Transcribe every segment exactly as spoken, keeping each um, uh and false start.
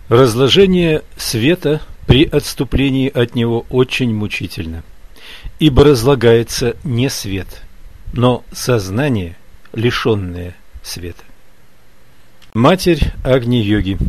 Разложение света при отступлении от него очень мучительно, ибо разлагается не свет, но сознание, лишенное света. Матерь Агни-йоги.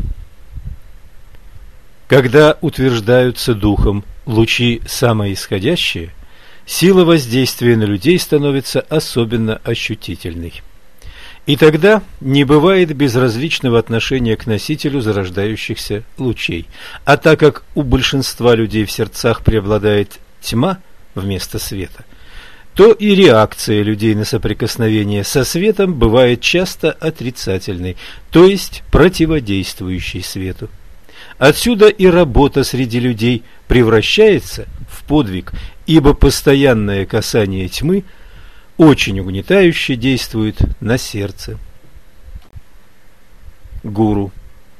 Когда утверждаются духом лучи самоисходящие, сила воздействия на людей становится особенно ощутительной. И тогда не бывает безразличного отношения к носителю зарождающихся лучей. А так как у большинства людей в сердцах преобладает тьма вместо света, то и реакция людей на соприкосновение со светом бывает часто отрицательной, то есть противодействующей свету. Отсюда и работа среди людей превращается в подвиг, ибо постоянное касание тьмы очень угнетающе действует на сердце. Гуру.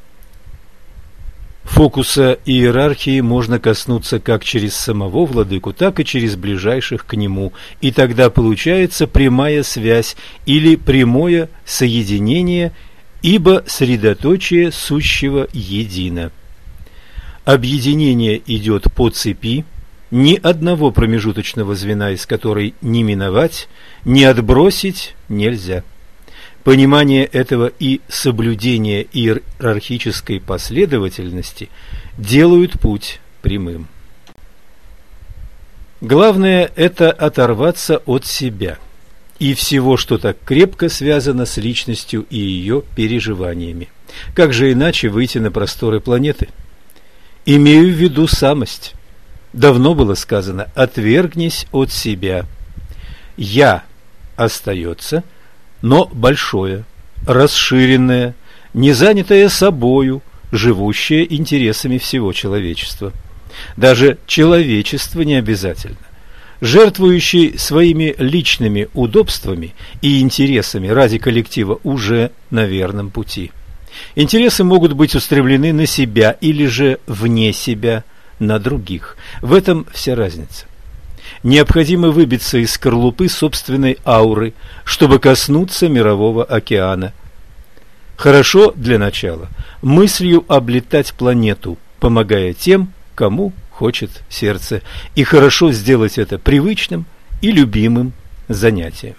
Фокуса иерархии можно коснуться как через самого владыку, так и через ближайших к нему, и тогда получается прямая связь или прямое соединение, ибо средоточие сущего едино. Объединение идет по цепи, ни одного промежуточного звена, из которой ни миновать, ни отбросить нельзя. Понимание этого и соблюдение иерархической последовательности делают путь прямым. Главное – это оторваться от себя и всего, что так крепко связано с личностью и ее переживаниями. Как же иначе выйти на просторы планеты? Имею в виду самость. Давно было сказано: отвергнись от себя. «Я» остается, но большое, расширенное, не занятое собою, живущее интересами всего человечества. Даже человечество не обязательно. Жертвующий своими личными удобствами и интересами ради коллектива уже на верном пути. Интересы могут быть устремлены на себя или же вне себя, на других. В этом вся разница. Необходимо выбиться из скорлупы собственной ауры, чтобы коснуться мирового океана. Хорошо для начала мыслью облетать планету, помогая тем, кому хочет сердце, и хорошо сделать это привычным и любимым занятием.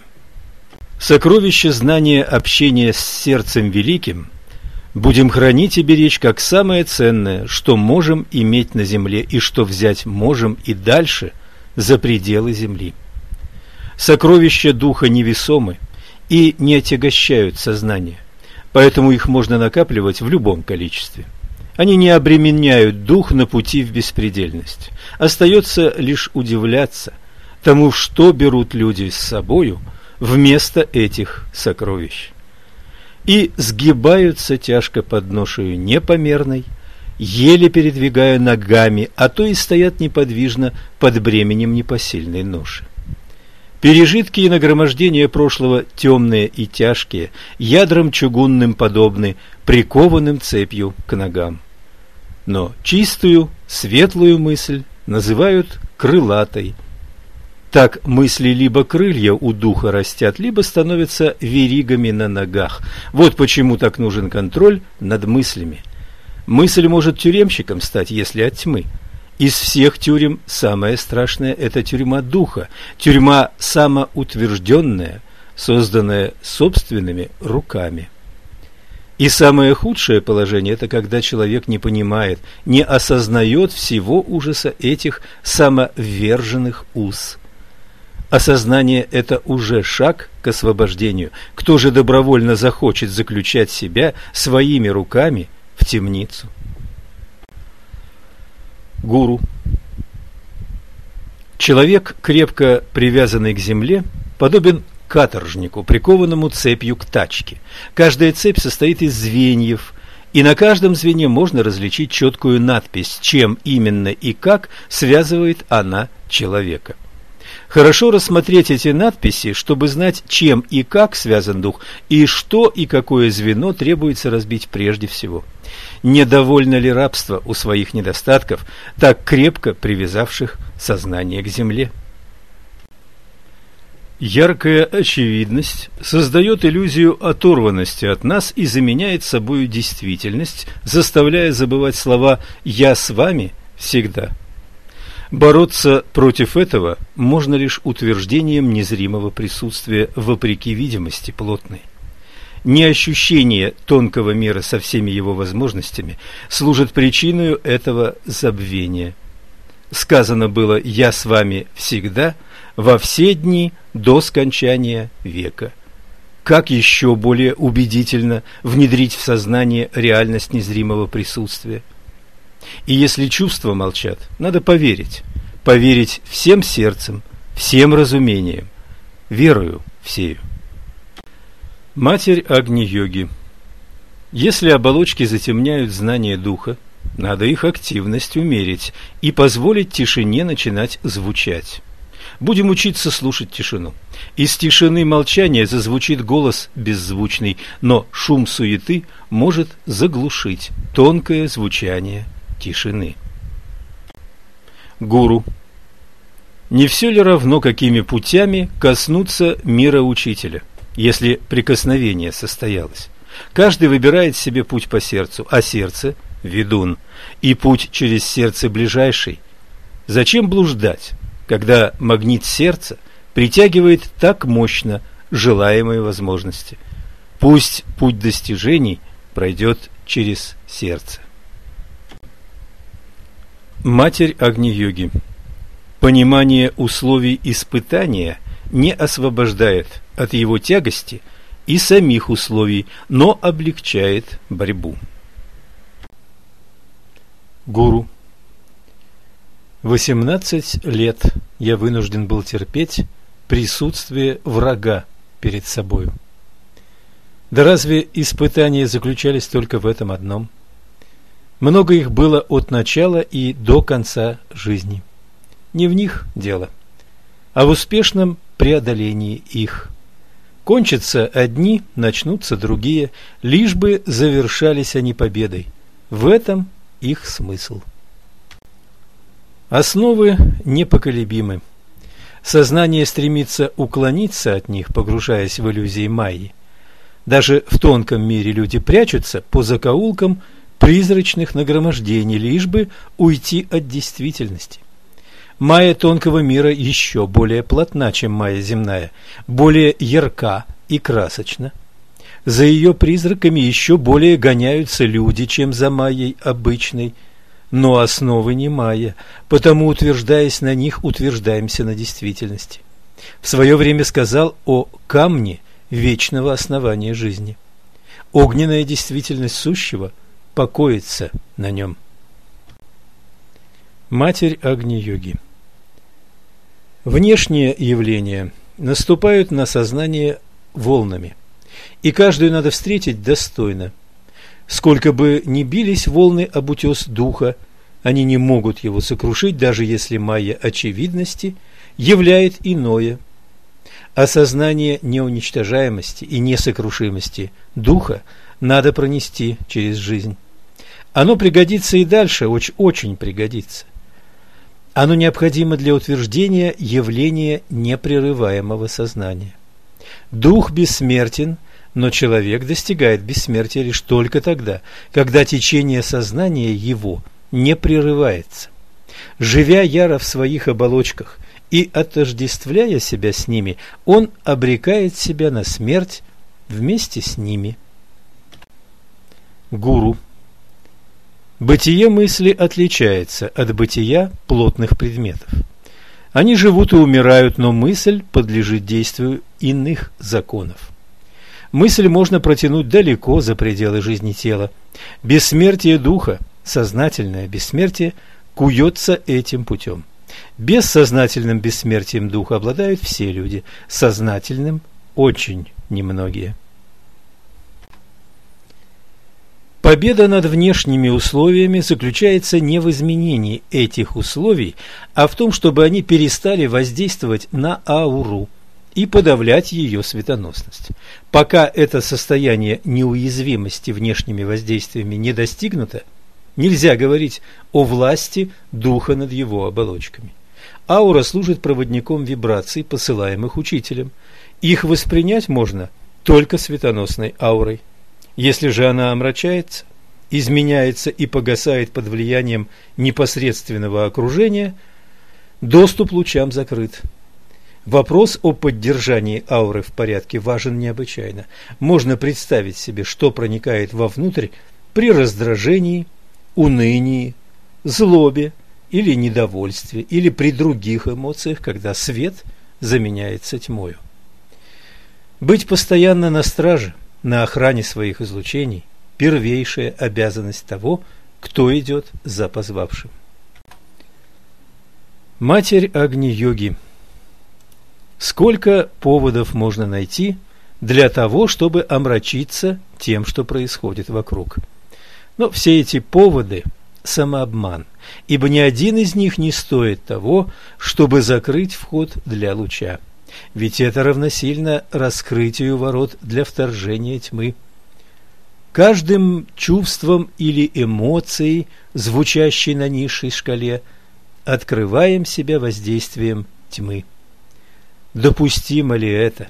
Сокровище знания общения с сердцем великим будем хранить и беречь как самое ценное, что можем иметь на земле и что взять можем и дальше, за пределы земли. Сокровища духа невесомы и не отягощают сознание, поэтому их можно накапливать в любом количестве. Они не обременяют дух на пути в беспредельность. Остается лишь удивляться тому, что берут люди с собою вместо этих сокровищ. И сгибаются тяжко под ношею непомерной, еле передвигая ногами, а то и стоят неподвижно под бременем непосильной ноши. Пережитки и нагромождения прошлого темные и тяжкие, ядрам чугунным подобны, прикованным цепью к ногам. Но чистую, светлую мысль называют крылатой. Так мысли либо крылья у духа растят, либо становятся веригами на ногах. Вот почему так нужен контроль над мыслями. Мысль может тюремщиком стать, если от тьмы. Из всех тюрем самое страшное – это тюрьма духа, тюрьма самоутвержденная, созданная собственными руками. И самое худшее положение – это когда человек не понимает, не осознает всего ужаса этих самовверженных уз. Осознание – это уже шаг к освобождению. Кто же добровольно захочет заключать себя своими руками в темницу? Гуру. Человек, крепко привязанный к земле, подобен каторжнику, прикованному цепью к тачке. Каждая цепь состоит из звеньев, и на каждом звене можно различить четкую надпись, чем именно и как связывает она человека. Хорошо рассмотреть эти надписи, чтобы знать, чем и как связан дух, и что и какое звено требуется разбить прежде всего. Недовольно ли рабство у своих недостатков, так крепко привязавших сознание к земле? Яркая очевидность создает иллюзию оторванности от нас и заменяет собою действительность, заставляя забывать слова «я с вами всегда». Бороться против этого можно лишь утверждением незримого присутствия вопреки видимости плотной. Неощущение тонкого мира со всеми его возможностями служит причиной этого забвения. Сказано было «я с вами всегда» во все дни до скончания века. Как еще более убедительно внедрить в сознание реальность незримого присутствия? И если чувства молчат, надо поверить, поверить всем сердцем, всем разумением, верою всею. Матерь Агни-йоги. Если оболочки затемняют знание духа, надо их активность умерить и позволить тишине начинать звучать. Будем учиться слушать тишину. Из тишины молчания зазвучит голос беззвучный, но шум суеты может заглушить тонкое звучание тишины. Гуру. Не все ли равно, какими путями коснуться мира учителя, если прикосновение состоялось? Каждый выбирает себе путь по сердцу, а сердце – ведун, и путь через сердце ближайший. Зачем блуждать, когда магнит сердца притягивает так мощно желаемые возможности? Пусть путь достижений пройдет через сердце. Матерь Агни-йоги. Понимание условий испытания не освобождает от его тягости и самих условий, но облегчает борьбу. Гуру. Восемнадцать лет я вынужден был терпеть присутствие врага перед собою. Да разве испытания заключались только в этом одном? Много их было от начала и до конца жизни. Не в них дело, а в успешном преодолении их. Кончатся одни, начнутся другие, лишь бы завершались они победой. В этом их смысл. Основы непоколебимы. Сознание стремится уклониться от них, погружаясь в иллюзии майи. Даже в тонком мире люди прячутся по закоулкам призрачных нагромождений, лишь бы уйти от действительности. Майя тонкого мира еще более плотна, чем майя земная, более ярка и красочна. За ее призраками еще более гоняются люди, чем за майей обычной. Но основы не майя, потому, утверждаясь на них, утверждаемся на действительности. В свое время сказал о камне вечного основания жизни. Огненная действительность сущего покоится на нем. Матерь Агни-йоги. Внешние явления наступают на сознание волнами, и каждую надо встретить достойно. Сколько бы ни бились волны об утес духа, они не могут его сокрушить, даже если майя очевидности являет иное. Осознание неуничтожаемости и несокрушимости духа надо пронести через жизнь. Оно пригодится и дальше, очень, очень пригодится. Оно необходимо для утверждения явления непрерываемого сознания. Дух бессмертен, но человек достигает бессмертия лишь только тогда, когда течение сознания его не прерывается. Живя яро в своих оболочках и отождествляя себя с ними, он обрекает себя на смерть вместе с ними. Гуру. Бытие мысли отличается от бытия плотных предметов. Они живут и умирают, но мысль подлежит действию иных законов. Мысль можно протянуть далеко за пределы жизни тела. Бессмертие духа, сознательное бессмертие, куется этим путем. Бессознательным бессмертием духа обладают все люди, сознательным – очень немногие. Победа над внешними условиями заключается не в изменении этих условий, а в том, чтобы они перестали воздействовать на ауру и подавлять ее светоносность. Пока это состояние неуязвимости внешними воздействиями не достигнуто, нельзя говорить о власти духа над его оболочками. Аура служит проводником вибраций, посылаемых учителем. Их воспринять можно только светоносной аурой. Если же она омрачается, изменяется и погасает под влиянием непосредственного окружения, доступ лучам закрыт. Вопрос о поддержании ауры в порядке важен необычайно. Можно представить себе, что проникает вовнутрь при раздражении, унынии, злобе или недовольстве, или при других эмоциях, когда свет заменяется тьмою. Быть постоянно на страже, на охране своих излучений – первейшая обязанность того, кто идет за позвавшим. Матерь Агни-йоги. Сколько поводов можно найти для того, чтобы омрачиться тем, что происходит вокруг? Но все эти поводы – самообман, ибо ни один из них не стоит того, чтобы закрыть вход для луча. Ведь это равносильно раскрытию ворот для вторжения тьмы. Каждым чувством или эмоцией, звучащей на низшей шкале, открываем себя воздействием тьмы. Допустимо ли это?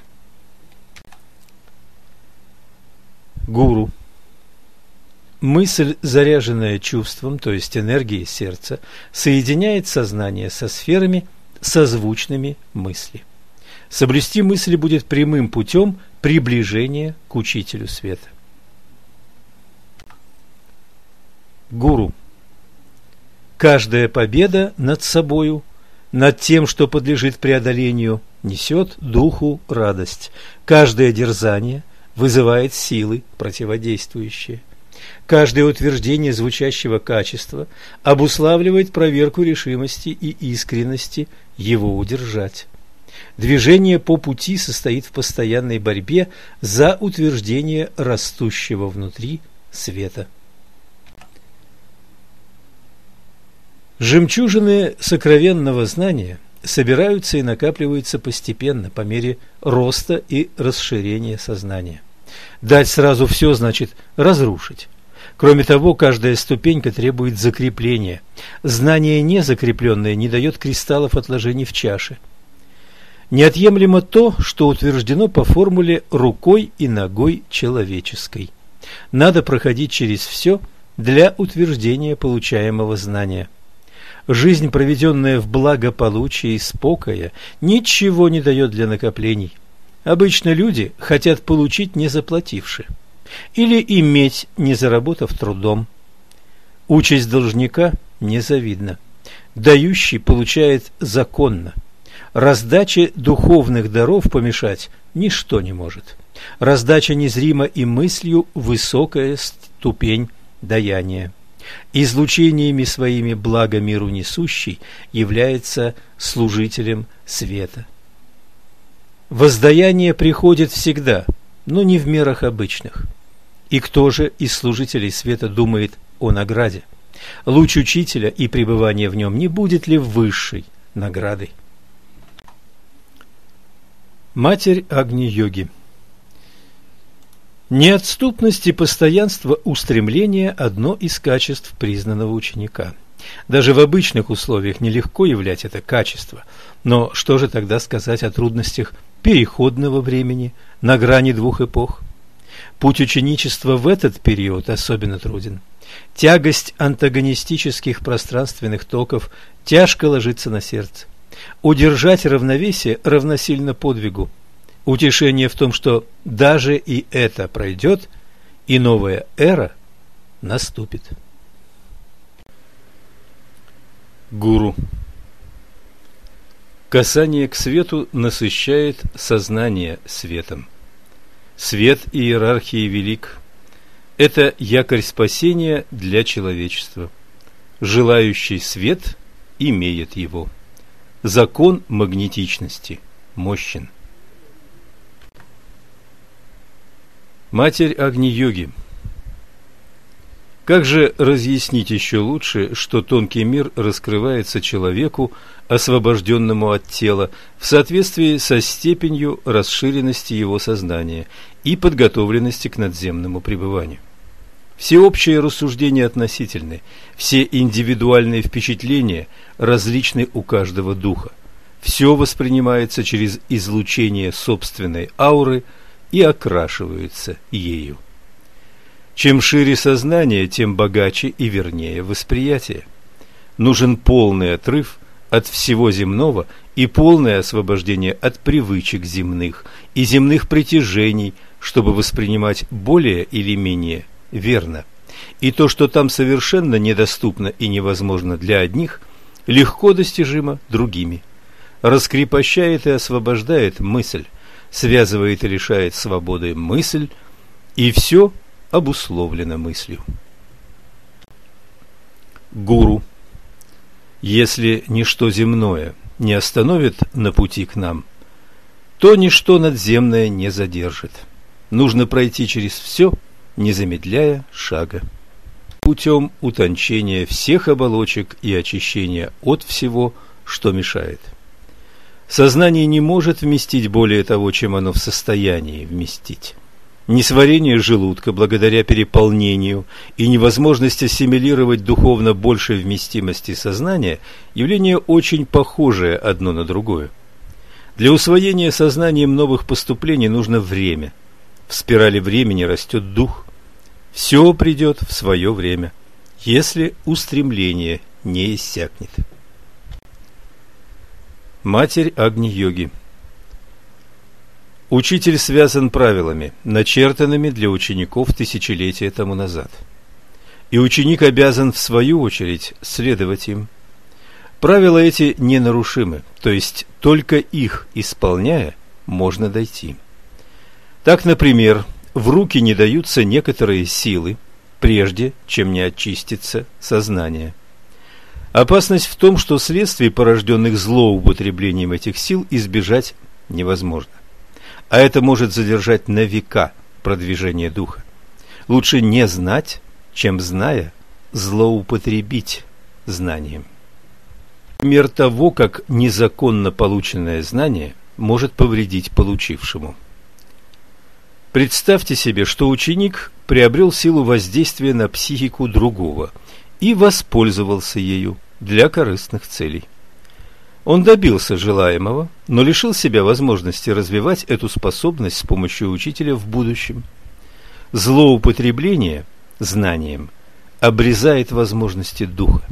Гуру. Мысль, заряженная чувством, то есть энергией сердца, соединяет сознание со сферами, созвучными мысли. Соблюсти мысли будет прямым путем приближения к Учителю Света. Гуру. Каждая победа над собою, над тем, что подлежит преодолению, несет духу радость. Каждое дерзание вызывает силы противодействующие. Каждое утверждение звучащего качества обуславливает проверку решимости и искренности его удержать. Движение по пути состоит в постоянной борьбе за утверждение растущего внутри света. Жемчужины сокровенного знания собираются и накапливаются постепенно по мере роста и расширения сознания. Дать сразу все значит разрушить. Кроме того, каждая ступенька требует закрепления. Знание незакрепленное не дает кристаллов отложений в чаше. Неотъемлемо то, что утверждено по формуле рукой и ногой человеческой. Надо проходить через все для утверждения получаемого знания. Жизнь, проведенная в благополучии и спокое, ничего не дает для накоплений. Обычно люди хотят получить, не заплативши, или иметь, не заработав трудом. Участь должника незавидна. Дающий получает законно. Раздаче духовных даров помешать ничто не может. Раздача незрима и мыслью высокая ступень даяния. Излучениями своими благо миру несущий является служителем света. Воздаяние приходит всегда, но не в мерах обычных. И кто же из служителей света думает о награде? Луч учителя и пребывание в нем не будет ли высшей наградой? Матерь Агни-йоги. Неотступность и постоянство устремления – одно из качеств признанного ученика. Даже в обычных условиях нелегко являть это качество. Но что же тогда сказать о трудностях переходного времени на грани двух эпох? Путь ученичества в этот период особенно труден. Тягость антагонистических пространственных токов тяжко ложится на сердце. Удержать равновесие равносильно подвигу. Утешение в том, что даже и это пройдет, и новая эра наступит. Гуру. Касание к свету насыщает сознание светом. Свет иерархии велик. Это якорь спасения для человечества. Желающий свет имеет его. Закон магнетичности мощен. Матерь Агни-йоги. Как же разъяснить еще лучше, что тонкий мир раскрывается человеку, освобожденному от тела, в соответствии со степенью расширенности его сознания и подготовленности к надземному пребыванию? Всеобщие рассуждения относительны, все индивидуальные впечатления различны у каждого духа. Все воспринимается через излучение собственной ауры и окрашивается ею. Чем шире сознание, тем богаче и вернее восприятие. Нужен полный отрыв от всего земного и полное освобождение от привычек земных и земных притяжений, чтобы воспринимать более или менее верно. И то, что там совершенно недоступно и невозможно для одних, легко достижимо другими. Раскрепощает и освобождает мысль, связывает и лишает свободы мысль, и все обусловлено мыслью. Гуру. Если ничто земное не остановит на пути к нам, то ничто надземное не задержит. Нужно пройти через все, не замедляя шага, путем утончения всех оболочек и очищения от всего, что мешает. Сознание не может вместить более того, чем оно в состоянии вместить. Несварение желудка благодаря переполнению и невозможность ассимилировать духовно большей вместимости сознания – явление очень похожее одно на другое. Для усвоения сознанием новых поступлений нужно время. В спирали времени растет дух. Все придет в свое время, если устремление не иссякнет. Матерь Агни-йоги. Учитель связан правилами, начертанными для учеников тысячелетия тому назад. И ученик обязан, в свою очередь, следовать им. Правила эти ненарушимы, то есть только их исполняя, можно дойти. Так, например, в руки не даются некоторые силы, прежде чем не очистится сознание. Опасность в том, что следствий, порожденных злоупотреблением этих сил, избежать невозможно. А это может задержать на века продвижение духа. Лучше не знать, чем, зная, злоупотребить знанием. Пример того, как незаконно полученное знание может повредить получившему. Представьте себе, что ученик приобрел силу воздействия на психику другого и воспользовался ею для корыстных целей. Он добился желаемого, но лишил себя возможности развивать эту способность с помощью учителя в будущем. Злоупотребление знанием обрезает возможности духа.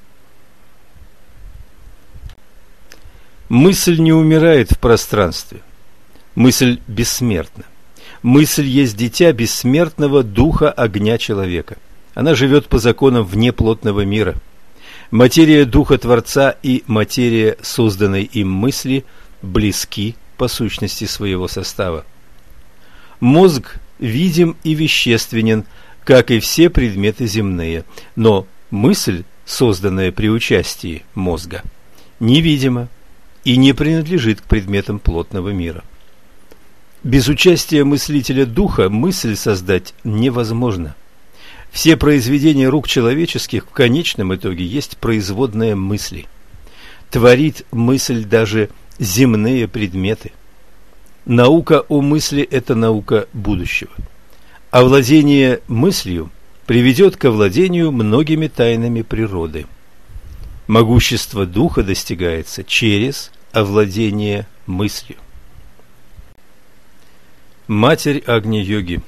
Мысль не умирает в пространстве. Мысль бессмертна. Мысль есть дитя бессмертного духа огня человека. Она живет по законам внеплотного мира. Материя духа Творца и материя созданной им мысли близки по сущности своего состава. Мозг видим и вещественен, как и все предметы земные, но мысль, созданная при участии мозга, невидима и не принадлежит к предметам плотного мира. Без участия мыслителя духа мысль создать невозможно. Все произведения рук человеческих в конечном итоге есть производная мысли. Творит мысль даже земные предметы. Наука о мысли – это наука будущего. Овладение мыслью приведет к овладению многими тайнами природы. Могущество духа достигается через овладение мыслью. Матерь Агни-йоги.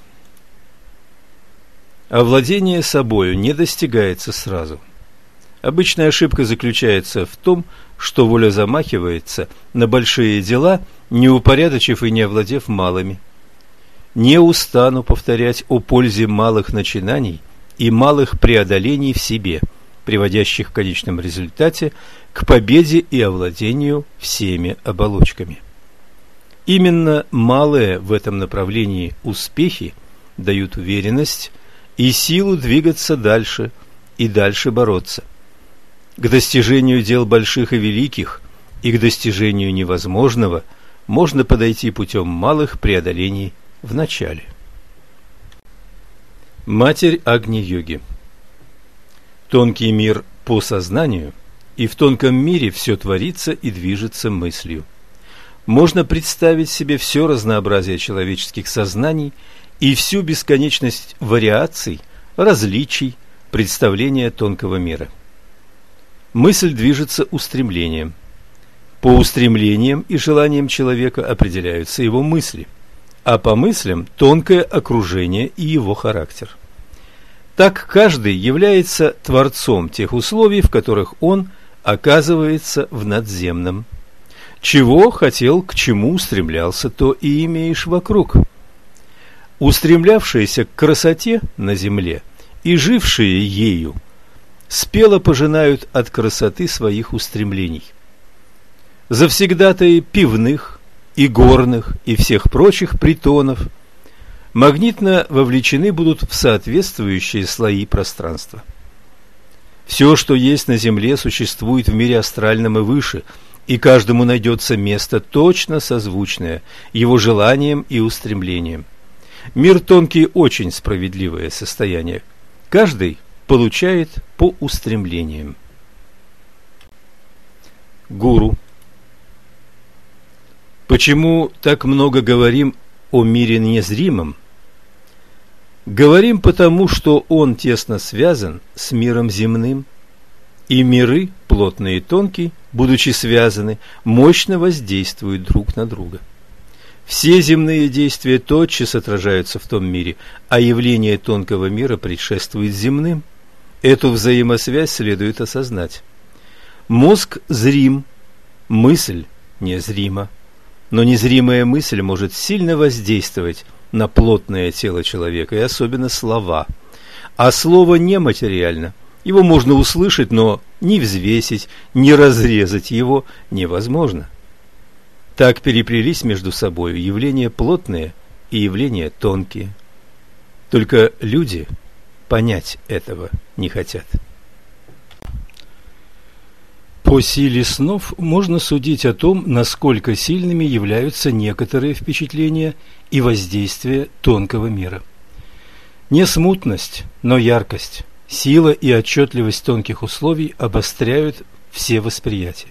Овладение собою не достигается сразу. Обычная ошибка заключается в том, что воля замахивается на большие дела, не упорядочив и не овладев малыми. Не устану повторять о пользе малых начинаний и малых преодолений в себе, приводящих в конечном результате к победе и овладению всеми оболочками. Именно малые в этом направлении успехи дают уверенность и силу двигаться дальше и дальше бороться. К достижению дел больших и великих и к достижению невозможного можно подойти путем малых преодолений в начале. Матерь Агни-йоги. Тонкий мир по сознанию, и в тонком мире все творится и движется мыслью. Можно представить себе все разнообразие человеческих сознаний и всю бесконечность вариаций, различий, представления тонкого мира. Мысль движется устремлением. По устремлениям и желаниям человека определяются его мысли, а по мыслям – тонкое окружение и его характер. Так каждый является творцом тех условий, в которых он оказывается в надземном. Чего хотел, к чему устремлялся, то и имеешь вокруг. Устремлявшиеся к красоте на земле и жившие ею спело пожинают от красоты своих устремлений. Завсегдатаи пивных и горных и всех прочих притонов магнитно вовлечены будут в соответствующие слои пространства. Все, что есть на земле, существует в мире астральном и выше, и каждому найдется место, точно созвучное его желаниям и устремлениям. Мир тонкий – очень справедливое состояние. Каждый получает по устремлениям. Гуру. Почему так много говорим о мире незримом? Говорим потому, что он тесно связан с миром земным, и миры, плотный и тонкий, будучи связаны, мощно воздействуют друг на друга. Все земные действия тотчас отражаются в том мире, а явление тонкого мира предшествует земным. Эту взаимосвязь следует осознать. Мозг зрим, мысль незрима, но незримая мысль может сильно воздействовать на плотное тело человека, и особенно слова. А слово нематериально. Его можно услышать, но ни взвесить, ни разрезать его невозможно. Так переплелись между собой явления плотные и явления тонкие. Только люди понять этого не хотят. По силе снов можно судить о том, насколько сильными являются некоторые впечатления и воздействия тонкого мира. Не смутность, но яркость, сила и отчетливость тонких условий обостряют все восприятия.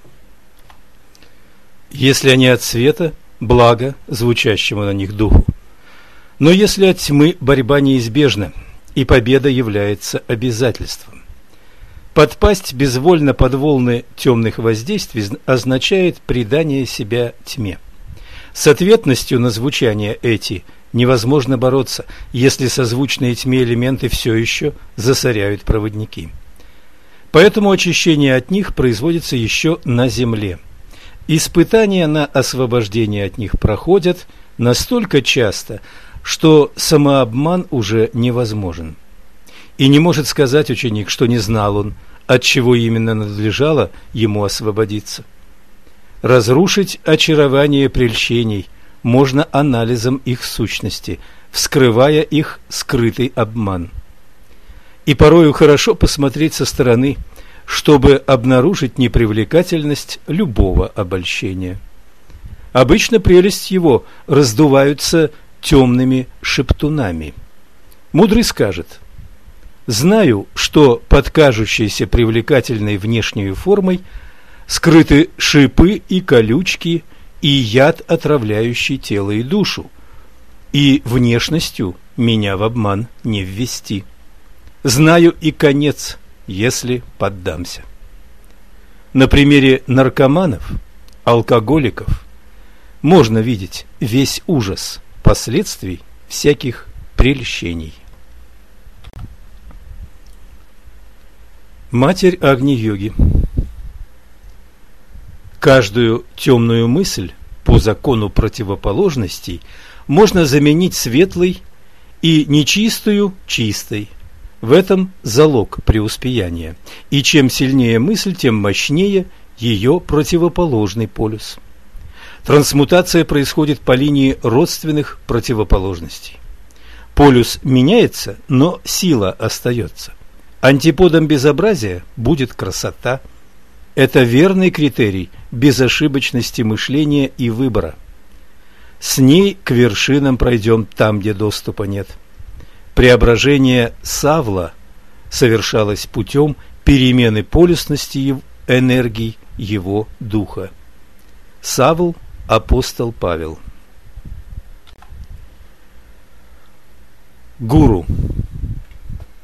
Если они от света, благо звучащему на них духу. Но если от тьмы, борьба неизбежна, и победа является обязательством. Подпасть безвольно под волны темных воздействий означает предание себя тьме. С ответностью на звучания эти невозможно бороться, если созвучные тьме элементы все еще засоряют проводники. Поэтому очищение от них производится еще на земле. Испытания на освобождение от них проходят настолько часто, что самообман уже невозможен. И не может сказать ученик, что не знал он, от чего именно надлежало ему освободиться. Разрушить очарование прельщений можно анализом их сущности, вскрывая их скрытый обман. И порою хорошо посмотреть со стороны, чтобы обнаружить непривлекательность любого обольщения. Обычно прелесть его раздуваются темными шептунами. Мудрый скажет: «Знаю, что под кажущейся привлекательной внешней формой скрыты шипы и колючки и яд, отравляющий тело и душу, и внешностью меня в обман не ввести. Знаю и конец, если поддамся». На примере наркоманов, алкоголиков можно видеть весь ужас последствий всяких прельщений. Матерь Агни-йоги. Каждую темную мысль по закону противоположностей можно заменить светлой и нечистую чистой. В этом залог преуспеяния. И чем сильнее мысль, тем мощнее ее противоположный полюс. Трансмутация происходит по линии родственных противоположностей. Полюс меняется, но сила остается. Антиподом безобразия будет красота. Это верный критерий безошибочности мышления и выбора. С ней к вершинам пройдем там, где доступа нет. Преображение Савла совершалось путем перемены полюсности энергий его духа. Савл – апостол Павел. Гуру.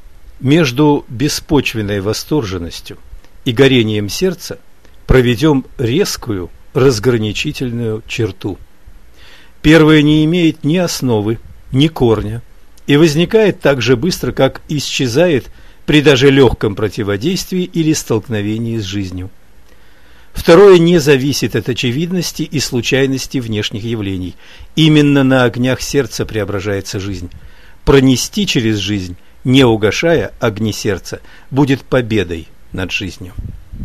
Между беспочвенной восторженностью и горением сердца проведем резкую разграничительную черту. Первое не имеет ни основы, ни корня, и возникает так же быстро, как исчезает при даже легком противодействии или столкновении с жизнью. Второе не зависит от очевидности и случайности внешних явлений. Именно на огнях сердца преображается жизнь. Пронести через жизнь, не угашая огни сердца, будет победой над жизнью.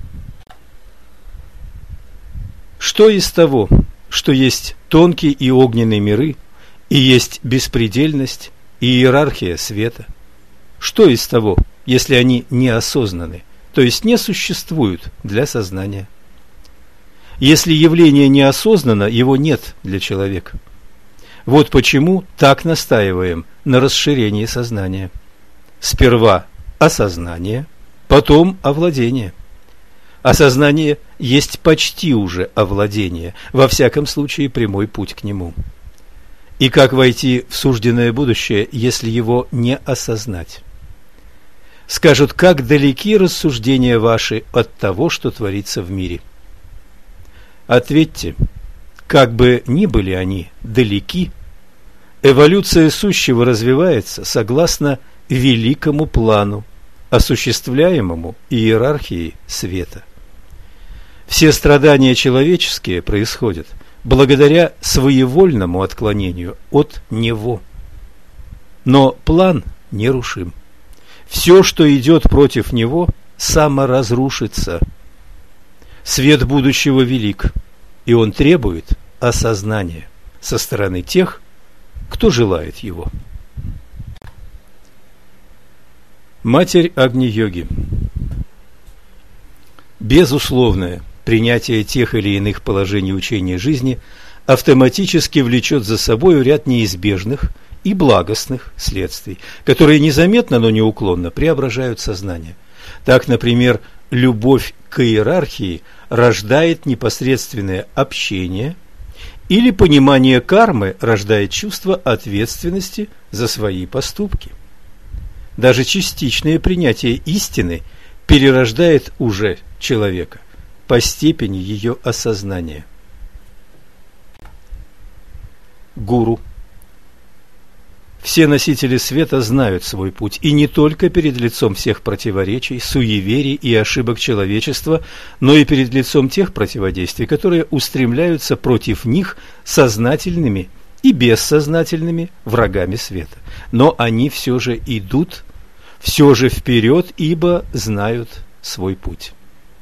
Что из того, что есть тонкие и огненные миры, и есть беспредельность и иерархия света? Что из того, если они неосознаны, то есть не существуют для сознания? Если явление неосознанно, его нет для человека. Вот почему так настаиваем на расширении сознания. Сперва осознание, потом овладение. Осознание есть почти уже овладение, во всяком случае прямой путь к нему. И как войти в сужденное будущее, если его не осознать? Скажут, как далеки рассуждения ваши от того, что творится в мире. Ответьте, как бы ни были они далеки, эволюция сущего развивается согласно великому плану, осуществляемому иерархией света. Все страдания человеческие происходят благодаря своевольному отклонению от него. Но план нерушим. Все, что идет против него, саморазрушится. Свет будущего велик, и он требует осознания со стороны тех, кто желает его. Матерь Агни-йоги. Безусловное принятие тех или иных положений учения жизни автоматически влечет за собой ряд неизбежных и благостных следствий, которые незаметно, но неуклонно преображают сознание. Так, например, любовь к иерархии рождает непосредственное общение, или понимание кармы рождает чувство ответственности за свои поступки. Даже частичное принятие истины перерождает уже человека по степени ее осознания. Гуру. Все носители света знают свой путь, и не только перед лицом всех противоречий, суеверий и ошибок человечества, но и перед лицом тех противодействий, которые устремляются против них сознательными и бессознательными врагами света. Но они все же идут, все же вперед, ибо знают свой путь.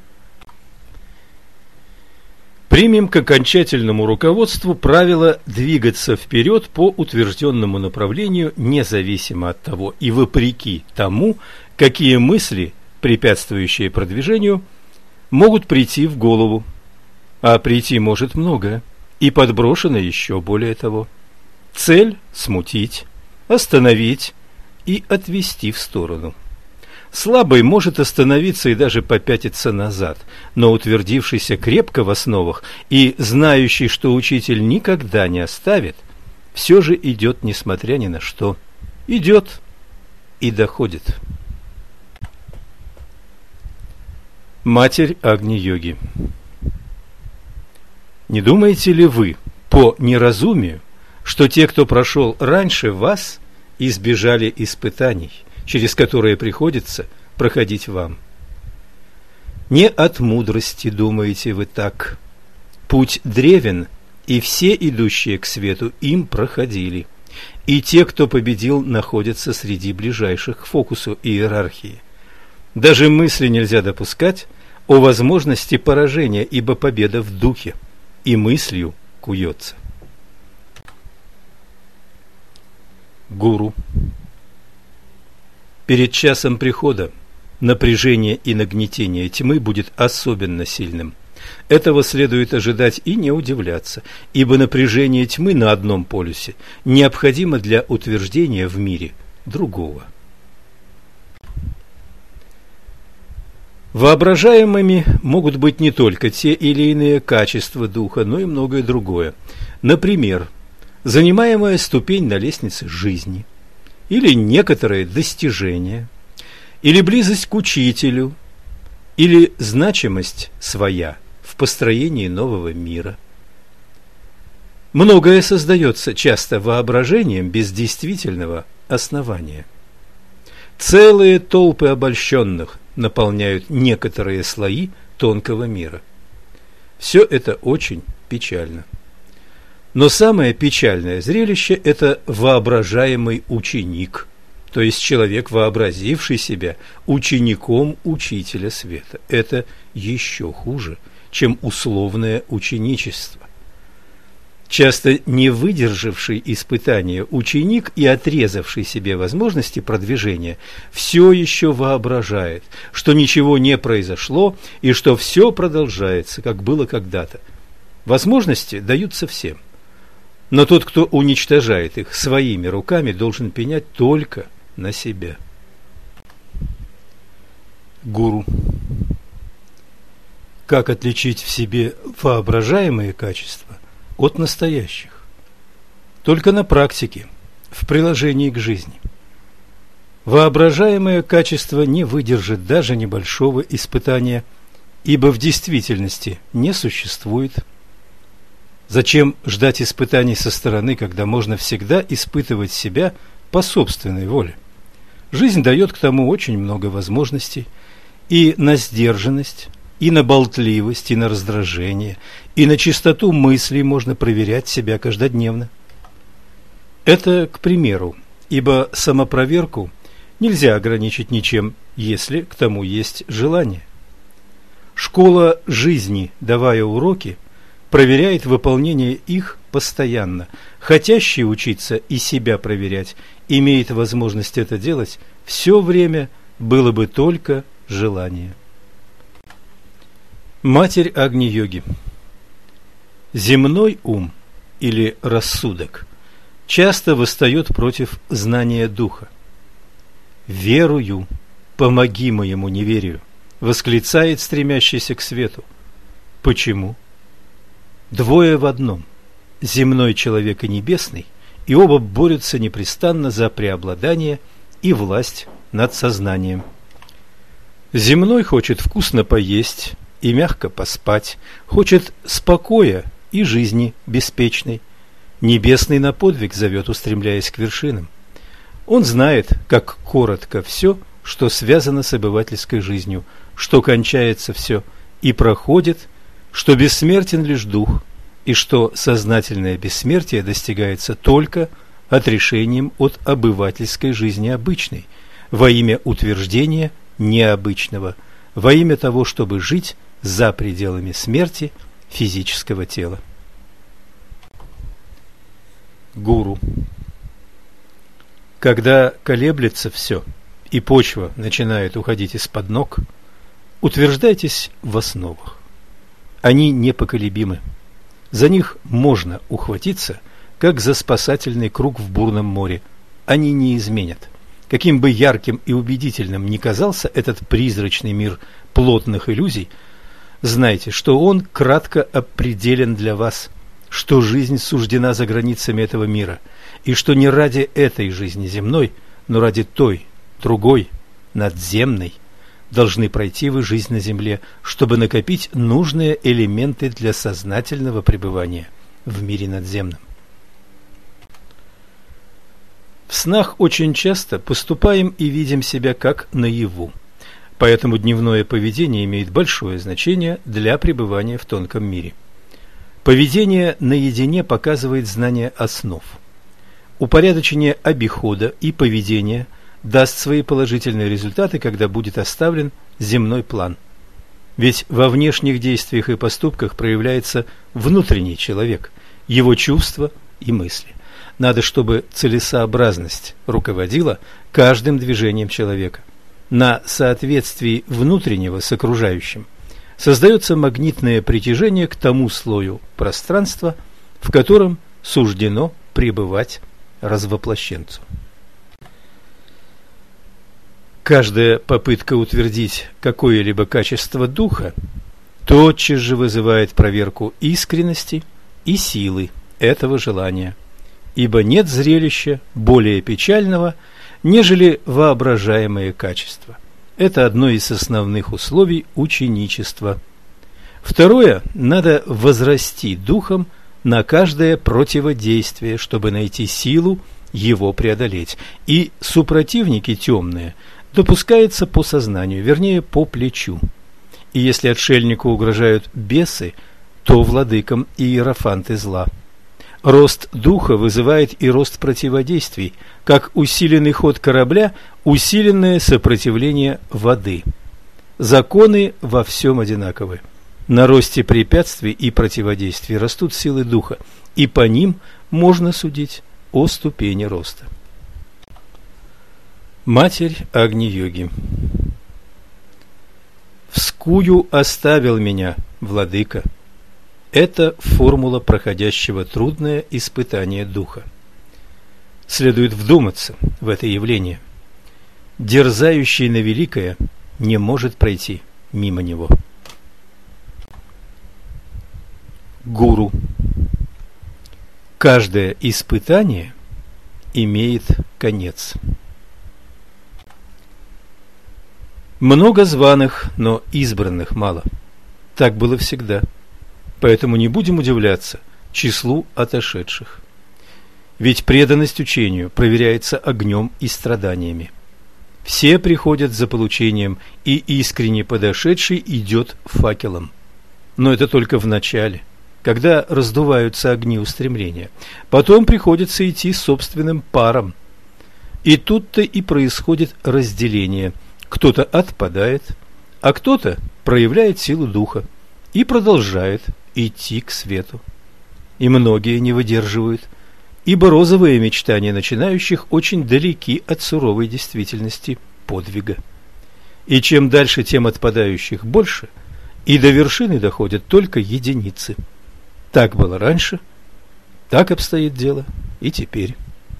Примем к окончательному руководству правило двигаться вперед по утвержденному направлению, независимо от того и вопреки тому, какие мысли, препятствующие продвижению, могут прийти в голову. А прийти может многое, и подброшено еще более того. Цель – смутить, остановить и отвести в сторону. Слабый может остановиться и даже попятиться назад, но утвердившийся крепко в основах и знающий, что учитель никогда не оставит, все же идет, несмотря ни на что. Идет и доходит. Матерь Агни-йоги. Не думаете ли вы по неразумию, что те, кто прошел раньше вас, избежали испытаний, через которые приходится проходить вам? Не от мудрости думаете вы так. Путь древен, и все идущие к свету им проходили. И те, кто победил, находятся среди ближайших к фокусу иерархии. Даже мысли нельзя допускать о возможности поражения, ибо победа в духе, и мыслью куется. Гуру. Перед часом прихода напряжение и нагнетение тьмы будет особенно сильным. Этого следует ожидать и не удивляться, ибо напряжение тьмы на одном полюсе необходимо для утверждения в мире другого. Воображаемыми могут быть не только те или иные качества духа, но и многое другое. Например, занимаемая ступень на лестнице жизни, или некоторые достижения, или близость к учителю, или значимость своя в построении нового мира. Многое создается часто воображением без действительного основания. Целые толпы обольщенных наполняют некоторые слои тонкого мира. Все это очень печально. Но самое печальное зрелище – это воображаемый ученик, то есть человек, вообразивший себя учеником учителя света. Это еще хуже, чем условное ученичество. Часто не выдержавший испытания ученик и отрезавший себе возможности продвижения все еще воображает, что ничего не произошло и что все продолжается, как было когда-то. Возможности даются всем, но тот, кто уничтожает их своими руками, должен пенять только на себя. Гуру. Как отличить в себе воображаемые качества от настоящих? Только на практике, в приложении к жизни. Воображаемое качество не выдержит даже небольшого испытания, ибо в действительности не существует. Зачем ждать испытаний со стороны, когда можно всегда испытывать себя по собственной воле? Жизнь дает к тому очень много возможностей, и на сдержанность, и на болтливость, и на раздражение, и на чистоту мыслей можно проверять себя каждодневно. Это к примеру, ибо самопроверку нельзя ограничить ничем, если к тому есть желание. Школа жизни, давая уроки, проверяет выполнение их постоянно. Хотящий учиться и себя проверять имеет возможность это делать все время, было бы только желание. Матерь Агни-йоги. Земной ум или рассудок часто восстает против знания духа. «Верую, помоги моему неверию», восклицает стремящийся к свету. Почему? Двое в одном – земной человек и небесный, и оба борются непрестанно за преобладание и власть над сознанием. Земной хочет вкусно поесть и мягко поспать, хочет спокоя и жизни беспечной. Небесный на подвиг зовет, устремляясь к вершинам. Он знает, как коротко все, что связано с обывательской жизнью, что кончается все и проходит, что бессмертен лишь дух, и что сознательное бессмертие достигается только отрешением от обывательской жизни обычной, во имя утверждения необычного, во имя того, чтобы жить за пределами смерти физического тела. Гуру. Когда колеблется все, и почва начинает уходить из-под ног, утверждайтесь в основах. Они непоколебимы. За них можно ухватиться, как за спасательный круг в бурном море. Они не изменят. Каким бы ярким и убедительным ни казался этот призрачный мир плотных иллюзий, знайте, что он кратко определен для вас, что жизнь суждена за границами этого мира, и что не ради этой жизни земной, но ради той, другой, надземной, должны пройти вы жизнь на земле, чтобы накопить нужные элементы для сознательного пребывания в мире надземном. В снах очень часто поступаем и видим себя как наяву, поэтому дневное поведение имеет большое значение для пребывания в тонком мире. Поведение наедине показывает знание основ. Упорядочение обихода и поведения даст свои положительные результаты, когда будет оставлен земной план. Ведь во внешних действиях и поступках проявляется внутренний человек, его чувства и мысли. Надо, чтобы целесообразность руководила каждым движением человека. На соответствии внутреннего с окружающим создается магнитное притяжение к тому слою пространства, в котором суждено пребывать развоплощенцу. Каждая попытка утвердить какое-либо качество духа тотчас же вызывает проверку искренности и силы этого желания, ибо нет зрелища более печального, нежели воображаемые качества. Это одно из основных условий ученичества. Второе, надо возрасти духом на каждое противодействие, чтобы найти силу его преодолеть. И супротивники темные допускаются по сознанию, вернее, по плечу. И если отшельнику угрожают бесы, то владыкам и иерофанты зла. Рост духа вызывает и рост противодействий, как усиленный ход корабля, усиленное сопротивление воды. Законы во всем одинаковы. На росте препятствий и противодействий растут силы духа, и по ним можно судить о ступени роста. Матерь Агни-йоги. «Вскую оставил меня, владыка». Это формула проходящего трудное испытание духа. Следует вдуматься в это явление. Дерзающий на великое не может пройти мимо него. Гуру. Каждое испытание имеет конец. Много званых, но избранных мало. Так было всегда. Поэтому не будем удивляться числу отошедших. Ведь преданность учению проверяется огнем и страданиями. Все приходят за получением, и искренне подошедший идет факелом. Но это только в начале, когда раздуваются огни устремления. Потом приходится идти собственным паром. И тут-то и происходит разделение. Кто-то отпадает, а кто-то проявляет силу духа и продолжает идти к свету. И многие не выдерживают, ибо розовые мечтания начинающих очень далеки от суровой действительности подвига. И чем дальше, тем отпадающих больше, и до вершины доходят только единицы. Так было раньше, так обстоит дело и теперь.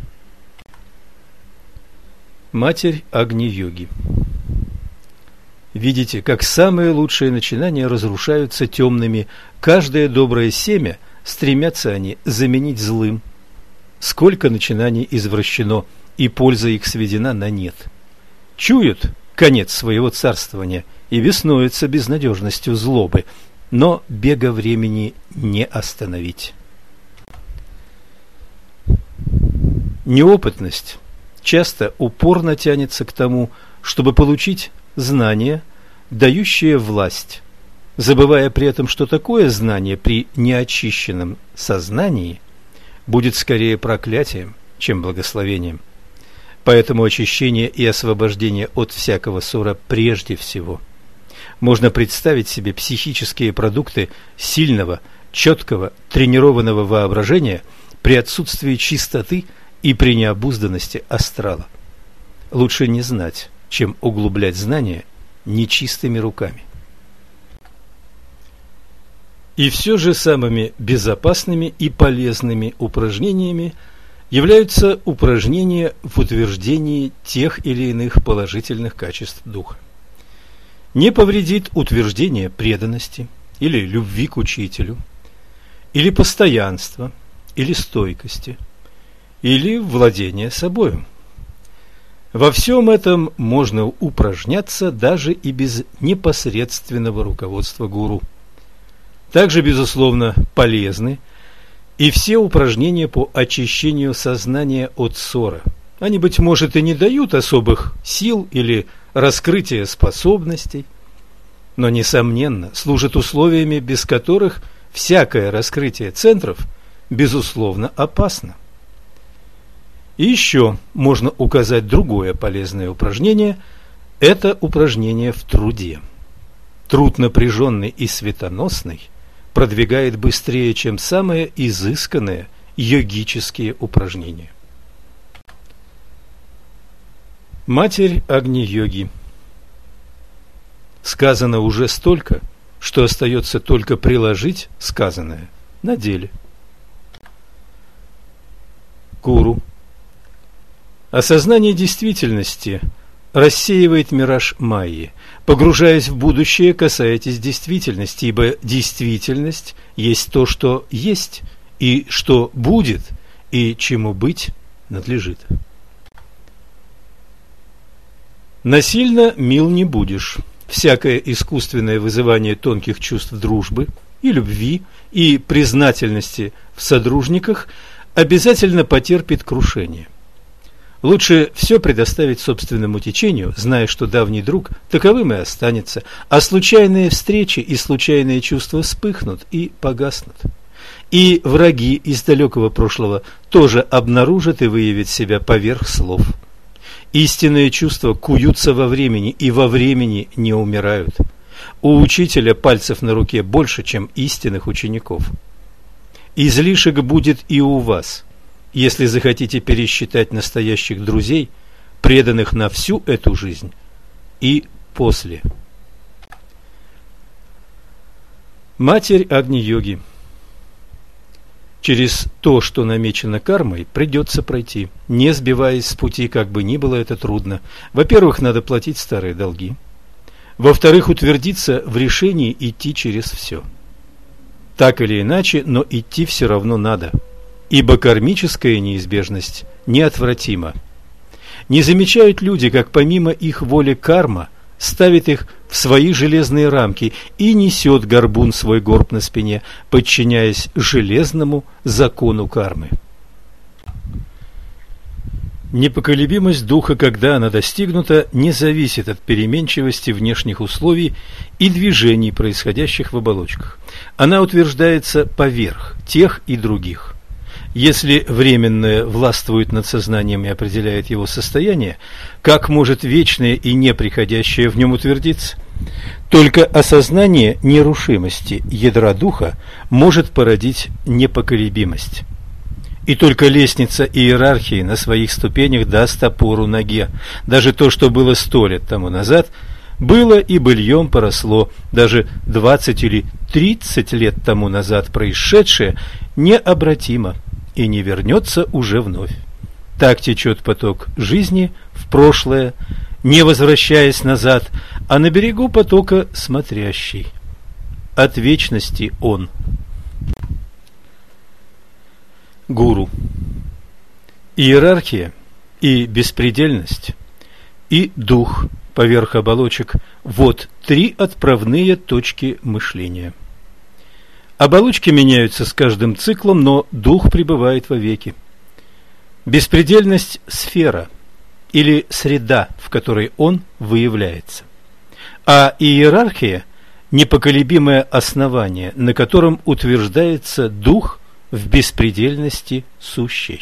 Матерь Агни-йоги. Видите, как самые лучшие начинания разрушаются темными. Каждое доброе семя стремятся они заменить злым. Сколько начинаний извращено, и польза их сведена на нет. Чуют конец своего царствования и беснуются безнадежностью злобы, но бега времени не остановить. Неопытность часто упорно тянется к тому, чтобы получить знание, дающее власть, забывая при этом, что такое знание при неочищенном сознании будет скорее проклятием, чем благословением. Поэтому очищение и освобождение от всякого ссора прежде всего. Можно представить себе психические продукты сильного, четкого, тренированного воображения при отсутствии чистоты и при необузданности астрала. Лучше не знать, чем углублять знания нечистыми руками. И все же самыми безопасными и полезными упражнениями являются упражнения в утверждении тех или иных положительных качеств духа. Не повредит утверждение преданности или любви к учителю, или постоянства, или стойкости, или владения собою. Во всем этом можно упражняться даже и без непосредственного руководства гуру. Также, безусловно, полезны и все упражнения по очищению сознания от ссора. Они, быть может, и не дают особых сил или раскрытия способностей, но, несомненно, служат условиями, без которых всякое раскрытие центров, безусловно, опасно. И еще можно указать другое полезное упражнение – это упражнение в труде. Труд напряженный и светоносный продвигает быстрее, чем самые изысканные йогические упражнения. Матерь Агни-йоги. Сказано уже столько, что остается только приложить сказанное на деле. Гуру. Осознание действительности рассеивает мираж майи. Погружаясь в будущее, касаетесь действительности, ибо действительность есть то, что есть, и что будет, и чему быть надлежит. Насильно мил не будешь. Всякое искусственное вызывание тонких чувств дружбы и любви и признательности в содружниках обязательно потерпит крушение. Лучше все предоставить собственному течению, зная, что давний друг таковым и останется, а случайные встречи и случайные чувства вспыхнут и погаснут. И враги из далекого прошлого тоже обнаружат и выявят себя поверх слов. Истинные чувства куются во времени и во времени не умирают. У учителя пальцев на руке больше, чем истинных учеников. Излишек будет и у вас, если захотите пересчитать настоящих друзей, преданных на всю эту жизнь и после. Матерь Агни-йоги. Через то, что намечено кармой, придется пройти, не сбиваясь с пути, как бы ни было это трудно. Во-первых, надо платить старые долги. Во-вторых, утвердиться в решении идти через все. Так или иначе, но идти все равно надо, ибо кармическая неизбежность неотвратима. Не замечают люди, как помимо их воли карма ставит их в свои железные рамки и несет горбун свой горб на спине, подчиняясь железному закону кармы. Непоколебимость духа, когда она достигнута, не зависит от переменчивости внешних условий и движений, происходящих в оболочках. Она утверждается поверх тех и других. Если временное властвует над сознанием и определяет его состояние, как может вечное и неприходящее в нем утвердиться? Только осознание нерушимости ядра духа может породить непоколебимость. И только лестница иерархии на своих ступенях даст опору ноге. Даже то, что было сто лет тому назад, было и быльем поросло. Даже двадцать или тридцать лет тому назад происшедшее необратимо и не вернется уже вновь. Так течет поток жизни в прошлое, не возвращаясь назад, а на берегу потока смотрящий. От вечности он. Гуру. Иерархия и беспредельность, и дух поверх оболочек – вот три отправные точки мышления. Оболочки меняются с каждым циклом, но дух пребывает вовеки. Беспредельность – сфера или среда, в которой он выявляется. А иерархия – непоколебимое основание, на котором утверждается дух в беспредельности сущей.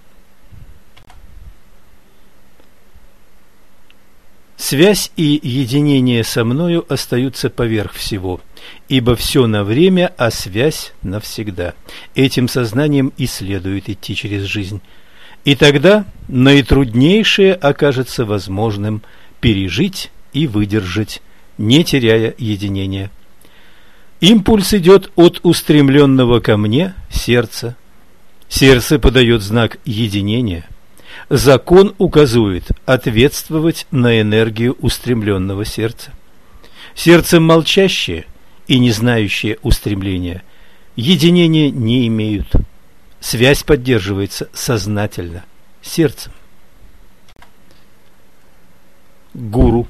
Связь и единение со мною остаются поверх всего, ибо все на время, а связь навсегда. Этим сознанием и следует идти через жизнь. И тогда наитруднейшее окажется возможным пережить и выдержать, не теряя единения. Импульс идет от устремленного ко мне сердца. Сердце подает знак единения. Закон указывает ответствовать на энергию устремленного сердца. Сердце молчащее и не знающее устремления единения не имеют. Связь поддерживается сознательно, сердцем. Гуру.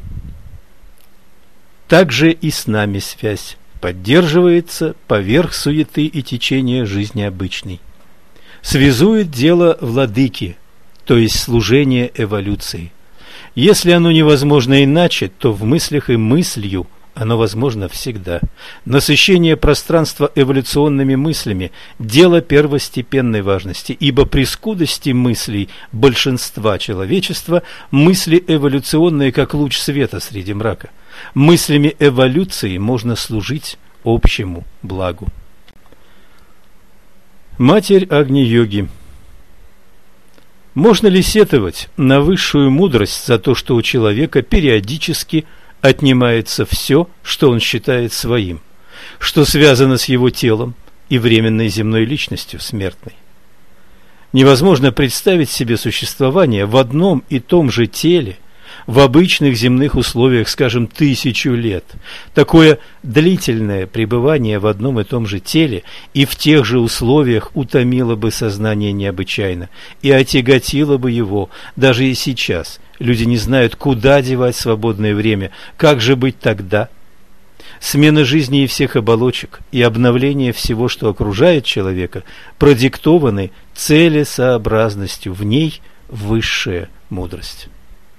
Также и с нами связь поддерживается поверх суеты и течения жизни обычной. Связует дело владыки, то есть служение эволюции. Если оно невозможно иначе, то в мыслях и мыслью оно возможно всегда. Насыщение пространства эволюционными мыслями – дело первостепенной важности, ибо при скудости мыслей большинства человечества мысли эволюционные, как луч света среди мрака. Мыслями эволюции можно служить общему благу. Матерь Агни-йоги. Можно ли сетовать на высшую мудрость за то, что у человека периодически отнимается все, что он считает своим, что связано с его телом и временной земной личностью смертной? Невозможно представить себе существование в одном и том же теле в обычных земных условиях, скажем, тысячу лет. Такое длительное пребывание в одном и том же теле и в тех же условиях утомило бы сознание необычайно и отяготило бы его, даже и сейчас, Люди не знают, куда девать свободное время. Как же быть тогда? Смена жизни и всех оболочек и обновление всего, что окружает человека, продиктованы целесообразностью, в ней высшая мудрость.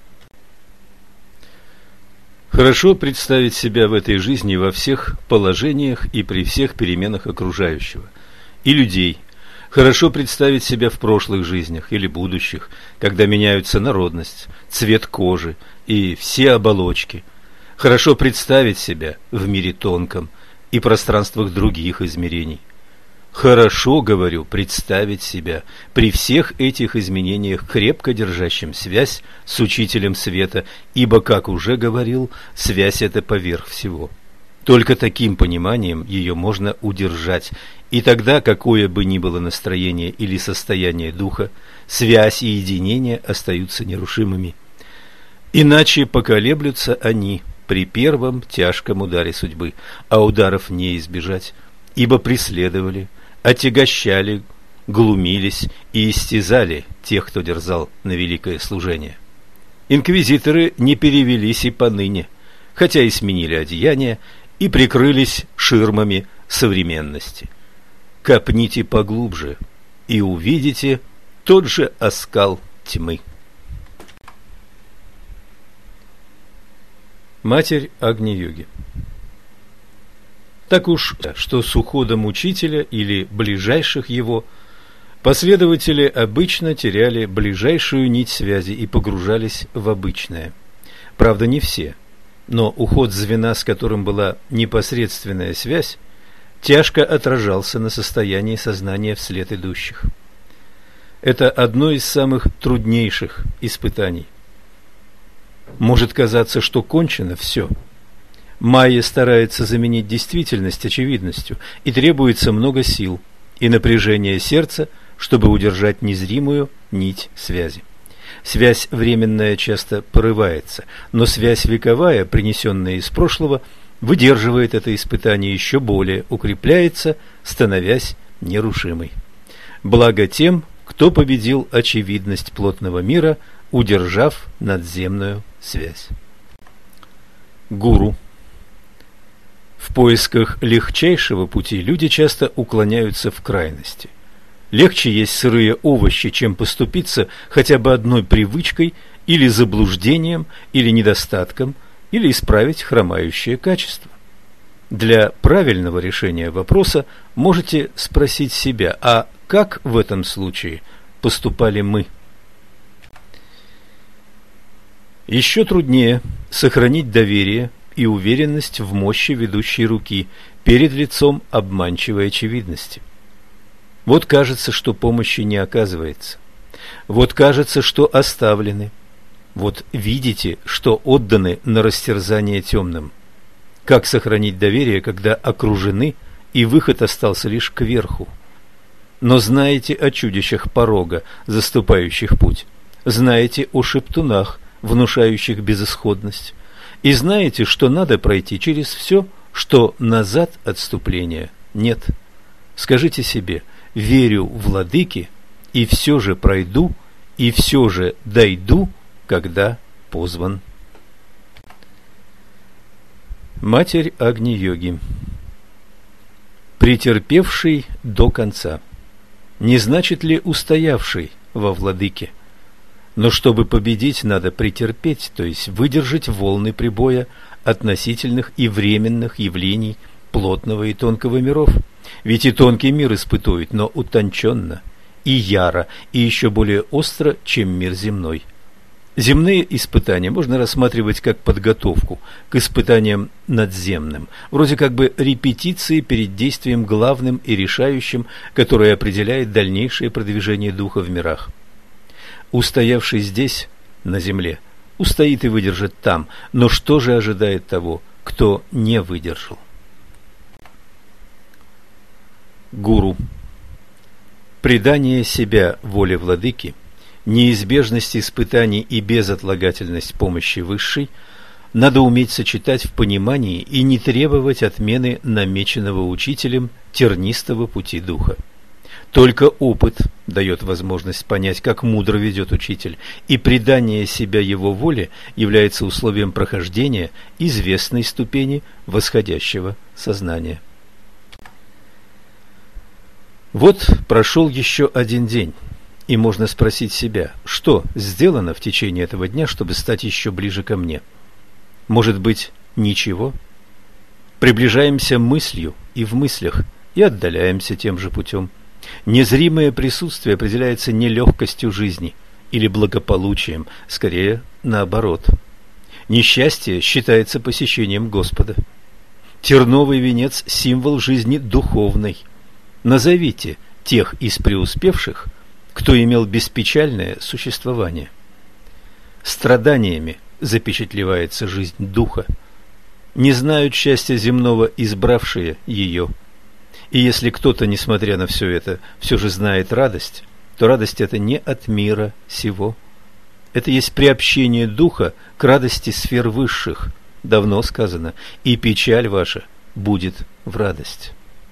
Хорошо представить себя в этой жизни во всех положениях и при всех переменах окружающего и людей. Хорошо представить себя в прошлых жизнях или будущих, когда меняются народность, цвет кожи и все оболочки. Хорошо представить себя в мире тонком и пространствах других измерений. Хорошо, говорю, представить себя при всех этих изменениях, крепко держащим связь с Учителем Света, ибо, как уже говорил, связь эта поверх всего. Только таким пониманием ее можно удержать, и тогда, какое бы ни было настроение или состояние духа, связь и единение остаются нерушимыми. Иначе поколеблются они при первом тяжком ударе судьбы, а ударов не избежать, ибо преследовали, отягощали, глумились и истязали тех, кто дерзал на великое служение. Инквизиторы не перевелись и поныне, хотя и сменили одеяния и прикрылись ширмами современности. Копните поглубже и увидите тот же оскал тьмы. Матерь Агни-йоги. Так уж, что с уходом учителя или ближайших его, последователи обычно теряли ближайшую нить связи и погружались в обычное. Правда, не все, но уход звена, с которым была непосредственная связь, тяжко отражался на состоянии сознания вслед идущих. Это одно из самых труднейших испытаний. Может казаться, что кончено все. Майя старается заменить действительность очевидностью, и требуется много сил и напряжения сердца, чтобы удержать незримую нить связи. Связь временная часто порывается, но связь вековая, принесенная из прошлого, выдерживает это испытание, еще более укрепляется, становясь нерушимой. Благо тем, кто победил очевидность плотного мира, удержав надземную связь. Гуру. В поисках легчайшего пути люди часто уклоняются в крайности. Легче есть сырые овощи, чем поступиться хотя бы одной привычкой или заблуждением, или недостатком, или исправить хромающее качество. Для правильного решения вопроса можете спросить себя, а как в этом случае поступали мы? Еще труднее сохранить доверие и уверенность в мощи ведущей руки перед лицом обманчивой очевидности. Вот кажется, что помощи не оказывается. Вот кажется, что оставлены. Вот видите, что отданы на растерзание темным. Как сохранить доверие, когда окружены, и выход остался лишь кверху? Но знаете о чудищах порога, заступающих путь. Знаете о шептунах, внушающих безысходность. И знаете, что надо пройти через все, что назад отступления нет. Скажите себе: верю владыке, и все же пройду, и все же дойду, когда позван. Матерь Агни-йоги. Претерпевший до конца. Не значит ли устоявший во владыке? Но чтобы победить, надо претерпеть, то есть выдержать волны прибоя относительных и временных явлений плотного и тонкого миров. Ведь и тонкий мир испытует, но утонченно, и яро, и еще более остро, чем мир земной. Земные испытания можно рассматривать как подготовку к испытаниям надземным, вроде как бы репетиции перед действием главным и решающим, которое определяет дальнейшее продвижение духа в мирах. Устоявший здесь, на земле, устоит и выдержит там, но что же ожидает того, кто не выдержал? Гуру. Предание себя воле владыки, неизбежность испытаний и безотлагательность помощи высшей надо уметь сочетать в понимании и не требовать отмены намеченного учителем тернистого пути духа. Только опыт дает возможность понять, как мудро ведет учитель, и предание себя его воле является условием прохождения известной ступени восходящего сознания. Вот прошел еще один день, и можно спросить себя, что сделано в течение этого дня, чтобы стать еще ближе ко мне? Может быть, ничего? Приближаемся мыслью и в мыслях, и отдаляемся тем же путем. Незримое присутствие определяется не легкостью жизни или благополучием, скорее наоборот. Несчастье считается посещением Господа. Терновый венец – символ жизни духовной. Назовите тех из преуспевших, кто имел беспечальное существование. Страданиями запечатлевается жизнь духа. Не знают счастья земного избравшие ее. И если кто-то, несмотря на все это, все же знает радость, то радость это не от мира сего. Это есть приобщение духа к радости сфер высших, давно сказано, и печаль ваша будет в радость.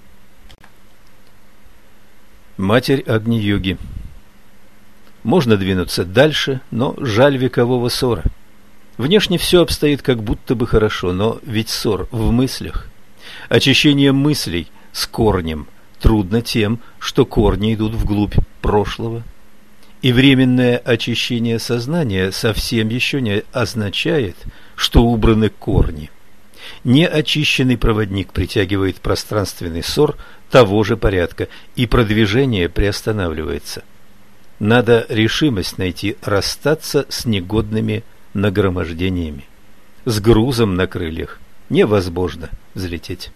Матерь Агни-йоги. Можно двинуться дальше, но жаль векового ссора. Внешне все обстоит как будто бы хорошо, но ведь ссор в мыслях. Очищение мыслей с корнем трудно тем, что корни идут вглубь прошлого. И временное очищение сознания совсем еще не означает, что убраны корни. Неочищенный проводник притягивает пространственный ссор того же порядка, и продвижение приостанавливается. Надо решимость найти расстаться с негодными нагромождениями. С грузом на крыльях невозможно взлететь.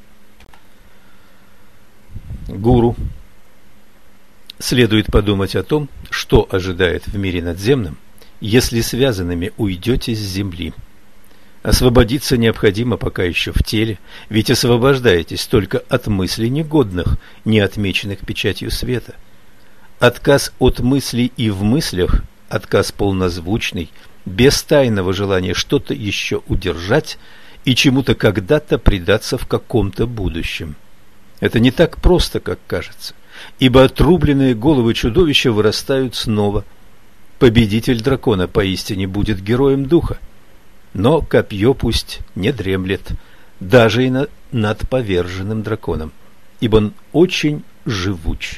Гуру. Следует подумать о том, что ожидает в мире надземном, если связанными уйдете с земли. Освободиться необходимо пока еще в теле, ведь освобождаетесь только от мыслей негодных, не отмеченных печатью света. Отказ от мыслей и в мыслях, отказ полнозвучный, без тайного желания что-то еще удержать и чему-то когда-то предаться в каком-то будущем. Это не так просто, как кажется, ибо отрубленные головы чудовища вырастают снова. Победитель дракона поистине будет героем духа. Но копье пусть не дремлет, даже и на, над поверженным драконом, ибо он очень живуч.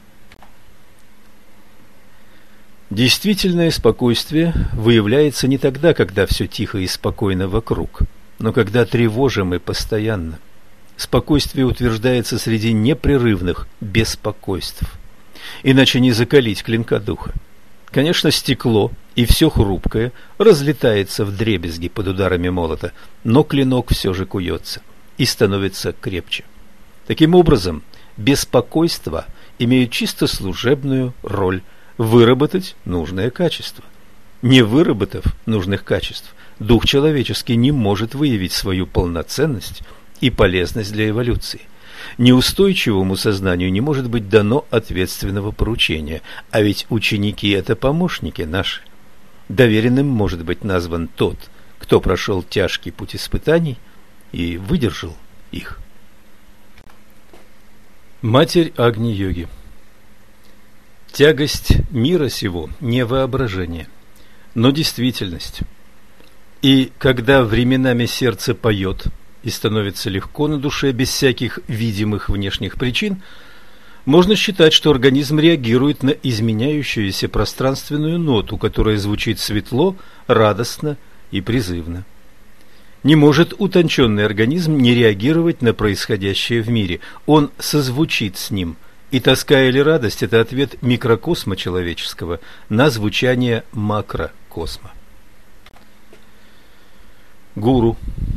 Действительное спокойствие выявляется не тогда, когда все тихо и спокойно вокруг, но когда тревожим и постоянно. Спокойствие утверждается среди непрерывных беспокойств, иначе не закалить клинка духа. Конечно, стекло и все хрупкое разлетается вдребезги под ударами молота, но клинок все же куется и становится крепче. Таким образом, беспокойство имеет чисто служебную роль – выработать нужное качество. Не выработав нужных качеств, дух человеческий не может выявить свою полноценность и полезность для эволюции. Неустойчивому сознанию не может быть дано ответственного поручения, а ведь ученики – это помощники наши. Доверенным может быть назван тот, кто прошел тяжкий путь испытаний и выдержал их. Матерь Агни-йоги. Тягость мира сего не воображение, но действительность. И когда временами сердце поет и становится легко на душе без всяких видимых внешних причин, можно считать, что организм реагирует на изменяющуюся пространственную ноту, которая звучит светло, радостно и призывно. Не может утонченный организм не реагировать на происходящее в мире, он созвучит с ним, и тоска или радость – это ответ микрокосма человеческого на звучание макрокосма. Гуру.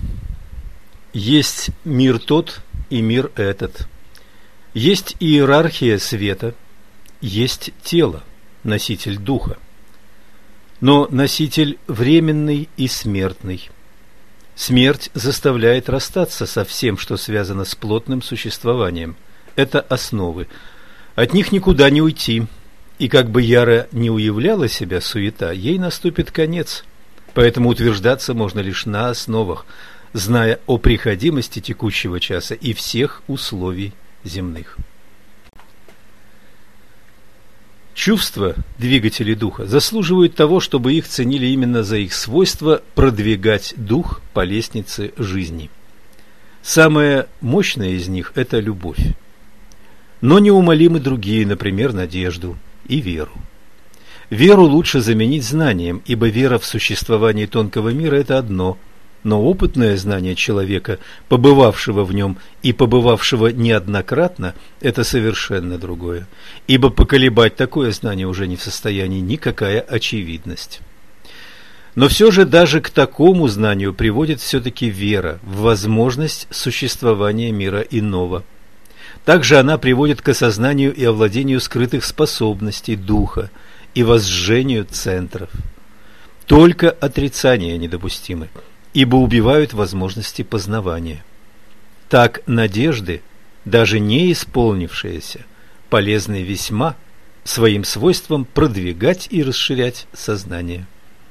Есть мир тот и мир этот. Есть иерархия света, есть тело, носитель духа. Но носитель временный и смертный. Смерть заставляет расстаться со всем, что связано с плотным существованием. Это основы. От них никуда не уйти. И как бы яро не уявляла себя суета, ей наступит конец. Поэтому утверждаться можно лишь на основах, зная о приходимости текущего часа и всех условий земных. Чувства, двигатели духа, заслуживают того, чтобы их ценили именно за их свойство продвигать дух по лестнице жизни. Самая мощная из них – это любовь. Но неумолимы другие, например, надежду и веру. Веру лучше заменить знанием, ибо вера в существование тонкого мира – это одно, но опытное знание человека, побывавшего в нем и побывавшего неоднократно, это совершенно другое, ибо поколебать такое знание уже не в состоянии никакая очевидность. Но все же даже к такому знанию приводит все-таки вера в возможность существования мира иного. Также она приводит к осознанию и овладению скрытых способностей духа и возжжению центров. Только отрицания недопустимы, ибо убивают возможности познавания. Так надежды, даже не исполнившиеся, полезны весьма своим свойством продвигать и расширять сознание.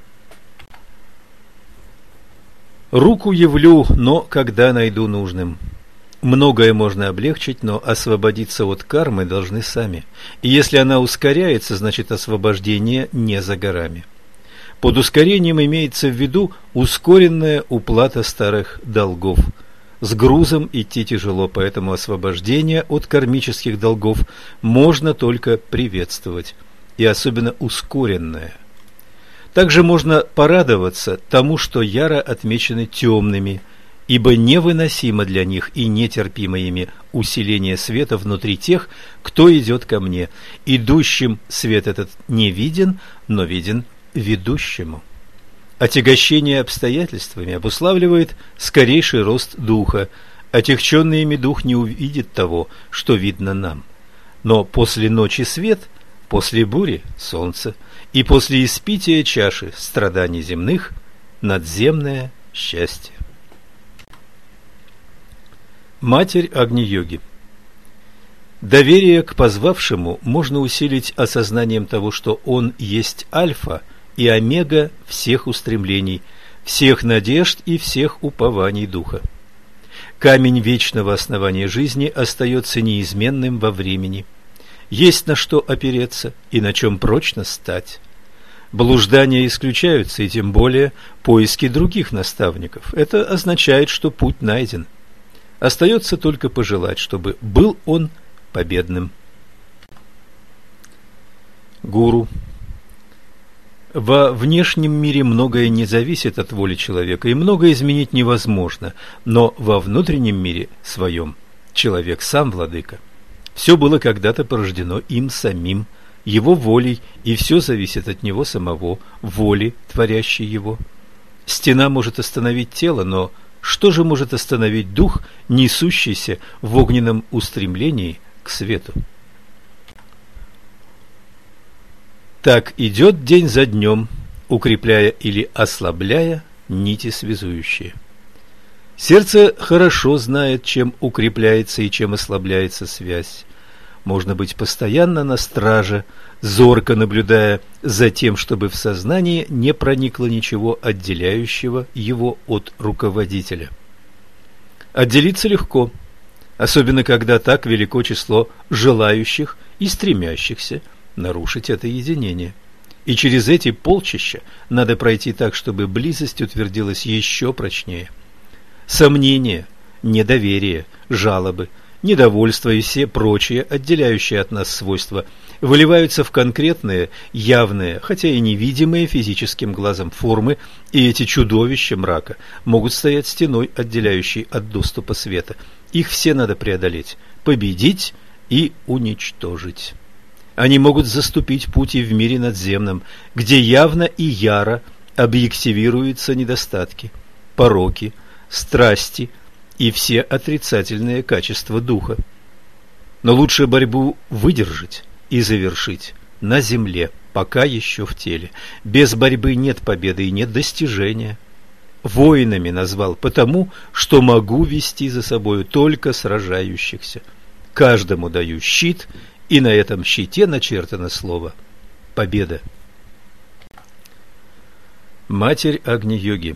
Руку явлю, но когда найду нужным. Многое можно облегчить, но освободиться от кармы должны сами. И если она ускоряется, значит освобождение не за горами. Под ускорением имеется в виду ускоренная уплата старых долгов. С грузом идти тяжело, поэтому освобождение от кармических долгов можно только приветствовать, и особенно ускоренное. Также можно порадоваться тому, что яро отмечены темными, ибо невыносимо для них и нетерпимо ими усиление света внутри тех, кто идет ко мне. Идущим свет этот не виден, но виден ведущему. Отягощение обстоятельствами обуславливает скорейший рост духа. Отягченный ими дух не увидит того, что видно нам. Но после ночи свет, после бури солнце, и после испития чаши страданий земных надземное счастье. Матерь Агни-йоги. Доверие к позвавшему можно усилить осознанием того, что он есть альфа и омега всех устремлений, всех надежд и всех упований духа. Камень вечного основания жизни остается неизменным во времени. Есть на что опереться и на чем прочно стать. Блуждания исключаются, и тем более поиски других наставников. Это означает, что путь найден. Остается только пожелать, чтобы был он победным. Гуру. Во внешнем мире многое не зависит от воли человека, и многое изменить невозможно, но во внутреннем мире своем человек сам владыка. Все было когда-то порождено им самим, его волей, и все зависит от него самого, воли, творящей его. Стена может остановить тело, но что же может остановить дух, несущийся в огненном устремлении к свету? Так идет день за днем, укрепляя или ослабляя нити связующие. Сердце хорошо знает, чем укрепляется и чем ослабляется связь. Можно быть постоянно на страже, зорко наблюдая за тем, чтобы в сознании не проникло ничего отделяющего его от руководителя. Отделиться легко, особенно когда так велико число желающих и стремящихся нарушить это единение. И через эти полчища надо пройти так, чтобы близость утвердилась еще прочнее. Сомнения, недоверие, жалобы, недовольство и все прочие, отделяющие от нас свойства, выливаются в конкретные, явные, хотя и невидимые физическим глазом формы, и эти чудовища мрака могут стоять стеной, отделяющей от доступа света. Их все надо преодолеть, победить и уничтожить. Они могут заступить пути в мире надземном, где явно и яро объективируются недостатки, пороки, страсти и все отрицательные качества духа. Но лучше борьбу выдержать и завершить на земле, пока еще в теле. Без борьбы нет победы и нет достижения. Воинами назвал потому, что могу вести за собою только сражающихся. Каждому даю щит, и на этом щите начертано слово «Победа». Матерь Агни-йоги.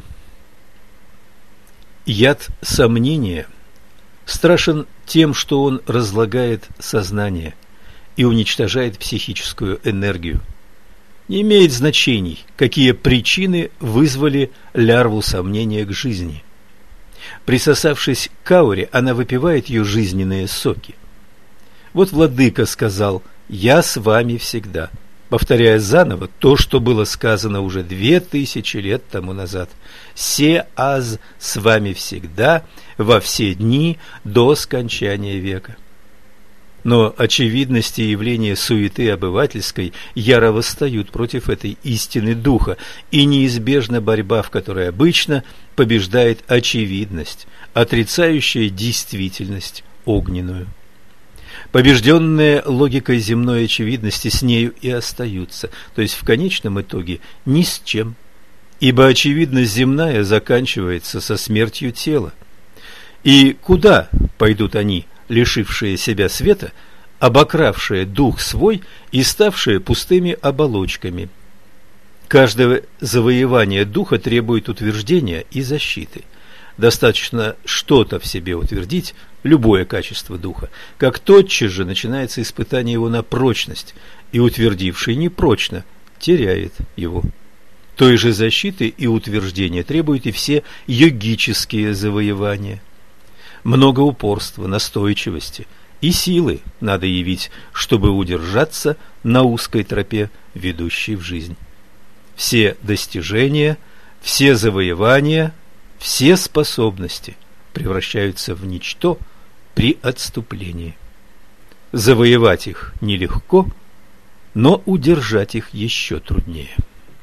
Яд сомнения страшен тем, что он разлагает сознание. и уничтожает психическую энергию. Не имеет значений, какие причины вызвали лярву сомнения к жизни. Присосавшись к ауре, она выпивает ее жизненные соки. Вот владыка сказал: «Я с вами всегда», повторяя заново то, что было сказано уже две тысячи лет тому назад. «Се аз с вами всегда, во все дни до скончания века». Но очевидности явления суеты обывательской яро восстают против этой истины духа, и неизбежна борьба, в которой обычно побеждает очевидность, отрицающая действительность огненную. Побежденные логикой земной очевидности с нею и остаются, то есть в конечном итоге ни с чем, ибо очевидность земная заканчивается со смертью тела. И куда пойдут они, лишившие себя света, обокравшие дух свой и ставшие пустыми оболочками? Каждое завоевание духа требует утверждения и защиты. Достаточно что-то в себе утвердить, любое качество духа, как тотчас же начинается испытание его на прочность, и утвердивший непрочно теряет его. Той же защиты и утверждения требуют и все йогические завоевания. Много упорства, настойчивости и силы надо явить, чтобы удержаться на узкой тропе, ведущей в жизнь. Все достижения, все завоевания, все способности превращаются в ничто при отступлении. Завоевать их нелегко, но удержать их еще труднее.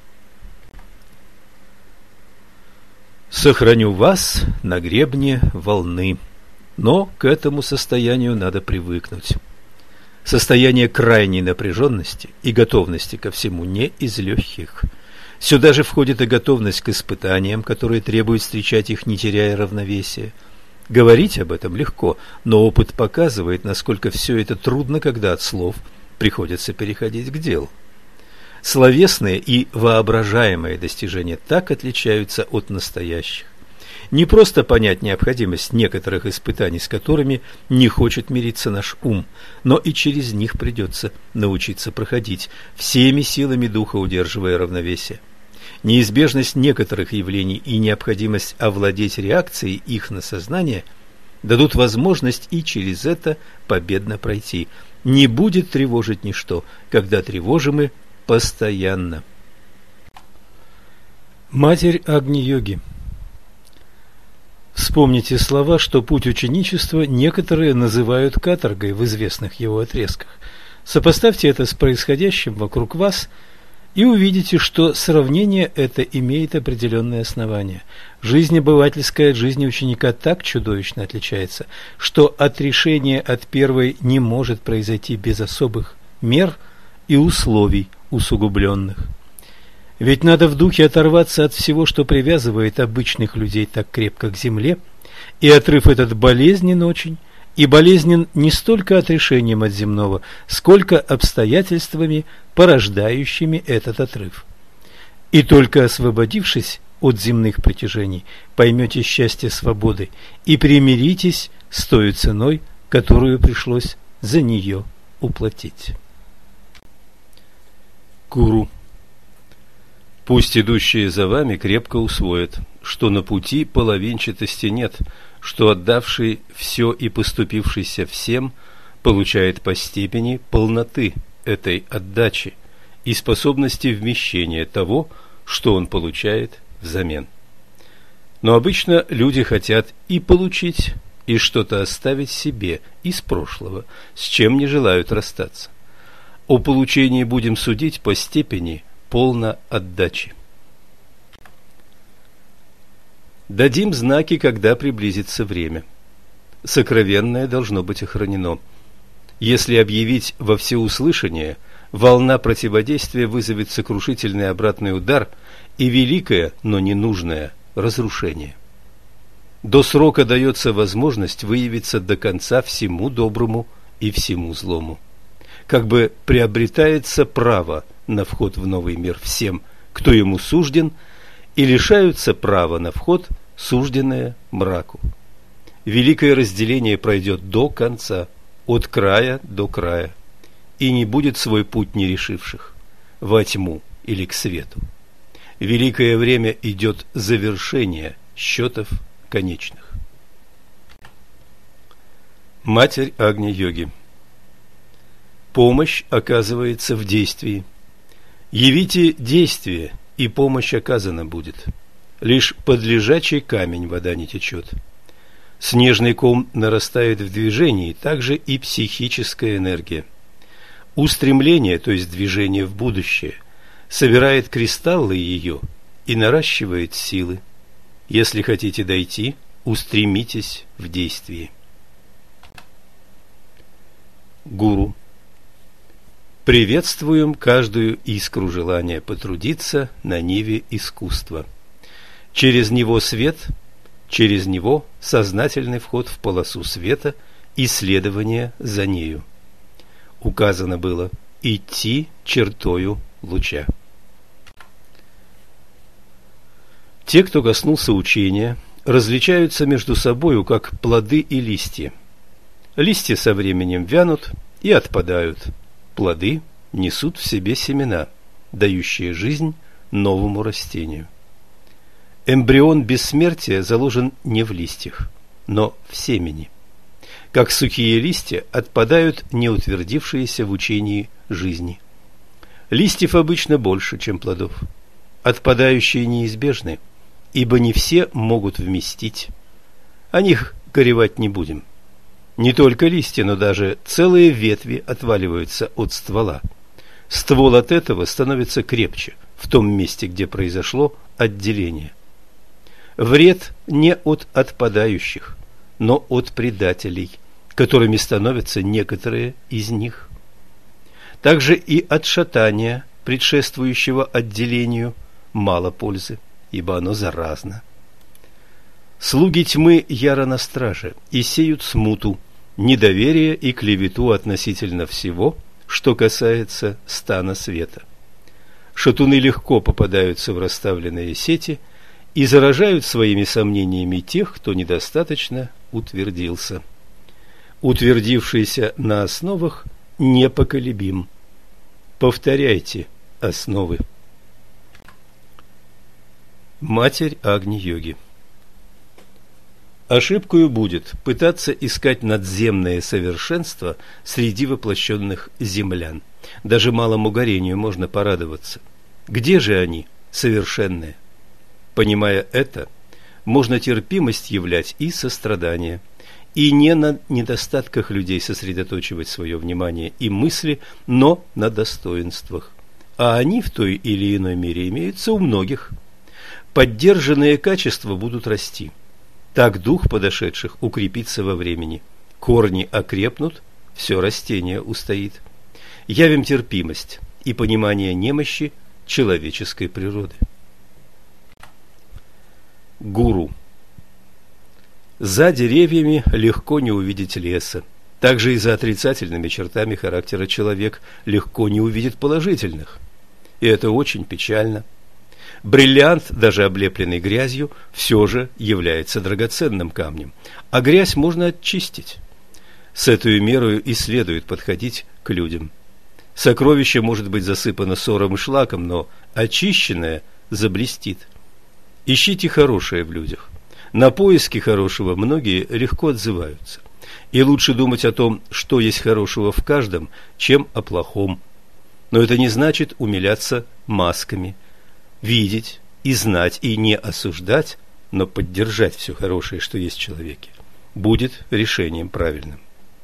Сохраню вас на гребне волны, но к этому состоянию надо привыкнуть. Состояние крайней напряженности и готовности ко всему не из легких. Сюда же входит и готовность к испытаниям, которые требуют встречать их, не теряя равновесия. Говорить об этом легко, но опыт показывает, насколько все это трудно, когда от слов приходится переходить к делу. Словесные и воображаемые достижения так отличаются от настоящих. Не просто понять необходимость некоторых испытаний, с которыми не хочет мириться наш ум, но и через них придется научиться проходить, всеми силами духа удерживая равновесие. Неизбежность некоторых явлений и необходимость овладеть реакцией их на сознание дадут возможность и через это победно пройти. Не будет тревожить ничто, когда тревожимы постоянно. Матерь Агни-йоги. Вспомните слова, что путь ученичества некоторые называют каторгой в известных его отрезках. Сопоставьте это с происходящим вокруг вас и увидите, что сравнение это имеет определенные основания. Жизнь обывательская от жизни ученика так чудовищно отличается, что отрешение от первой не может произойти без особых мер и условий усугубленных. Ведь надо в духе оторваться от всего, что привязывает обычных людей так крепко к земле, и отрыв этот болезнен очень, и болезнен не столько отрешением от земного, сколько обстоятельствами, порождающими этот отрыв. И только освободившись от земных притяжений, поймете счастье свободы и примиритесь с той ценой, которую пришлось за нее уплатить. Гуру. Пусть идущие за вами крепко усвоят, что на пути половинчатости нет, что отдавший все и поступившийся всем получает по степени полноты этой отдачи и способности вмещения того, что он получает взамен. Но обычно люди хотят и получить, и что-то оставить себе из прошлого, с чем не желают расстаться. О получении будем судить по степени полной отдачи. Дадим знаки, когда приблизится время. Сокровенное должно быть охранено. Если объявить во всеуслышание, волна противодействия вызовет сокрушительный обратный удар и великое, но ненужное разрушение. До срока дается возможность выявиться до конца всему доброму и всему злому. Как бы приобретается право на вход в новый мир всем, кто ему сужден, и лишаются права на вход, сужденное мраку. Великое разделение пройдет до конца, от края до края, и не будет свой путь нерешивших во тьму или к свету. Великое время идет завершение счетов конечных. Матерь Агни-йоги. Помощь оказывается в действии. Явите действие, и помощь оказана будет. Лишь под лежачий камень вода не течет. Снежный ком нарастает в движении, также и психическая энергия. Устремление, то есть движение в будущее, собирает кристаллы ее и наращивает силы. Если хотите дойти, устремитесь в действии. Гуру. Приветствуем каждую искру желания потрудиться на ниве искусства. Через него свет, через него сознательный вход в полосу света и следование за нею. Указано было идти чертою луча. Те, кто коснулся учения, различаются между собою, как плоды и листья. Листья со временем вянут и отпадают. Плоды несут в себе семена, дающие жизнь новому растению. Эмбрион бессмертия заложен не в листьях, но в семени. Как сухие листья отпадают неутвердившиеся в учении жизни. Листьев обычно больше, чем плодов. Отпадающие неизбежны, ибо не все могут вместить. О них горевать не будем. Не только листья, но даже целые ветви отваливаются от ствола. Ствол от этого становится крепче в том месте, где произошло отделение. Вред не от отпадающих, но от предателей, которыми становятся некоторые из них. Также и от шатания, предшествующего отделению, мало пользы, ибо оно заразно. Слуги тьмы яро на страже и сеют смуту, недоверие и клевету относительно всего, что касается стана света. Шатуны легко попадаются в расставленные сети и заражают своими сомнениями тех, кто недостаточно утвердился. Утвердившийся на основах непоколебим. Повторяйте основы. Матерь Агни-йоги. Ошибкою будет пытаться искать надземное совершенство среди воплощенных землян. Даже малому горению можно порадоваться. Где же они, совершенные? Понимая это, можно терпимость являть и сострадание, и не на недостатках людей сосредоточивать свое внимание и мысли, но на достоинствах. А они в той или иной мере имеются у многих. Поддержанные качества будут расти. Так дух подошедших укрепится во времени. Корни окрепнут, все растение устоит. Явим терпимость и понимание немощи человеческой природы. Гуру. За деревьями легко не увидеть леса. Также и за отрицательными чертами характера человек легко не увидит положительных. И это очень печально. Бриллиант, даже облепленный грязью, все же является драгоценным камнем, а грязь можно очистить. С этой мерой и следует подходить к людям. Сокровище может быть засыпано сором и шлаком, но очищенное заблестит. Ищите хорошее в людях. На поиски хорошего многие легко отзываются. И лучше думать о том, что есть хорошего в каждом, чем о плохом. Но это не значит умиляться масками. Видеть и знать, и не осуждать, но поддержать все хорошее, что есть в человеке, будет решением правильным.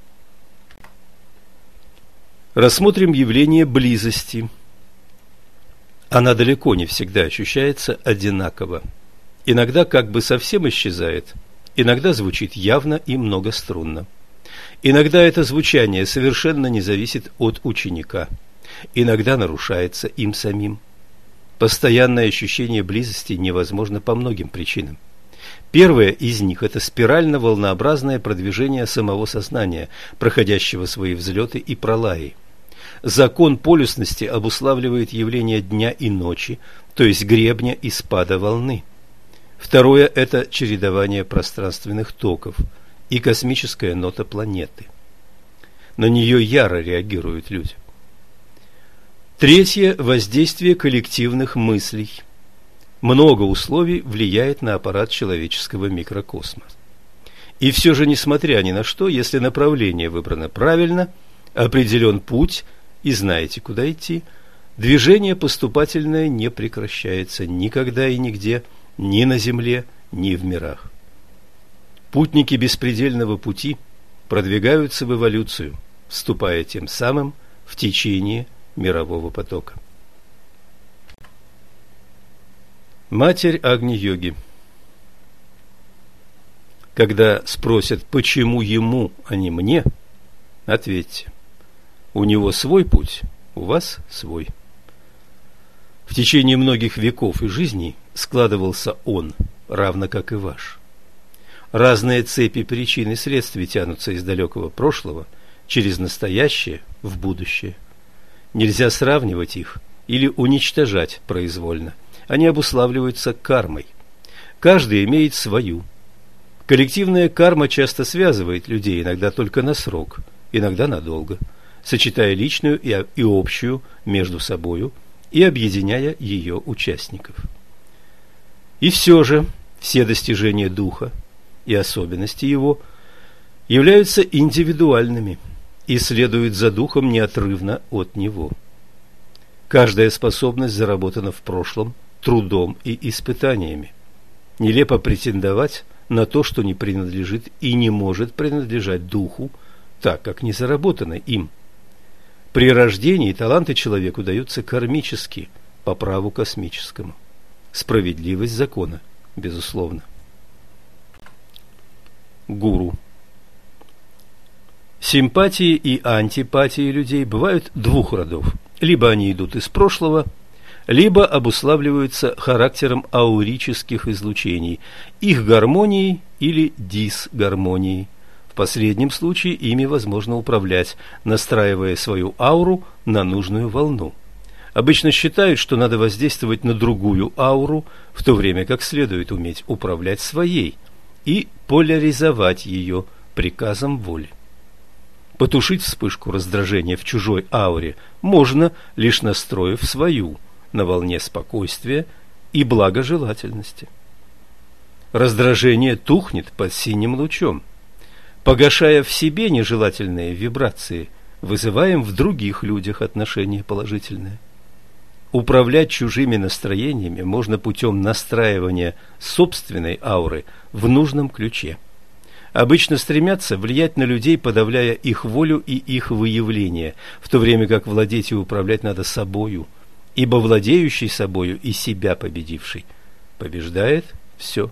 Рассмотрим явление близости. Она далеко не всегда ощущается одинаково. Иногда как бы совсем исчезает, иногда звучит явно и многострунно. Иногда это звучание совершенно не зависит от ученика, иногда нарушается им самим. Постоянное ощущение близости невозможно по многим причинам. Первое из них – это спирально-волнообразное продвижение самого сознания, проходящего свои взлеты и пролаи. Закон полюсности обуславливает явление дня и ночи, то есть гребня и спада волны. Второе – это чередование пространственных токов и космическая нота планеты. На нее яро реагируют люди. Третье – воздействие коллективных мыслей. Много условий влияет на аппарат человеческого микрокосма. И все же, несмотря ни на что, если направление выбрано правильно, определен путь и знаете, куда идти, движение поступательное не прекращается никогда и нигде, ни на земле, ни в мирах. Путники беспредельного пути продвигаются в эволюцию, вступая тем самым в течение мирового потока. Матерь Агни-йоги. Когда спросят, почему ему, а не мне, ответьте: у него свой путь, у вас свой. В течение многих веков и жизней складывался он, равно как и ваш. Разные цепи причин и следствий тянутся из далекого прошлого через настоящее в будущее. Нельзя сравнивать их или уничтожать произвольно. Они обуславливаются кармой. Каждый имеет свою. Коллективная карма часто связывает людей, иногда только на срок, иногда надолго, сочетая личную и, и общую между собою и объединяя ее участников. И все же все достижения духа и особенности его являются индивидуальными и следуют за духом неотрывно от него. Каждая способность заработана в прошлом трудом и испытаниями. Нелепо претендовать на то, что не принадлежит и не может принадлежать духу, так как не заработано им. При рождении таланты человеку даются кармически, по праву космическому. Справедливость закона, безусловно. Гуру. Симпатии и антипатии людей бывают двух родов. Либо они идут из прошлого, либо обуславливаются характером аурических излучений, их гармонией или дисгармонией. В последнем случае ими возможно управлять, настраивая свою ауру на нужную волну. Обычно считают, что надо воздействовать на другую ауру, в то время как следует уметь управлять своей и поляризовать ее приказом воли. Потушить вспышку раздражения в чужой ауре можно, лишь настроив свою на волне спокойствия и благожелательности. Раздражение тухнет под синим лучом. Погашая в себе нежелательные вибрации, вызываем в других людях отношение положительное. Управлять чужими настроениями можно путем настраивания собственной ауры в нужном ключе. Обычно стремятся влиять на людей, подавляя их волю и их выявление, в то время как владеть и управлять надо собою, ибо владеющий собою и себя победивший побеждает все.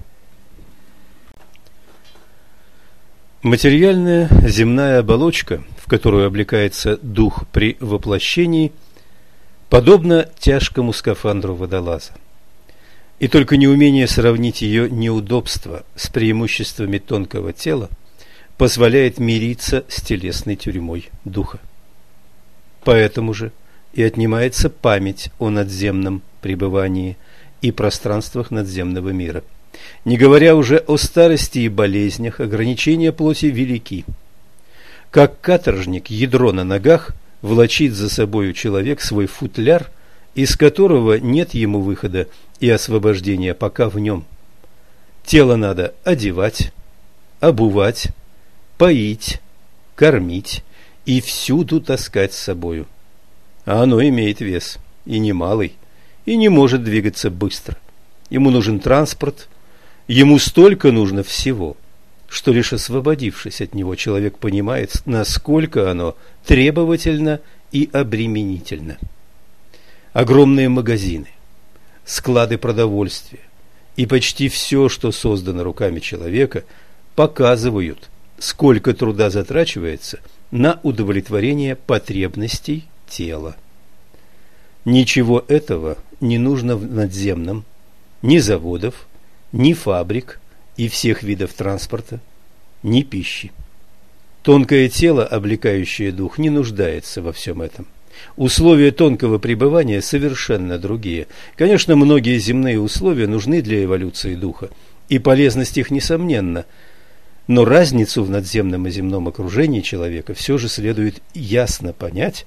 Материальная земная оболочка, в которую облекается дух при воплощении, подобна тяжкому скафандру водолаза. И только неумение сравнить ее неудобства с преимуществами тонкого тела позволяет мириться с телесной тюрьмой духа. Поэтому же и отнимается память о надземном пребывании и пространствах надземного мира. Не говоря уже о старости и болезнях, ограничения плоти велики. Как каторжник ядро на ногах влачит за собою человек свой футляр, из которого нет ему выхода и освобождения, пока в нем. Тело надо одевать, обувать, поить, кормить и всюду таскать с собою. А оно имеет вес, и немалый, и не может двигаться быстро. Ему нужен транспорт, ему столько нужно всего, что лишь освободившись от него, человек понимает, насколько оно требовательно и обременительно. Огромные магазины, склады продовольствия и почти все, что создано руками человека, показывают, сколько труда затрачивается на удовлетворение потребностей тела. Ничего этого не нужно в надземном, ни заводов, ни фабрик и всех видов транспорта, ни пищи. Тонкое тело, облекающее дух, не нуждается во всем этом. Условия тонкого пребывания совершенно другие. Конечно, многие земные условия нужны для эволюции духа, и полезность их несомненна, но разницу в надземном и земном окружении человека все же следует ясно понять,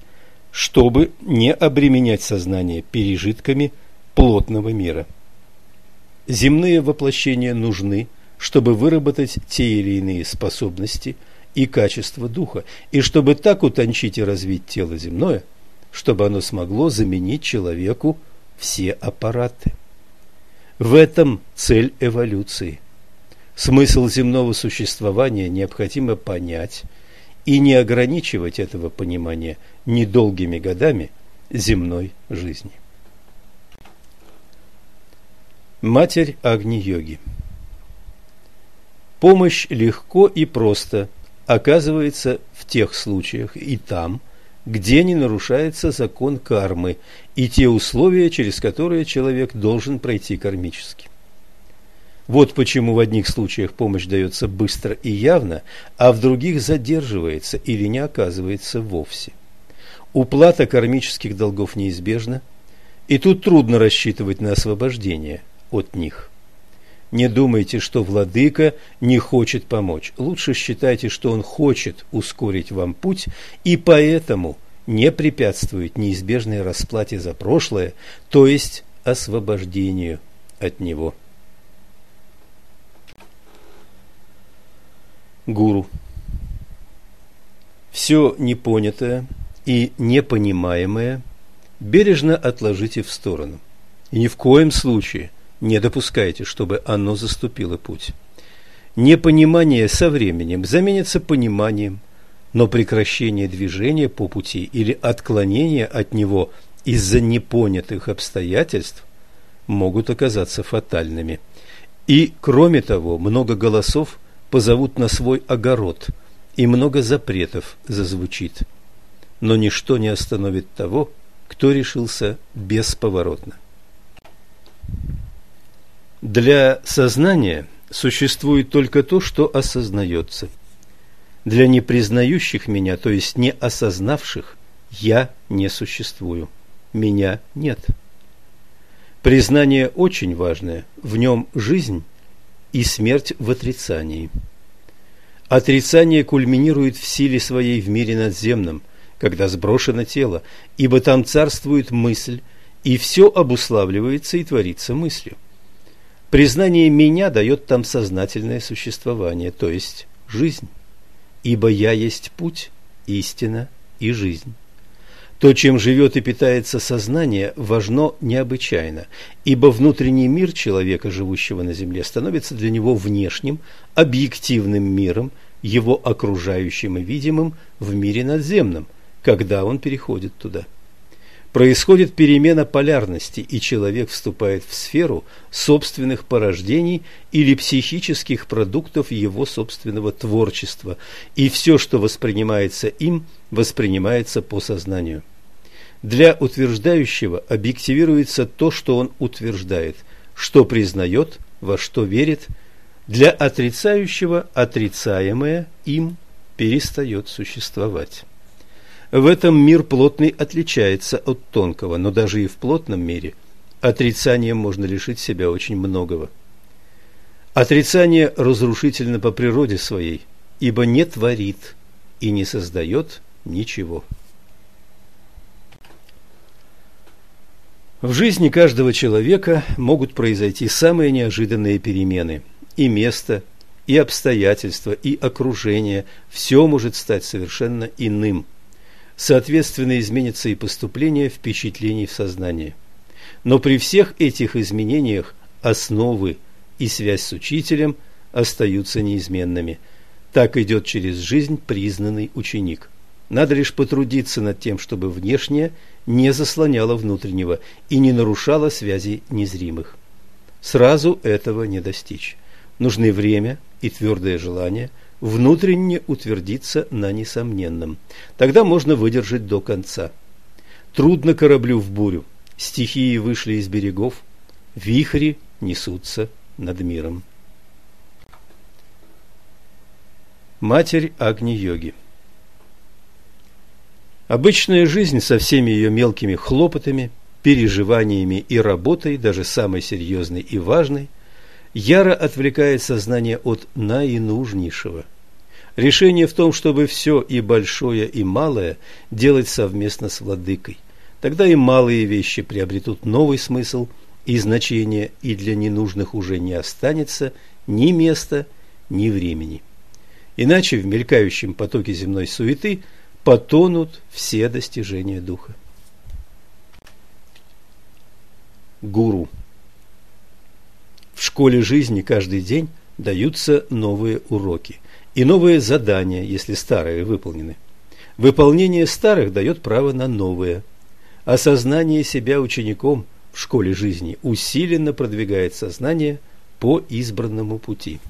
чтобы не обременять сознание пережитками плотного мира. Земные воплощения нужны, чтобы выработать те или иные способности и качества духа, и чтобы так утончить и развить тело земное, чтобы оно смогло заменить человеку все аппараты. В этом цель эволюции. Смысл земного существования необходимо понять и не ограничивать этого понимания недолгими годами земной жизни. Матерь Агни-йоги. Помощь легко и просто оказывается в тех случаях и там, где не нарушается закон кармы и те условия, через которые человек должен пройти кармически. Вот почему в одних случаях помощь дается быстро и явно, а в других задерживается или не оказывается вовсе. Уплата кармических долгов неизбежна, и тут трудно рассчитывать на освобождение от них. Не думайте, что владыка не хочет помочь. Лучше считайте, что он хочет ускорить вам путь и поэтому не препятствует неизбежной расплате за прошлое, то есть освобождению от него. Гуру. Все непонятое и непонимаемое бережно отложите в сторону. И ни в коем случае не допускайте, чтобы оно заступило путь. Непонимание со временем заменится пониманием, но прекращение движения по пути или отклонение от него из-за непонятых обстоятельств могут оказаться фатальными. И, кроме того, много голосов позовут на свой огород, и много запретов зазвучит. Но ничто не остановит того, кто решился бесповоротно. Для сознания существует только то, что осознается. Для непризнающих меня, то есть не осознавших, я не существую. Меня нет. Признание очень важное, в нем жизнь и смерть в отрицании. Отрицание кульминирует в силе своей в мире надземном, когда сброшено тело, ибо там царствует мысль, и все обуславливается и творится мыслью. Признание меня дает там сознательное существование, то есть жизнь, ибо я есть путь, истина и жизнь. То, чем живет и питается сознание, важно необычайно, ибо внутренний мир человека, живущего на земле, становится для него внешним, объективным миром, его окружающим и видимым в мире надземном, когда он переходит туда. Происходит перемена полярности, и человек вступает в сферу собственных порождений или психических продуктов его собственного творчества, и все, что воспринимается им, воспринимается по сознанию. Для утверждающего объективируется то, что он утверждает, что признает, во что верит. Для отрицающего отрицаемое им перестает существовать. В этом мир плотный отличается от тонкого, но даже и в плотном мире отрицанием можно лишить себя очень многого. Отрицание разрушительно по природе своей, ибо не творит и не создает ничего. В жизни каждого человека могут произойти самые неожиданные перемены, и место, и обстоятельства, и окружение, все может стать совершенно иным. Соответственно, изменится и поступление впечатлений в сознание. Но при всех этих изменениях основы и связь с учителем остаются неизменными. Так идет через жизнь признанный ученик. Надо лишь потрудиться над тем, чтобы внешнее не заслоняло внутреннего и не нарушало связей незримых. Сразу этого не достичь. Нужны время и твердое желание внутренне утвердиться на несомненном. Тогда можно выдержать до конца. Трудно кораблю в бурю. Стихии вышли из берегов, вихри несутся над миром. Матерь Агни-йоги. Обычная жизнь со всеми ее мелкими хлопотами, переживаниями и работой, даже самой серьезной и важной, яро отвлекает сознание от наинужнейшего. Решение в том, чтобы все и большое, и малое делать совместно с владыкой. Тогда и малые вещи приобретут новый смысл и значение, и для ненужных уже не останется ни места, ни времени. Иначе в мелькающем потоке земной суеты потонут все достижения духа. Гуру. В школе жизни каждый день даются новые уроки и новые задания, если старые выполнены. Выполнение старых дает право на новые. Осознание себя учеником в школе жизни усиленно продвигает сознание по избранному пути.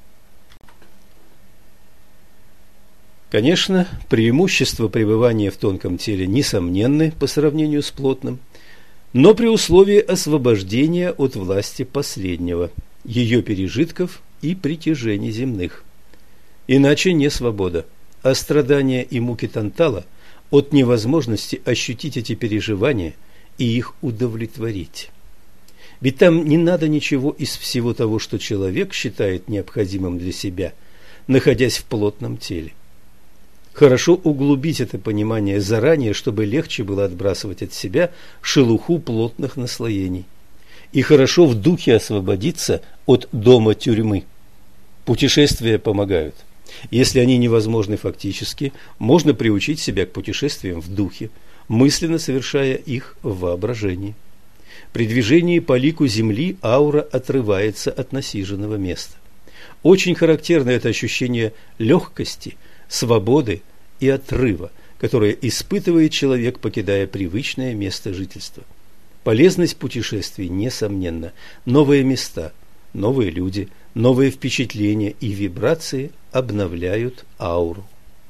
Конечно, преимущества пребывания в тонком теле несомненны по сравнению с плотным, но при условии освобождения от власти последнего, ее пережитков и притяжений земных. Иначе не свобода, а страдания и муки тантала от невозможности ощутить эти переживания и их удовлетворить. Ведь там не надо ничего из всего того, что человек считает необходимым для себя, находясь в плотном теле. Хорошо углубить это понимание заранее, чтобы легче было отбрасывать от себя шелуху плотных наслоений. И хорошо в духе освободиться от дома тюрьмы. Путешествия помогают. Если они невозможны фактически, можно приучить себя к путешествиям в духе, мысленно совершая их в воображении. При движении по лику земли аура отрывается от насиженного места. Очень характерно это ощущение легкости, свободы и отрыва, которое испытывает человек, покидая привычное место жительства. Полезность путешествий несомненна. Новые места, новые люди, новые впечатления и вибрации обновляют ауру.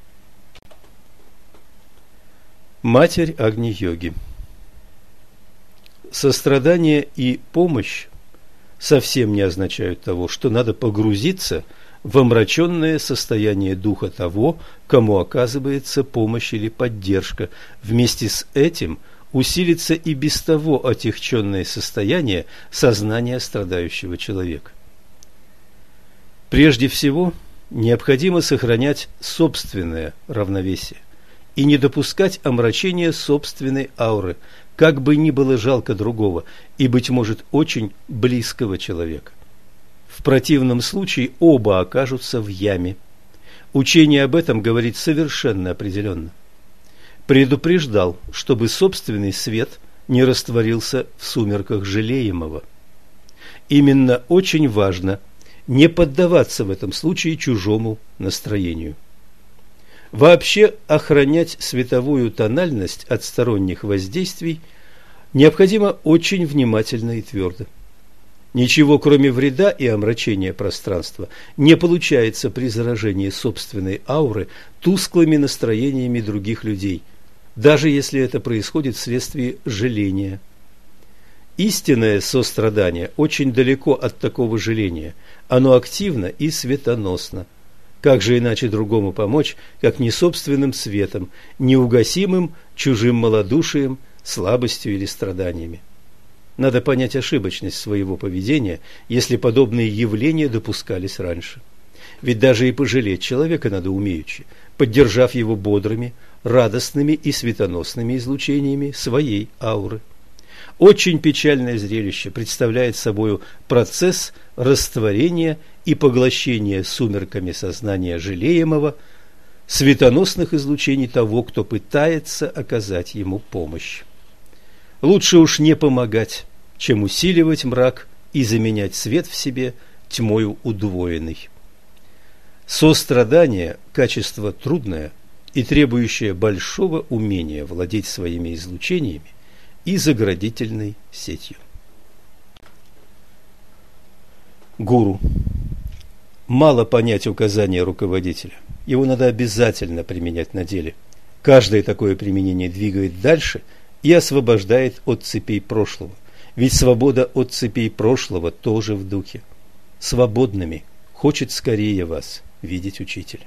Матерь Агни-йоги. Сострадание и помощь совсем не означают того, что надо погрузиться в омраченное состояние духа того, кому оказывается помощь или поддержка. Вместе с этим усилится и без того отягченное состояние сознания страдающего человека. Прежде всего, необходимо сохранять собственное равновесие и не допускать омрачения собственной ауры, как бы ни было жалко другого и, быть может, очень близкого человека. В противном случае оба окажутся в яме. Учение об этом говорит совершенно определенно. Предупреждал, чтобы собственный свет не растворился в сумерках жалеемого. Именно очень важно не поддаваться в этом случае чужому настроению. Вообще охранять световую тональность от сторонних воздействий необходимо очень внимательно и твердо. Ничего, кроме вреда и омрачения пространства, не получается при заражении собственной ауры тусклыми настроениями других людей, даже если это происходит вследствие жаления. Истинное сострадание очень далеко от такого жаления, оно активно и светоносно. Как же иначе другому помочь, как не собственным светом, неугасимым чужим малодушием, слабостью или страданиями? Надо понять ошибочность своего поведения, если подобные явления допускались раньше. Ведь даже и пожалеть человека надо умеючи, поддержав его бодрыми, радостными и светоносными излучениями своей ауры. Очень печальное зрелище представляет собою процесс растворения и поглощения сумерками сознания жалеемого светоносных излучений того, кто пытается оказать ему помощь. Лучше уж не помогать, чем усиливать мрак и заменять свет в себе тьмою удвоенной. Сострадание – качество трудное и требующее большого умения владеть своими излучениями и заградительной сетью. Гуру. Мало понять указания руководителя. Его надо обязательно применять на деле. Каждое такое применение двигает дальше и освобождает от цепей прошлого. Ведь свобода от цепей прошлого тоже в духе. Свободными хочет скорее вас видеть учитель.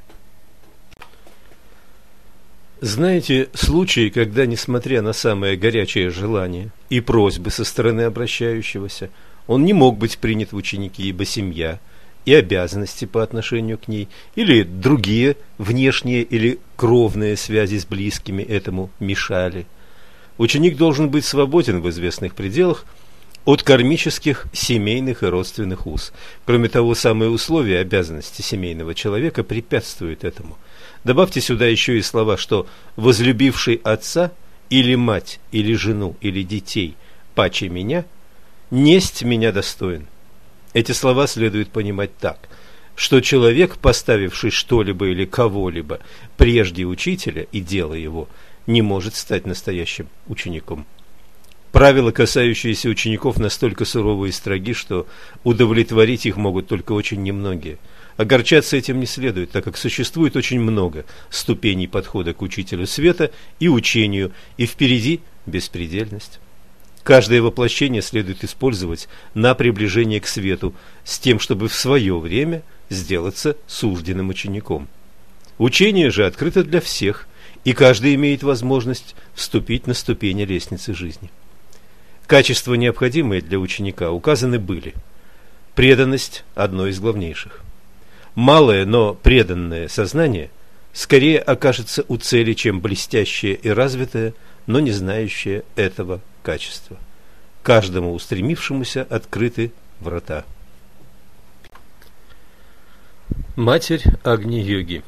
Знаете, случаи, когда, несмотря на самое горячее желание и просьбы со стороны обращающегося, он не мог быть принят в ученики, ибо семья и обязанности по отношению к ней, или другие внешние или кровные связи с близкими этому мешали. Ученик должен быть свободен в известных пределах от кармических, семейных и родственных уз. Кроме того, самые условия обязанности семейного человека препятствуют этому. Добавьте сюда еще и слова, что возлюбивший отца или мать, или жену, или детей паче меня, несть меня достоин. Эти слова следует понимать так, что человек, поставивший что-либо или кого-либо прежде учителя и дела его, не может стать настоящим учеником. Правила, касающиеся учеников, настолько суровы и строги, что удовлетворить их могут только очень немногие. Огорчаться этим не следует, так как существует очень много ступеней подхода к учителю света и учению, и впереди беспредельность. Каждое воплощение следует использовать на приближение к свету, с тем, чтобы в свое время сделаться сужденным учеником. Учение же открыто для всех, и каждый имеет возможность вступить на ступени лестницы жизни. Качества, необходимые для ученика, указаны были. Преданность – одно из главнейших. Малое, но преданное сознание скорее окажется у цели, чем блестящее и развитое, но не знающее этого качества. Каждому устремившемуся открыты врата. Матерь Агни-йоги.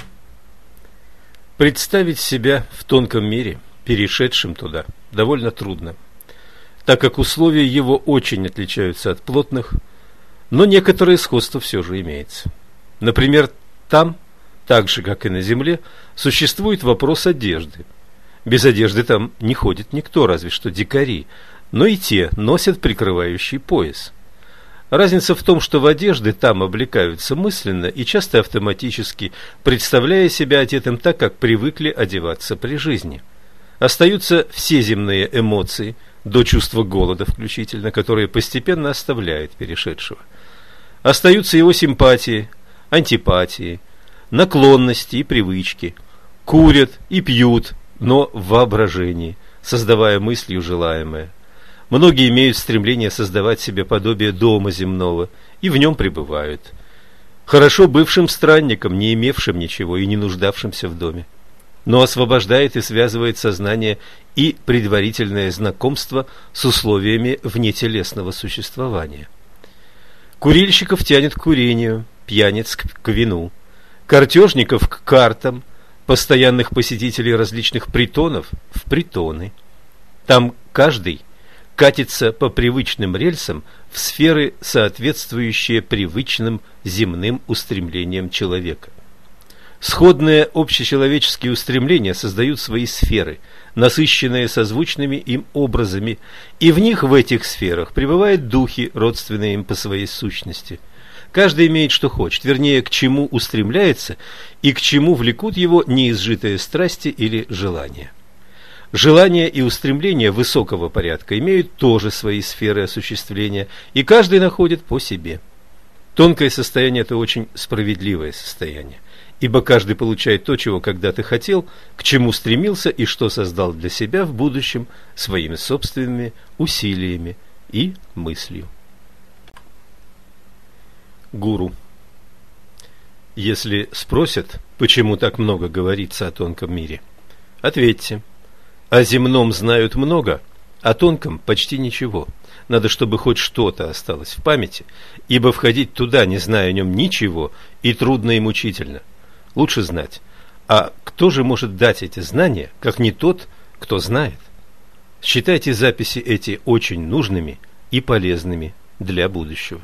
Представить себя в тонком мире, перешедшим туда, довольно трудно, так как условия его очень отличаются от плотных, но некоторое сходство все же имеется. Например, там, так же как и на земле, существует вопрос одежды. Без одежды там не ходит никто, разве что дикари, но и те носят прикрывающий пояс. Разница в том, что в одежды там облекаются мысленно и часто автоматически, представляя себя одетым так, как привыкли одеваться при жизни. Остаются все земные эмоции, до чувства голода включительно, которые постепенно оставляет перешедшего. Остаются его симпатии, антипатии, наклонности и привычки. Курят и пьют, но в воображении, создавая мыслью желаемое. Многие имеют стремление создавать себе подобие дома земного и в нем пребывают. Хорошо бывшим странникам, не имевшим ничего и не нуждавшимся в доме. Но освобождает и связывает сознание и предварительное знакомство с условиями внетелесного существования. Курильщиков тянет к курению, пьяниц к вину, картежников к картам, постоянных посетителей различных притонов в притоны. Там каждый катится по привычным рельсам в сферы, соответствующие привычным земным устремлениям человека. Сходные общечеловеческие устремления создают свои сферы, насыщенные созвучными им образами, и в них, в этих сферах, пребывают духи, родственные им по своей сущности. Каждый имеет, что хочет, вернее, к чему устремляется и к чему влекут его неизжитые страсти или желания. Желания и устремления высокого порядка имеют тоже свои сферы осуществления, и каждый находит по себе. Тонкое состояние – это очень справедливое состояние, ибо каждый получает то, чего когда-то хотел, к чему стремился и что создал для себя в будущем своими собственными усилиями и мыслью. Гуру. Если спросят, почему так много говорится о тонком мире, ответьте: о земном знают много, о тонком почти ничего. Надо, чтобы хоть что-то осталось в памяти, ибо входить туда, не зная о нем ничего, и трудно и мучительно. Лучше знать. А кто же может дать эти знания, как не тот, кто знает? Считайте записи эти очень нужными и полезными для будущего.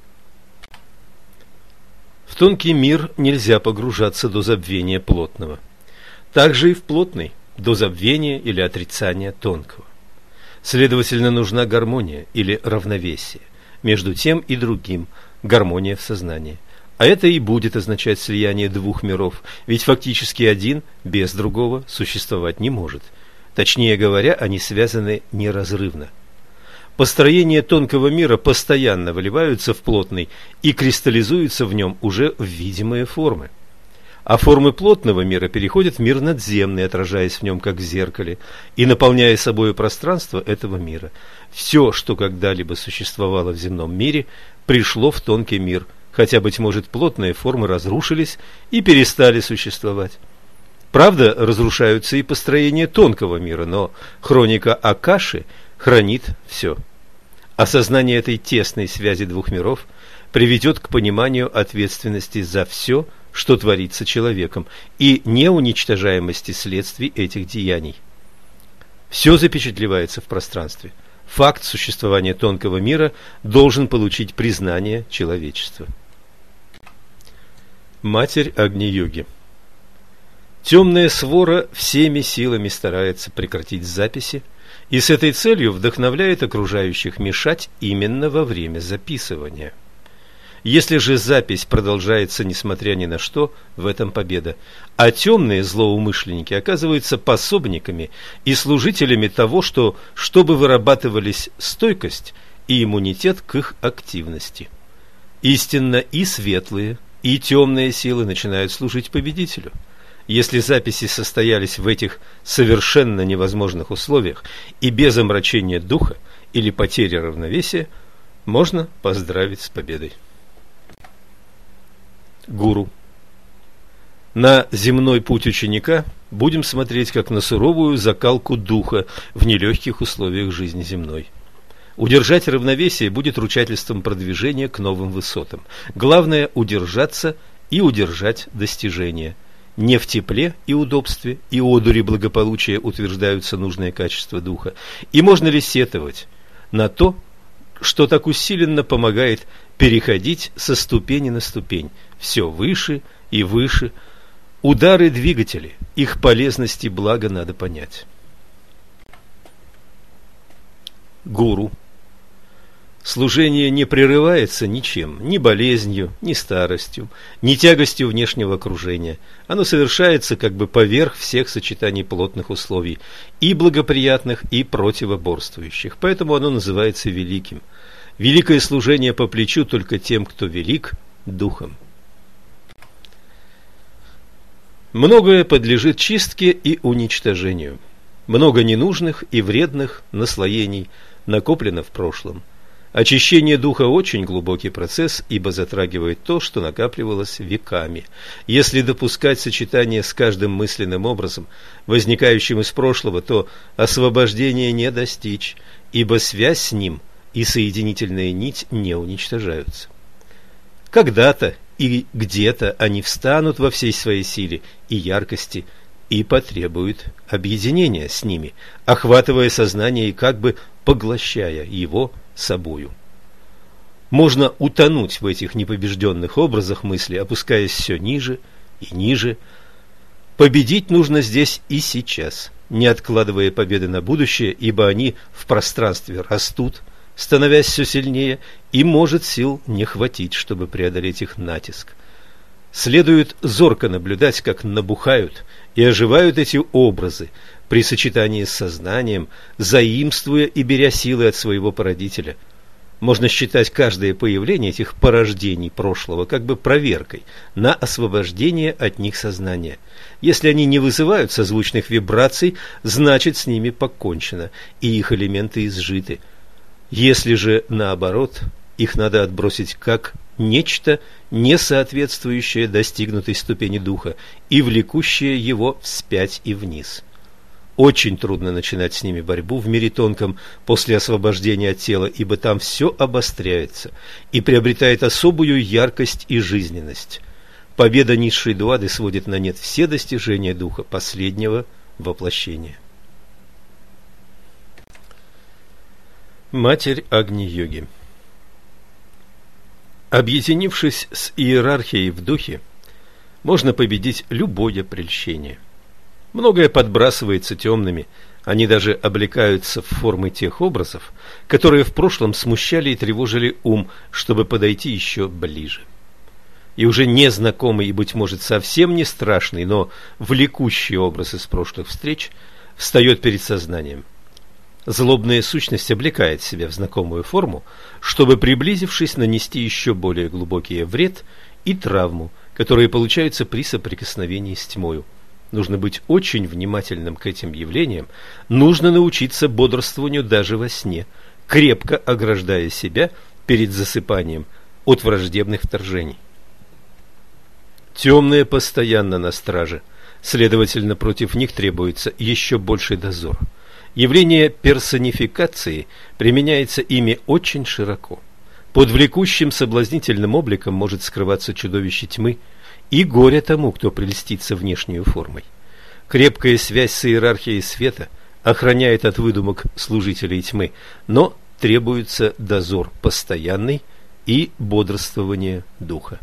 В тонкий мир нельзя погружаться до забвения плотного. Также и в плотный до забвения или отрицания тонкого. Следовательно, нужна гармония или равновесие между тем и другим, гармония в сознании. А это и будет означать слияние двух миров, ведь фактически один без другого существовать не может. Точнее говоря, они связаны неразрывно. Построения тонкого мира постоянно выливаются в плотный и кристаллизуются в нем уже в видимые формы. А формы плотного мира переходят в мир надземный, отражаясь в нем как в зеркале, и наполняя собой пространство этого мира. Все, что когда-либо существовало в земном мире, пришло в тонкий мир, хотя хотя, быть может, плотные формы разрушились и перестали существовать. Правда, разрушаются и построения тонкого мира, но хроника Акаши хранит все. Осознание этой тесной связи двух миров приведет к пониманию ответственности за все, что творится человеком, и неуничтожаемости следствий этих деяний. Все запечатлевается в пространстве. Факт существования тонкого мира должен получить признание человечества. Матерь Агни-йоги. Темная свора всеми силами старается прекратить записи и с этой целью вдохновляет окружающих мешать именно во время записывания. Если же запись продолжается несмотря ни на что, в этом победа. А темные злоумышленники оказываются пособниками и служителями того, что, чтобы вырабатывались стойкость и иммунитет к их активности. Истинно и светлые, и темные силы начинают служить победителю. Если записи состоялись в этих совершенно невозможных условиях и без омрачения духа или потери равновесия, можно поздравить с победой. Гуру. На земной путь ученика будем смотреть как на суровую закалку духа в нелегких условиях жизни земной. Удержать равновесие будет ручательством продвижения к новым высотам. Главное – удержаться и удержать достижения. Не в тепле и удобстве и одуре благополучия утверждаются нужные качества духа. И можно ли сетовать на то, что так усиленно помогает переходить со ступени на ступень, все выше и выше. Удары двигателей, их полезность и благо надо понять. Гуру. Служение не прерывается ничем, ни болезнью, ни старостью, ни тягостью внешнего окружения. Оно совершается как бы поверх всех сочетаний плотных условий, и благоприятных, и противоборствующих. Поэтому оно называется великим. Великое служение по плечу только тем, кто велик духом. Многое подлежит чистке и уничтожению. Много ненужных и вредных наслоений накоплено в прошлом. Очищение духа очень глубокий процесс, ибо затрагивает то, что накапливалось веками. Если допускать сочетание с каждым мысленным образом, возникающим из прошлого, то освобождения не достичь, ибо связь с ним и соединительная нить не уничтожаются. Когда-то и где-то они встанут во всей своей силе и яркости и потребуют объединения с ними, охватывая сознание и как бы поглощая его собою. Можно утонуть в этих непобежденных образах мысли, опускаясь все ниже и ниже. Победить нужно здесь и сейчас, не откладывая победы на будущее, ибо они в пространстве растут, становясь все сильнее, и может сил не хватить, чтобы преодолеть их натиск. Следует зорко наблюдать, как набухают и оживают эти образы при сочетании с сознанием, заимствуя и беря силы от своего породителя. Можно считать каждое появление этих порождений прошлого как бы проверкой на освобождение от них сознания. Если они не вызывают созвучных вибраций, значит с ними покончено, и их элементы изжиты. Если же, наоборот, их надо отбросить как нечто, не соответствующее достигнутой ступени духа и влекущее его вспять и вниз. Очень трудно начинать с ними борьбу в мире тонком после освобождения от тела, ибо там все обостряется и приобретает особую яркость и жизненность. Победа низшей дуады сводит на нет все достижения духа последнего воплощения. Матерь Агни-йоги. Объединившись с иерархией в духе, можно победить любое прельщение. Многое подбрасывается темными, они даже облекаются в формы тех образов, которые в прошлом смущали и тревожили ум, чтобы подойти еще ближе. И уже незнакомый и, быть может, совсем не страшный, но влекущий образ из прошлых встреч встает перед сознанием. Злобная сущность облекает себя в знакомую форму, чтобы, приблизившись, нанести еще более глубокий вред и травму, которые получаются при соприкосновении с тьмою. Нужно быть очень внимательным к этим явлениям, нужно научиться бодрствованию даже во сне, крепко ограждая себя перед засыпанием от враждебных вторжений. Темные постоянно на страже, следовательно, против них требуется еще больший дозор. Явление персонификации применяется ими очень широко. Под влекущим соблазнительным обликом может скрываться чудовище тьмы, и горе тому, кто прельстится внешнюю формой. Крепкая связь с иерархией света охраняет от выдумок служителей тьмы, но требуется дозор постоянный и бодрствование духа.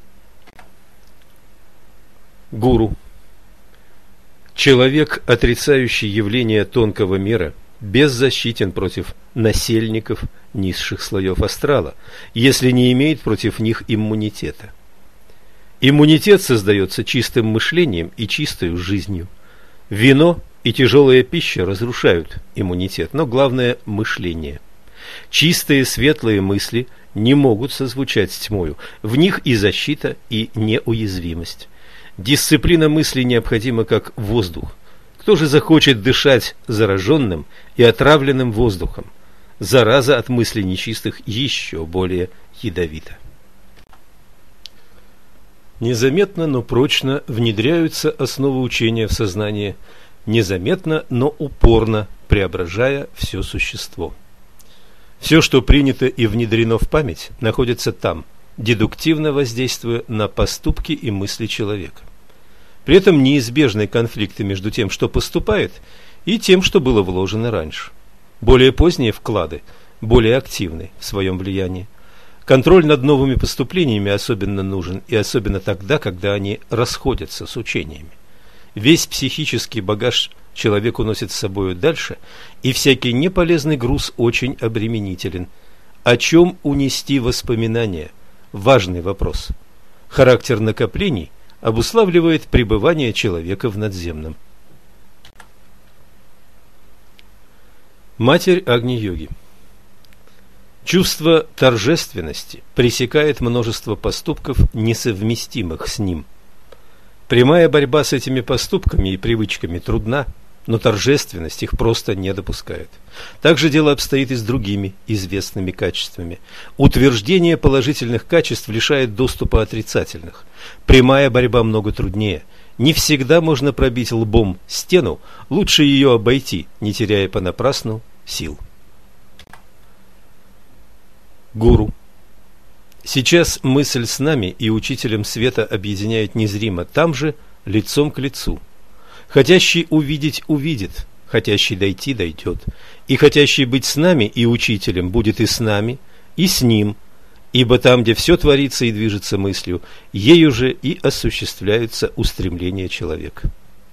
Гуру. Человек, отрицающий явления тонкого мира, беззащитен против насельников низших слоев астрала, если не имеет против них иммунитета. Иммунитет создается чистым мышлением и чистой жизнью. Вино и тяжелая пища разрушают иммунитет, но главное – мышление. Чистые светлые мысли не могут созвучать с тьмою, в них и защита, и неуязвимость. Дисциплина мысли необходима как воздух. Кто же захочет дышать зараженным и отравленным воздухом? Зараза от мыслей нечистых еще более ядовита. Незаметно, но прочно внедряются основы учения в сознание, незаметно, но упорно преображая все существо. Все, что принято и внедрено в память, находится там, дедуктивно воздействуя на поступки и мысли человека. При этом неизбежны конфликты между тем, что поступает, и тем, что было вложено раньше. Более поздние вклады более активны в своем влиянии. Контроль над новыми поступлениями особенно нужен, и особенно тогда, когда они расходятся с учениями. Весь психический багаж человек уносит с собой дальше, и всякий неполезный груз очень обременителен. О чем унести воспоминания? Важный вопрос. Характер накоплений обуславливает пребывание человека в надземном. Матерь Агни-йоги. Чувство торжественности пресекает множество поступков, несовместимых с ним. Прямая борьба с этими поступками и привычками трудна, но торжественность их просто не допускает. Так же дело обстоит и с другими известными качествами. Утверждение положительных качеств лишает доступа отрицательных. Прямая борьба много труднее. Не всегда можно пробить лбом стену, лучше ее обойти, не теряя понапрасну сил. Гуру. Сейчас мысль с нами и учителем света объединяет незримо там же, лицом к лицу. Хотящий увидеть – увидит, хотящий дойти – дойдет, и хотящий быть с нами и учителем будет и с нами, и с ним, ибо там, где все творится и движется мыслью, ею же и осуществляются устремления человека.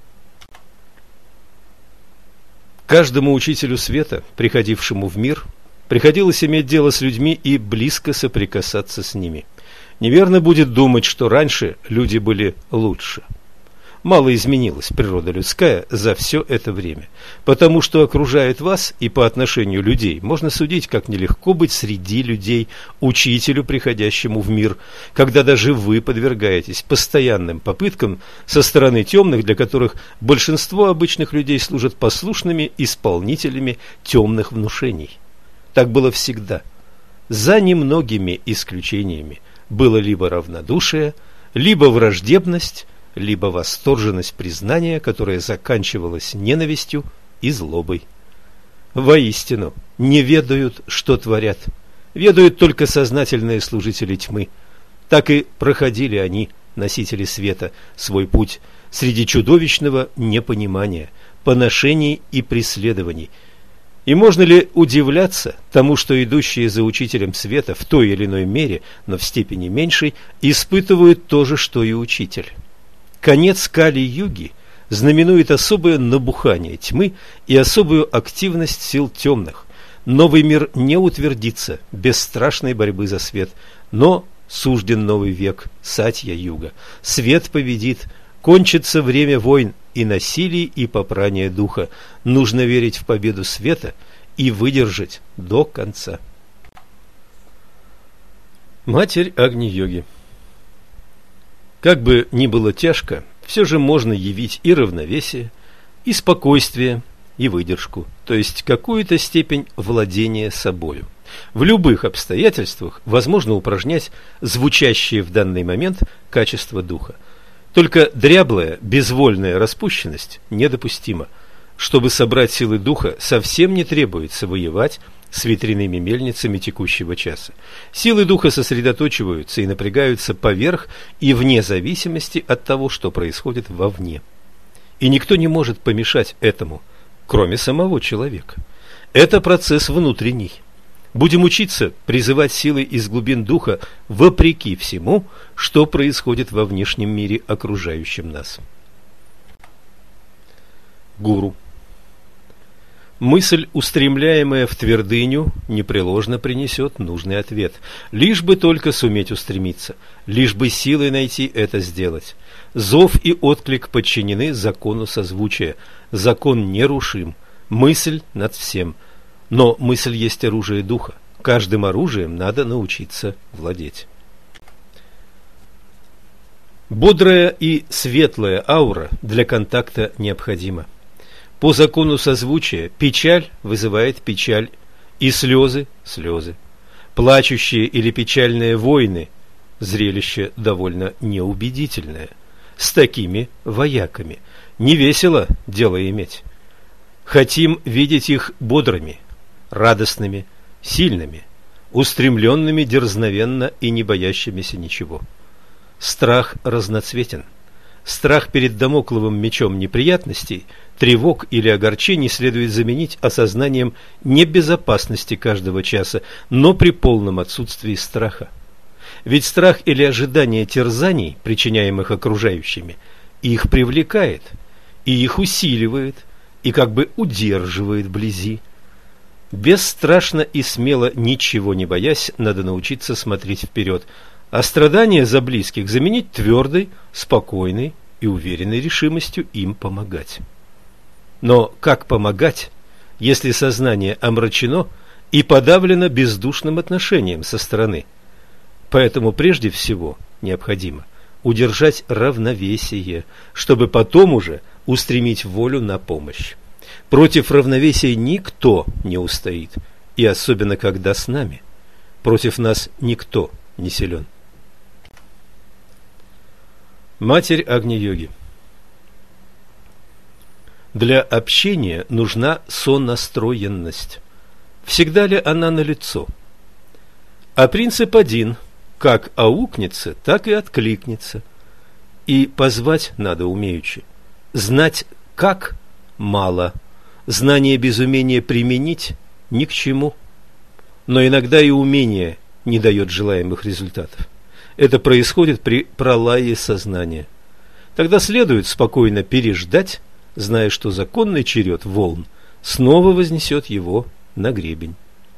Каждому учителю света, приходившему в мир, приходилось иметь дело с людьми и близко соприкасаться с ними. Неверно будет думать, что раньше люди были лучше. Мало изменилась природа людская за все это время, потому что окружает вас, и по отношению людей можно судить, как нелегко быть среди людей учителю, приходящему в мир, когда даже вы подвергаетесь постоянным попыткам со стороны темных, для которых большинство обычных людей служат послушными исполнителями темных внушений. Так было всегда. За немногими исключениями было либо равнодушие, либо враждебность, либо восторженность признания, которая заканчивалась ненавистью и злобой. Воистину, не ведают, что творят. Ведают только сознательные служители тьмы. Так и проходили они, носители света, свой путь среди чудовищного непонимания, поношений и преследований. И можно ли удивляться тому, что идущие за учителем света в той или иной мере, но в степени меньшей, испытывают то же, что и учитель? Конец Кали-юги знаменует особое набухание тьмы и особую активность сил темных. Новый мир не утвердится без страшной борьбы за свет, но сужден новый век, Сатья-юга. Свет победит, кончится время войн и насилий, и попрания духа. Нужно верить в победу света и выдержать до конца. Матерь Агни-йоги. Как бы ни было тяжко, все же можно явить и равновесие, и спокойствие, и выдержку, то есть какую-то степень владения собою. В любых обстоятельствах возможно упражнять звучащие в данный момент качества духа. Только дряблая, безвольная распущенность недопустима. Чтобы собрать силы духа, совсем не требуется воевать с ветряными мельницами текущего часа. Силы духа сосредоточиваются и напрягаются поверх и вне зависимости от того, что происходит вовне. И никто не может помешать этому, кроме самого человека. Это процесс внутренний. Будем учиться призывать силы из глубин духа вопреки всему, что происходит во внешнем мире, окружающем нас. Гуру. Мысль, устремляемая в твердыню, непреложно принесет нужный ответ. Лишь бы только суметь устремиться, лишь бы силой найти это сделать. Зов и отклик подчинены закону созвучия. Закон нерушим. Мысль над всем. Но мысль есть оружие духа. Каждым оружием надо научиться владеть. Бодрая и светлая аура для контакта необходима. По закону созвучия печаль вызывает печаль, и слезы – слезы. Плачущие или печальные войны – зрелище довольно неубедительное. С такими вояками не весело дело иметь. Хотим видеть их бодрыми, радостными, сильными, устремленными дерзновенно и не боящимися ничего. Страх разноцветен. Страх перед дамокловым мечом неприятностей, тревог или огорчений следует заменить осознанием небезопасности каждого часа, но при полном отсутствии страха. Ведь страх или ожидание терзаний, причиняемых окружающими, их привлекает, и их усиливает, и как бы удерживает вблизи. Бесстрашно и смело, ничего не боясь, надо научиться смотреть вперед, а страдания за близких заменить твердой, спокойной и уверенной решимостью им помогать. Но как помогать, если сознание омрачено и подавлено бездушным отношением со стороны? Поэтому прежде всего необходимо удержать равновесие, чтобы потом уже устремить волю на помощь. Против равновесия никто не устоит, и особенно когда с нами. Против нас никто не силен. Матерь Агни-йоги. Для общения нужна сонастроенность. Всегда ли она налицо? А принцип один: как аукнется, так и откликнется. И позвать надо умеючи. Знать как мало. Знание без умения применить ни к чему. Но иногда и умение не дает желаемых результатов. Это происходит при пролае сознания. Тогда следует спокойно переждать, зная, что законный черед волн снова вознесет его на гребень.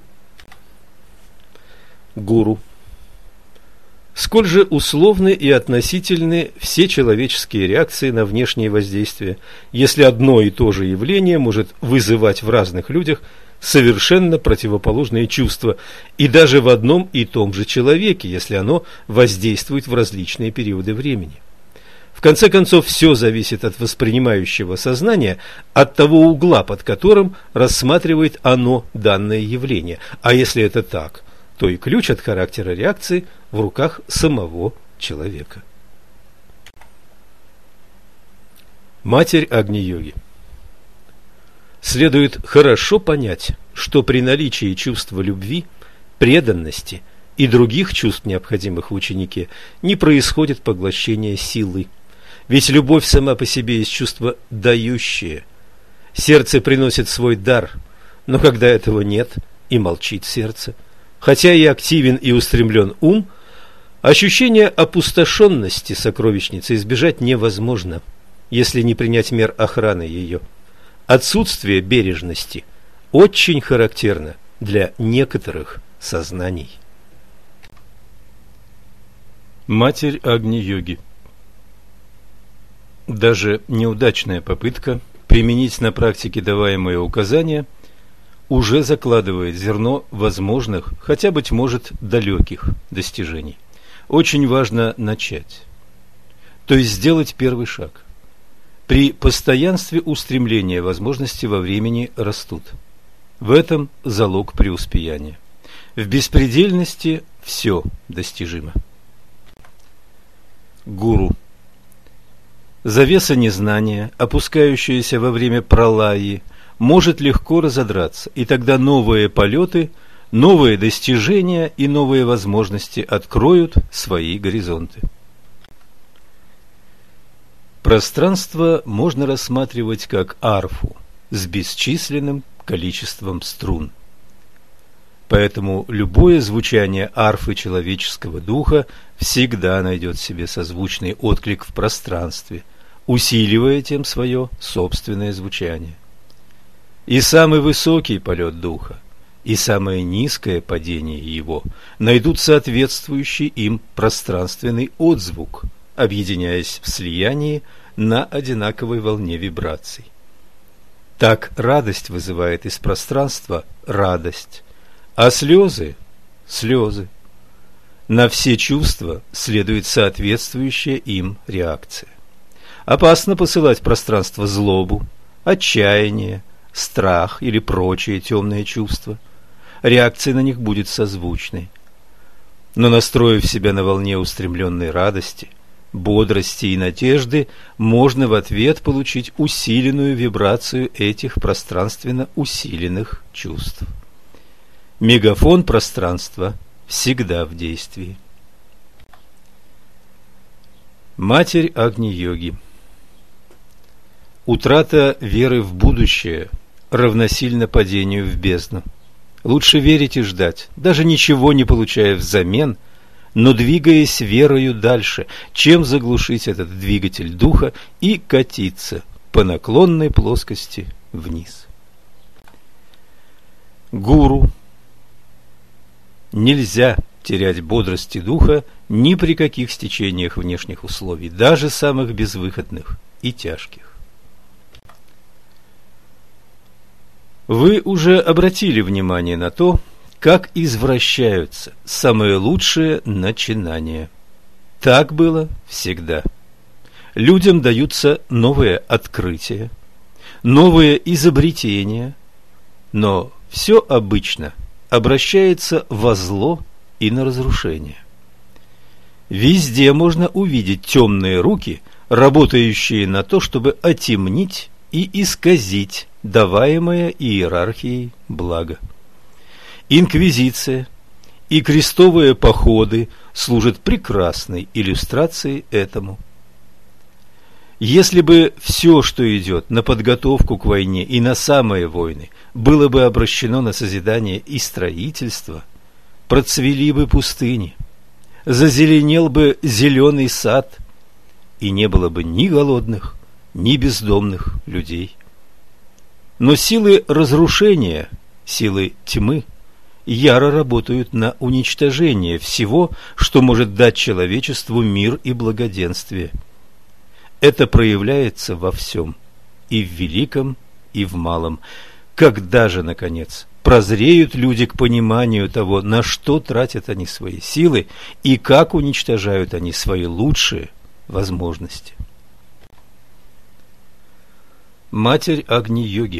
Гуру. Сколь же условны и относительны все человеческие реакции на внешние воздействия, если одно и то же явление может вызывать в разных людях совершенно противоположные чувства, и даже в одном и том же человеке, если оно воздействует в различные периоды времени. В конце концов, все зависит от воспринимающего сознания, от того угла, под которым рассматривает оно данное явление. А если это так, то и ключ от характера реакции в руках самого человека. Матерь Агни-йоги. Следует хорошо понять, что при наличии чувства любви, преданности и других чувств, необходимых в ученике, не происходит поглощение силы. Ведь любовь сама по себе есть чувство дающее. Сердце приносит свой дар, но когда этого нет, и молчит сердце, хотя и активен и устремлен ум, ощущение опустошенности сокровищницы избежать невозможно, если не принять мер охраны ее. Отсутствие бережности очень характерно для некоторых сознаний. Матерь Агни-йоги. Даже неудачная попытка применить на практике даваемые указания уже закладывает зерно возможных, хотя, быть может, далеких достижений. Очень важно начать, то есть сделать первый шаг. При постоянстве устремления возможности во времени растут. В этом залог преуспеяния. В беспредельности все достижимо. Гуру. Завеса незнания, опускающаяся во время пралаи, может легко разодраться, и тогда новые полеты, новые достижения и новые возможности откроют свои горизонты. Пространство можно рассматривать как арфу с бесчисленным количеством струн. Поэтому любое звучание арфы человеческого духа всегда найдет себе созвучный отклик в пространстве, усиливая тем свое собственное звучание. И самый высокий полет духа, и самое низкое падение его найдут соответствующий им пространственный отзвук, объединяясь в слиянии на одинаковой волне вибраций. Так радость вызывает из пространства радость, а слезы – слезы. На все чувства следует соответствующая им реакция. Опасно посылать в пространство злобу, отчаяние, страх или прочие темные чувства. Реакция на них будет созвучной. Но настроив себя на волне устремленной радости, бодрости и надежды, можно в ответ получить усиленную вибрацию этих пространственно усиленных чувств. Мегафон пространства всегда в действии. Матерь Агни-йоги. Утрата веры в будущее равносильно падению в бездну. Лучше верить и ждать, даже ничего не получая взамен, но двигаясь верою дальше, чем заглушить этот двигатель духа и катиться по наклонной плоскости вниз. Гуру. Нельзя терять бодрости духа ни при каких стечениях внешних условий, даже самых безвыходных и тяжких. Вы уже обратили внимание на то, как извращаются самые лучшие начинания. Так было всегда. Людям даются новые открытия, новые изобретения, но все обычно обращается во зло и на разрушение. Везде можно увидеть темные руки, работающие на то, чтобы отемнить и исказить даваемое иерархией благо. Инквизиция и крестовые походы служат прекрасной иллюстрацией этому. Если бы все, что идет на подготовку к войне и на самые войны, было бы обращено на созидание и строительство, процвели бы пустыни, зазеленел бы зеленый сад, и не было бы ни голодных, ни бездомных людей. Но силы разрушения, силы тьмы, яро работают на уничтожение всего, что может дать человечеству мир и благоденствие. Это проявляется во всем, и в великом, и в малом. Когда же, наконец, прозреют люди к пониманию того, на что тратят они свои силы и как уничтожают они свои лучшие возможности? Матерь Агни-йоги.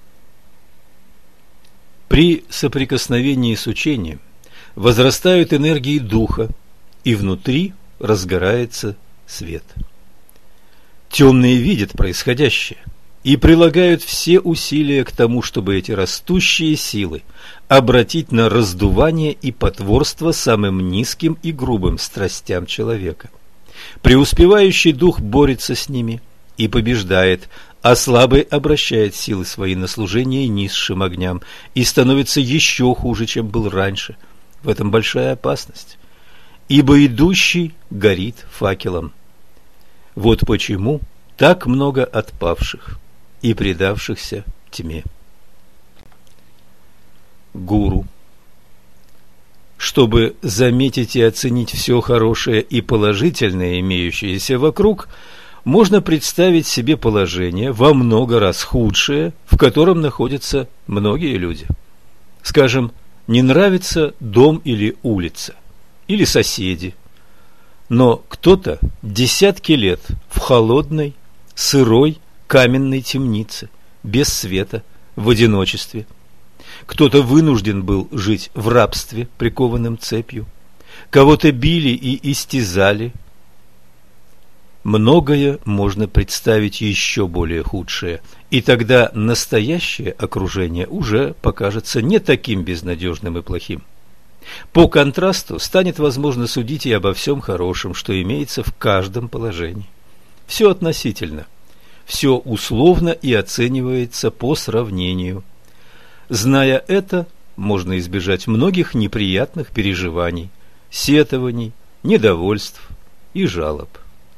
При соприкосновении с учением возрастают энергии духа, и внутри разгорается свет. Темные видят происходящее и прилагают все усилия к тому, чтобы эти растущие силы обратить на раздувание и потворство самым низким и грубым страстям человека. Преуспевающий дух борется с ними и побеждает, а слабый обращает силы свои на служение низшим огням и становится еще хуже, чем был раньше. В этом большая опасность, ибо идущий горит факелом. Вот почему так много отпавших и предавшихся тьме. Гуру. Чтобы заметить и оценить все хорошее и положительное, имеющееся вокруг, можно представить себе положение во много раз худшее, в котором находятся многие люди. Скажем, не нравится дом или улица, или соседи, но кто-то десятки лет в холодной, сырой, каменной темнице, без света, в одиночестве. Кто-то вынужден был жить в рабстве, прикованным цепью. Кого-то били и истязали. Многое можно представить еще более худшее, и тогда настоящее окружение уже покажется не таким безнадежным и плохим. По контрасту станет возможно судить и обо всем хорошем, что имеется в каждом положении. Все относительно, все условно и оценивается по сравнению. Зная это, можно избежать многих неприятных переживаний, сетований, недовольств и жалоб.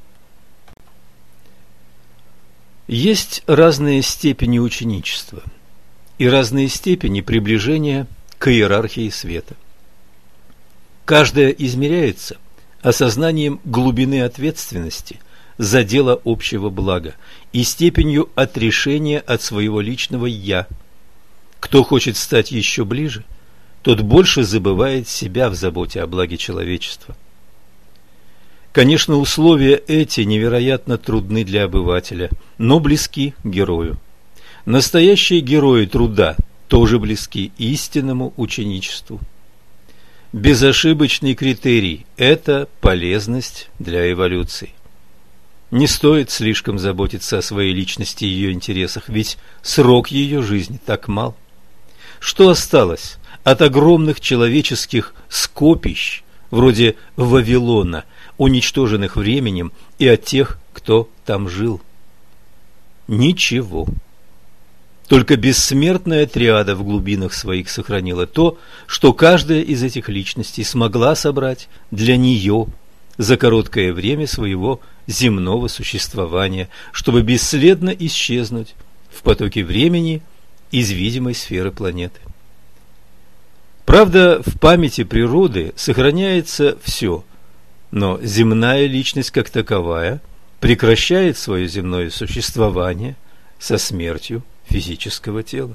Есть разные степени ученичества и разные степени приближения к иерархии света. Каждая измеряется осознанием глубины ответственности за дело общего блага и степенью отрешения от своего личного «я». Кто хочет стать еще ближе, тот больше забывает себя в заботе о благе человечества. Конечно, условия эти невероятно трудны для обывателя, но близки герою. Настоящие герои труда тоже близки истинному ученичеству. Безошибочный критерий – это полезность для эволюции. Не стоит слишком заботиться о своей личности и ее интересах, ведь срок ее жизни так мал. Что осталось от огромных человеческих скопищ, вроде Вавилона, уничтоженных временем, и от тех, кто там жил? Ничего. Только бессмертная триада в глубинах своих сохранила то, что каждая из этих личностей смогла собрать для нее за короткое время своего земного существования, чтобы бесследно исчезнуть в потоке времени из видимой сферы планеты. Правда, в памяти природы сохраняется все, но земная личность как таковая прекращает свое земное существование со смертью физического тела.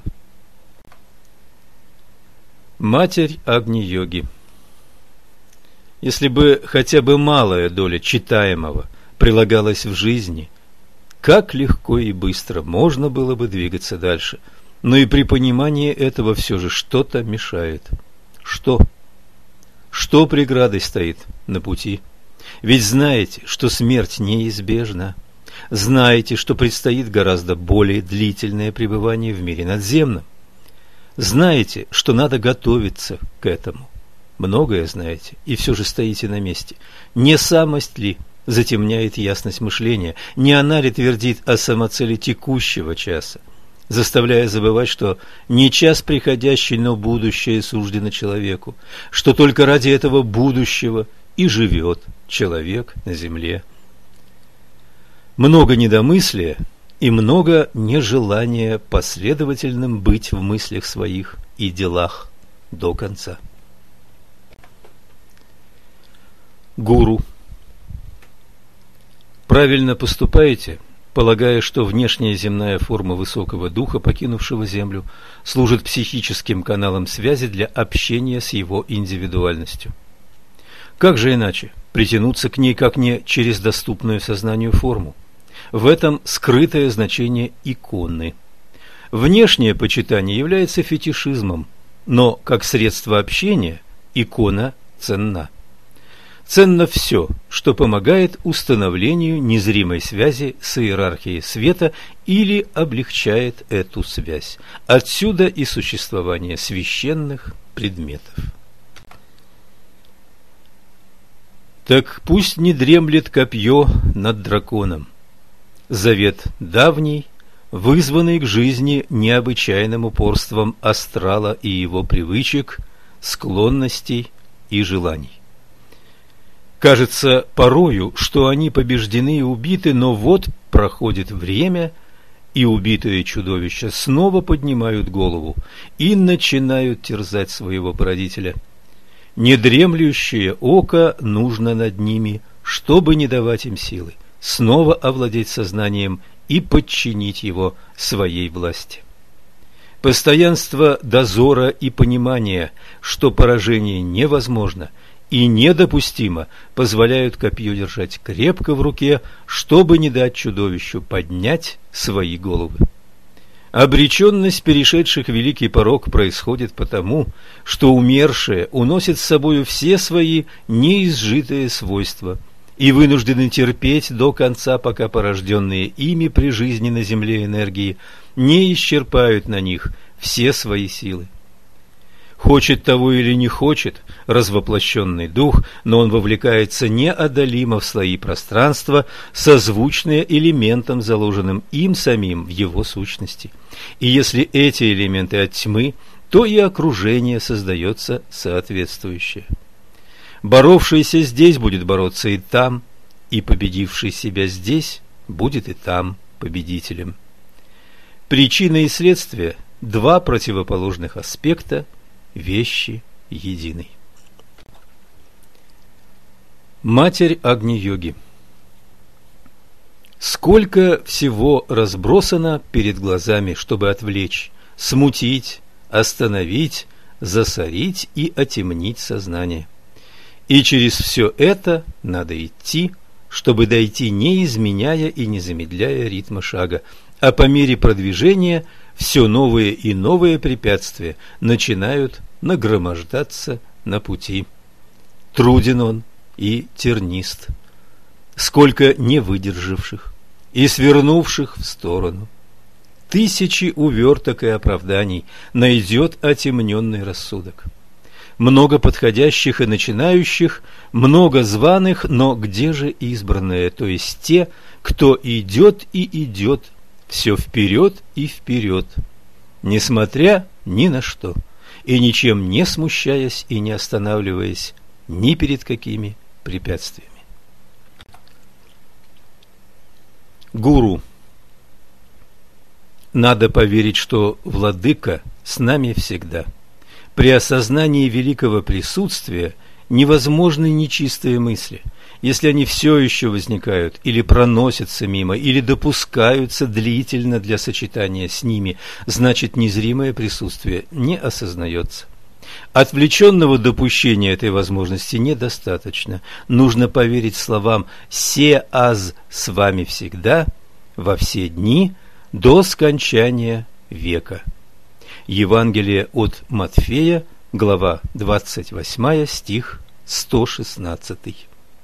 Матерь Агни-йоги. Если бы хотя бы малая доля читаемого прилагалась в жизни, как легко и быстро можно было бы двигаться дальше. Но и при понимании этого все же что-то мешает. Что? Что преградой стоит на пути? Ведь знаете, что смерть неизбежна. Знаете, что предстоит гораздо более длительное пребывание в мире надземном. Знаете, что надо готовиться к этому. Многое знаете, и все же стоите на месте. Не самость ли затемняет ясность мышления? Не она ли твердит о самоцели текущего часа, заставляя забывать, что не час приходящий, но будущее суждено человеку, что только ради этого будущего и живет человек на земле? Много недомыслия и много нежелания последовательным быть в мыслях своих и делах до конца. Гуру. Правильно поступаете, полагая, что внешняя земная форма высокого духа, покинувшего землю, служит психическим каналом связи для общения с его индивидуальностью. Как же иначе притянуться к ней, как не через доступную сознанию форму? В этом скрытое значение иконы. Внешнее почитание является фетишизмом, но как средство общения икона ценна. Ценно все, что помогает установлению незримой связи с иерархией света или облегчает эту связь. Отсюда и существование священных предметов. Так пусть не дремлет копье над драконом. Завет давний, вызванный к жизни необычайным упорством астрала и его привычек, склонностей и желаний. Кажется порою, что они побеждены и убиты, но вот проходит время, и убитые чудовища снова поднимают голову и начинают терзать своего породителя. Недремлющее око нужно над ними, чтобы не давать им силы снова овладеть сознанием и подчинить его своей власти. Постоянство дозора и понимания, что поражение невозможно и недопустимо, позволяют копье держать крепко в руке, чтобы не дать чудовищу поднять свои головы. Обреченность перешедших великий порог происходит потому, что умершие уносят с собою все свои неизжитые свойства и вынуждены терпеть до конца, пока порожденные ими при жизни на земле энергии не исчерпают на них все свои силы. Хочет того или не хочет развоплощенный дух, но он вовлекается неодолимо в слои пространства, созвучные элементам, заложенным им самим в его сущности. И если эти элементы от тьмы, то и окружение создается соответствующее. Боровшийся здесь будет бороться и там, и победивший себя здесь будет и там победителем. Причина и следствие – два противоположных аспекта вещи единой. Матерь Агни-йоги. Сколько всего разбросано перед глазами, чтобы отвлечь, смутить, остановить, засорить и отемнить сознание. И через все это надо идти, чтобы дойти, не изменяя и не замедляя ритма шага, а по мере продвижения все новые и новые препятствия начинают нагромождаться на пути. Труден он и тернист. Сколько не выдержавших и свернувших в сторону. Тысячи уверток и оправданий найдет отемненный рассудок. Много подходящих и начинающих, много званых, но где же избранные, то есть те, кто идет и идет, все вперед и вперед, несмотря ни на что, и ничем не смущаясь и не останавливаясь ни перед какими препятствиями. Гуру. Надо поверить, что Владыка с нами всегда. При осознании великого присутствия невозможны нечистые мысли. Если они все еще возникают, или проносятся мимо, или допускаются длительно для сочетания с ними, значит, незримое присутствие не осознается. Отвлеченного допущения этой возможности недостаточно. Нужно поверить словам «Се аз с вами всегда, во все дни, до скончания века». Евангелие от Матфея, глава двадцать восьмая, стих сто шестнадцатый.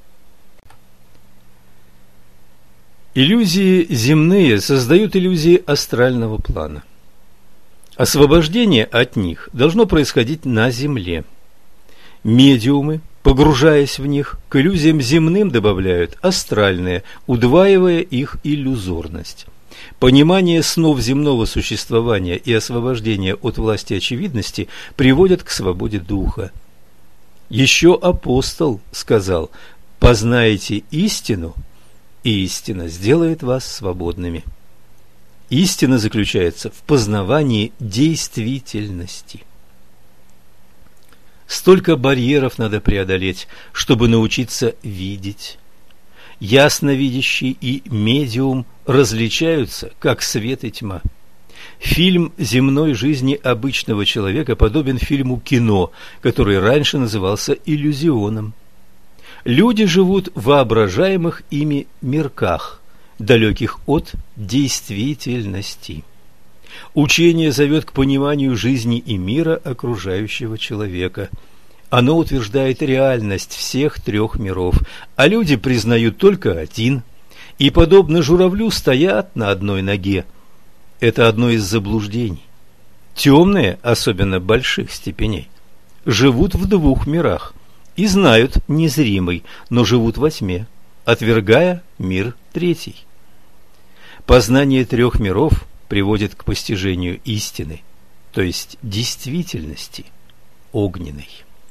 Иллюзии земные создают иллюзии астрального плана. Освобождение от них должно происходить на земле. Медиумы, погружаясь в них, к иллюзиям земным добавляют астральные, удваивая их иллюзорность. Понимание снов земного существования и освобождение от власти очевидности приводят к свободе духа. Еще апостол сказал: «Познаете истину, и истина сделает вас свободными». Истина заключается в познавании действительности. Столько барьеров надо преодолеть, чтобы научиться видеть. Ясновидящий и медиум различаются, как свет и тьма. Фильм земной жизни обычного человека подобен фильму кино, который раньше назывался иллюзионом. Люди живут в воображаемых ими мирках, далеких от действительности. Учение зовет к пониманию жизни и мира окружающего человека. Оно утверждает реальность всех трех миров, а люди признают только один, и, подобно журавлю, стоят на одной ноге. Это одно из заблуждений. Темные, особенно больших степеней, живут в двух мирах и знают незримый, но живут во тьме, отвергая мир третий. Познание трех миров приводит к постижению истины, то есть действительности огненной.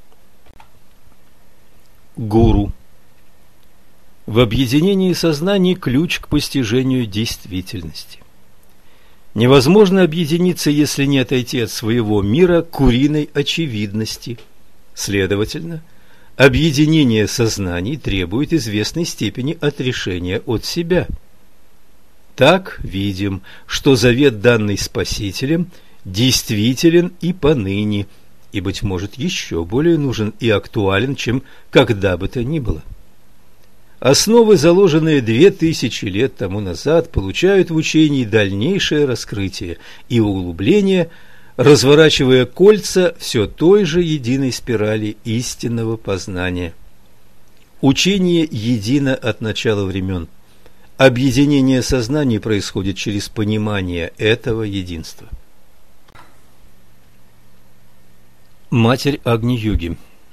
Гуру. В объединении сознаний ключ к постижению действительности. Невозможно объединиться, если не отойти от своего мира куриной очевидности. Следовательно, объединение сознаний требует известной степени отрешения от себя. Так видим, что завет, данный Спасителем, действителен и поныне, и, быть может, еще более нужен и актуален, чем когда бы то ни было. Основы, заложенные две тысячи лет тому назад, получают в учении дальнейшее раскрытие и углубление, разворачивая кольца все той же единой спирали истинного познания. Учение едино от начала времен. Объединение сознаний происходит через понимание этого единства. Матерь Агни-йоги.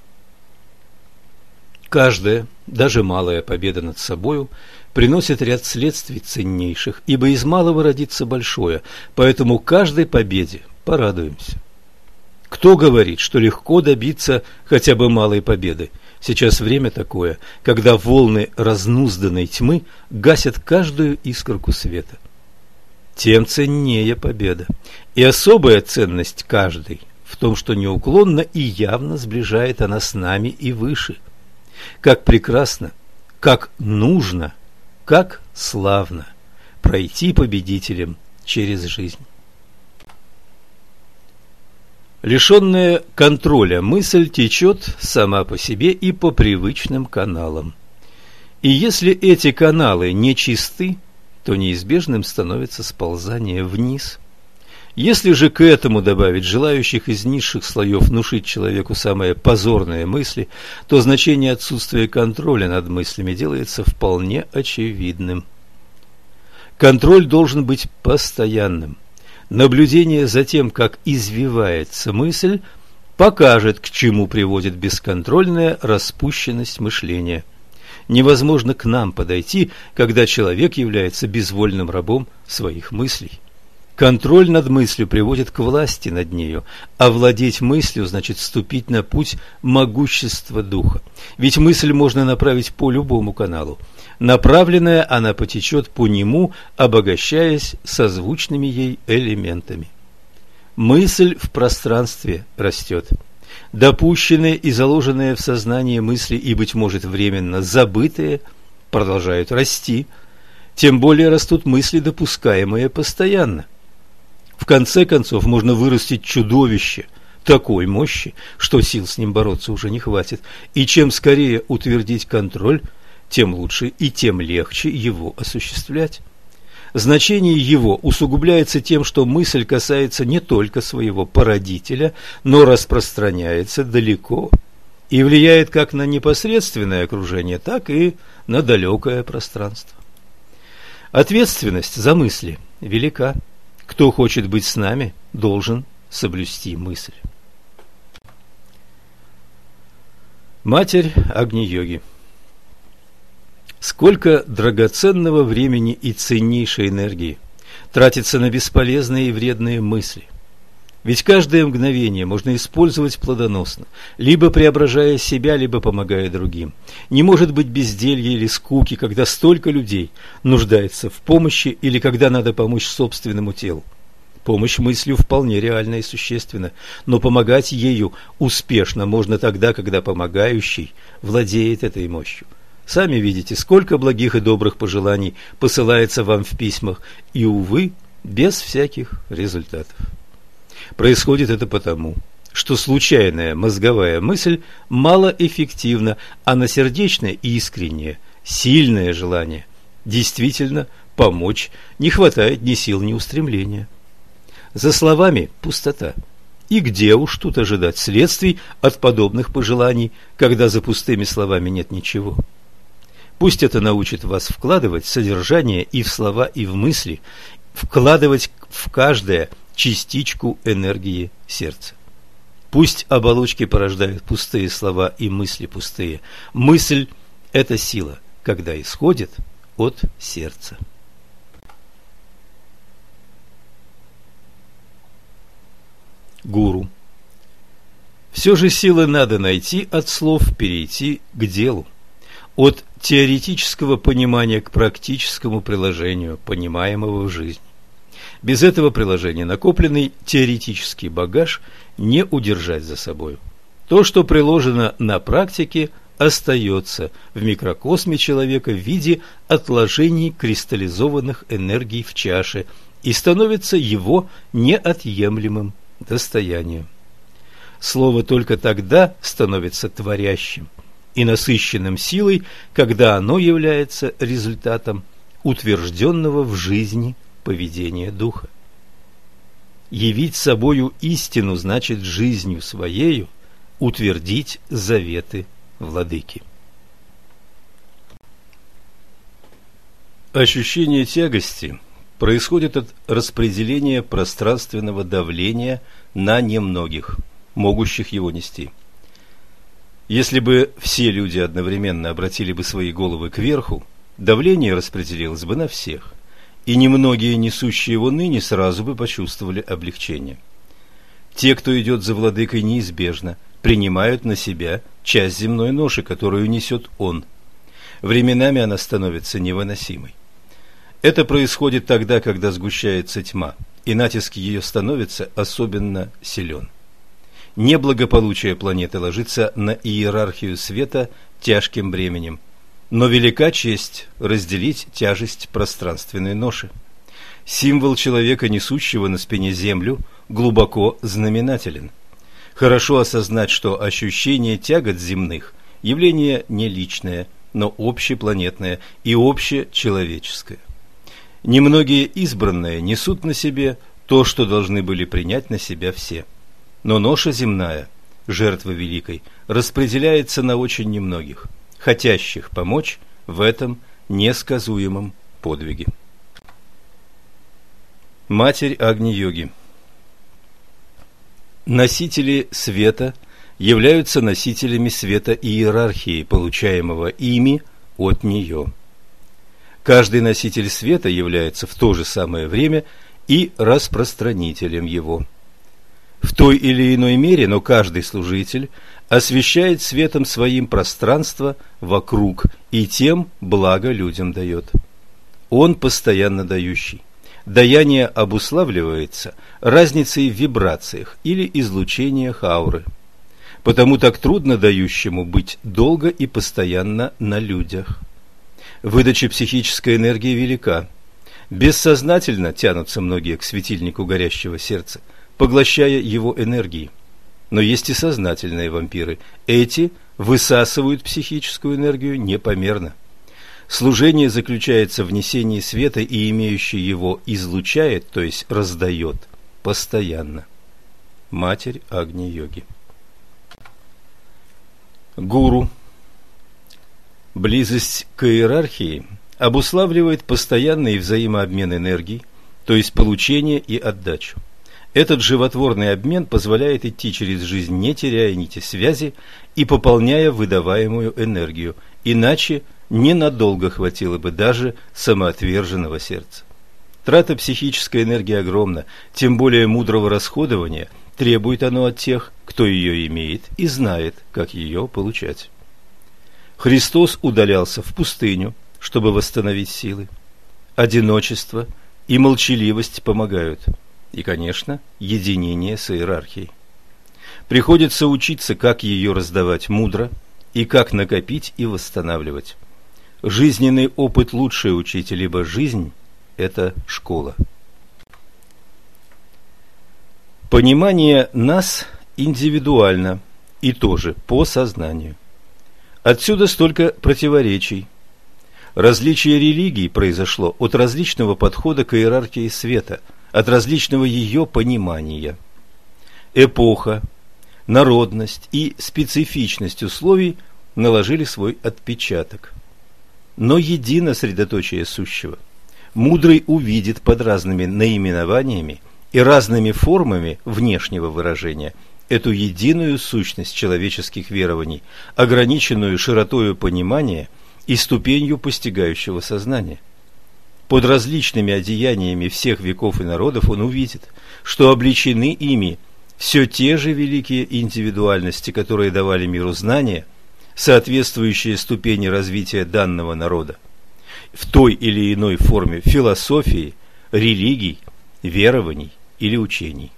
Каждая, даже малая победа над собою приносит ряд следствий ценнейших, ибо из малого родится большое, поэтому каждой победе порадуемся. Кто говорит, что легко добиться хотя бы малой победы? Сейчас время такое, когда волны разнузданной тьмы гасят каждую искорку света. Тем ценнее победа. И особая ценность каждой в том, что неуклонно и явно сближает она с нами и выше. Как прекрасно, как нужно, как славно пройти победителем через жизнь. Лишенная контроля мысль течет сама по себе и по привычным каналам. И если эти каналы нечисты, то неизбежным становится сползание вниз. Если же к этому добавить желающих из низших слоев внушить человеку самые позорные мысли, то значение отсутствия контроля над мыслями делается вполне очевидным. Контроль должен быть постоянным. Наблюдение за тем, как извивается мысль, покажет, к чему приводит бесконтрольная распущенность мышления. Невозможно к нам подойти, когда человек является безвольным рабом своих мыслей. Контроль над мыслью приводит к власти над нею, а владеть мыслью значит вступить на путь могущества духа. Ведь мысль можно направить по любому каналу. Направленная она потечет по нему, обогащаясь созвучными ей элементами. Мысль в пространстве растет. Допущенные и заложенные в сознание мысли и, быть может, временно забытые, продолжают расти. Тем более растут мысли, допускаемые постоянно. В конце концов, можно вырастить чудовище такой мощи, что сил с ним бороться уже не хватит. И чем скорее утвердить контроль, тем лучше и тем легче его осуществлять. Значение его усугубляется тем, что мысль касается не только своего породителя, но распространяется далеко и влияет как на непосредственное окружение, так и на далекое пространство. Ответственность за мысли велика. Кто хочет быть с нами, должен соблюсти мысль. Матерь Агни-йоги. Сколько драгоценного времени и ценнейшей энергии тратится на бесполезные и вредные мысли. Ведь каждое мгновение можно использовать плодоносно, либо преображая себя, либо помогая другим. Не может быть безделья или скуки, когда столько людей нуждается в помощи или когда надо помочь собственному телу. Помощь мыслью вполне реальна и существенна, но помогать ею успешно можно тогда, когда помогающий владеет этой мощью. Сами видите, сколько благих и добрых пожеланий посылается вам в письмах, и, увы, без всяких результатов. Происходит это потому, что случайная мозговая мысль малоэффективна, а на сердечное и искреннее, сильное желание действительно помочь не хватает ни сил, ни устремления. За словами пустота. И где уж тут ожидать следствий от подобных пожеланий, когда за пустыми словами нет ничего? Пусть это научит вас вкладывать содержание и в слова, и в мысли, вкладывать в каждое частичку энергии сердца. Пусть оболочки порождают пустые слова и мысли пустые. Мысль – это сила, когда исходит от сердца. Гуру. Все же силы надо найти от слов, перейти к делу. От теоретического понимания к практическому приложению, понимаемого в жизни. Без этого приложения накопленный теоретический багаж не удержать за собою. То, что приложено на практике, остается в микрокосме человека в виде отложений кристаллизованных энергий в чаше и становится его неотъемлемым достоянием. Слово только тогда становится творящим, и насыщенным силой, когда оно является результатом утвержденного в жизни поведения духа. Явить собою истину значит жизнью своею утвердить заветы владыки. Ощущение тягости происходит от распределения пространственного давления на немногих, могущих его нести. Если бы все люди одновременно обратили бы свои головы кверху, давление распределилось бы на всех, и немногие, несущие его ныне, сразу бы почувствовали облегчение. Те, кто идет за владыкой, неизбежно принимают на себя часть земной ноши, которую несет он. Временами она становится невыносимой. Это происходит тогда, когда сгущается тьма, и натиск ее становится особенно силен. Неблагополучие планеты ложится на иерархию света тяжким бременем, но велика честь разделить тяжесть пространственной ноши. Символ человека, несущего на спине землю, глубоко знаменателен. Хорошо осознать, что ощущение тягот земных – явление не личное, но общепланетное и общечеловеческое. Немногие избранные несут на себе то, что должны были принять на себя все. Но ноша земная, жертва великой, распределяется на очень немногих, хотящих помочь в этом несказуемом подвиге. Матерь Агни-йоги. Носители света являются носителями света иерархии, получаемого ими от нее. Каждый носитель света является в то же самое время и распространителем его. В той или иной мере, но каждый служитель освещает светом своим пространство вокруг и тем благо людям дает. Он постоянно дающий. Даяние обуславливается разницей в вибрациях или излучениях ауры. Потому так трудно дающему быть долго и постоянно на людях. Выдача психической энергии велика. Бессознательно тянутся многие к светильнику горящего сердца, поглощая его энергии. Но есть и сознательные вампиры. Эти высасывают психическую энергию непомерно. Служение заключается в несении света, и имеющий его излучает, то есть раздает, постоянно. Матерь Агни-йоги. Гуру. Близость к иерархии обуславливает постоянный взаимообмен энергий, то есть получение и отдачу. Этот животворный обмен позволяет идти через жизнь, не теряя нити связи и пополняя выдаваемую энергию, иначе ненадолго хватило бы даже самоотверженного сердца. Трата психической энергии огромна, тем более мудрого расходования требует оно от тех, кто ее имеет и знает, как ее получать. Христос удалялся в пустыню, чтобы восстановить силы. Одиночество и молчаливость помогают. И, конечно, единение с иерархией. Приходится учиться, как ее раздавать мудро и как накопить и восстанавливать. Жизненный опыт – лучший учитель, ибо жизнь – это школа. Понимание нас индивидуально и тоже по сознанию. Отсюда столько противоречий. Различие религий произошло от различного подхода к иерархии света, от различного ее понимания. Эпоха, народность и специфичность условий наложили свой отпечаток. Но едино средоточие сущего. Мудрый увидит под разными наименованиями и разными формами внешнего выражения эту единую сущность человеческих верований, ограниченную широтою понимания и ступенью постигающего сознания. Под различными одеяниями всех веков и народов он увидит, что облечены ими все те же великие индивидуальности, которые давали миру знания, соответствующие ступени развития данного народа, в той или иной форме философии, религий, верований или учений.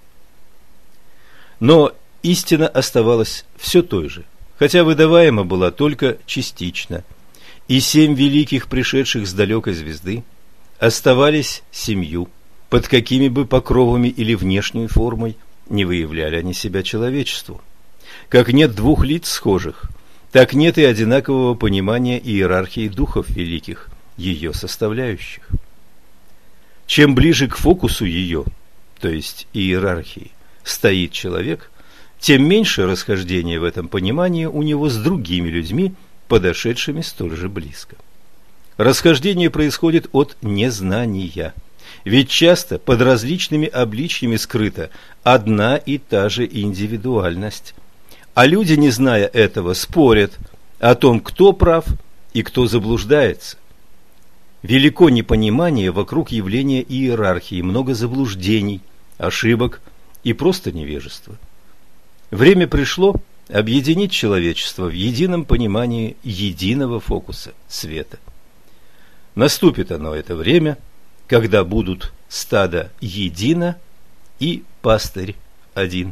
Но истина оставалась все той же, хотя выдаваема была только частично, и семь великих, пришедших с далекой звезды, оставались семью, под какими бы покровами или внешней формой не выявляли они себя человечеству. Как нет двух лиц схожих, так нет и одинакового понимания иерархии духов великих, ее составляющих. Чем ближе к фокусу ее, то есть иерархии, стоит человек, тем меньше расхождения в этом понимании у него с другими людьми, подошедшими столь же близко. Расхождение происходит от незнания, ведь часто под различными обличьями скрыта одна и та же индивидуальность. А люди, не зная этого, спорят о том, кто прав и кто заблуждается. Велико непонимание вокруг явления иерархии, много заблуждений, ошибок и просто невежества. Время пришло объединить человечество в едином понимании единого фокуса света. Наступит оно, это время, когда будут стадо едино и пастырь один.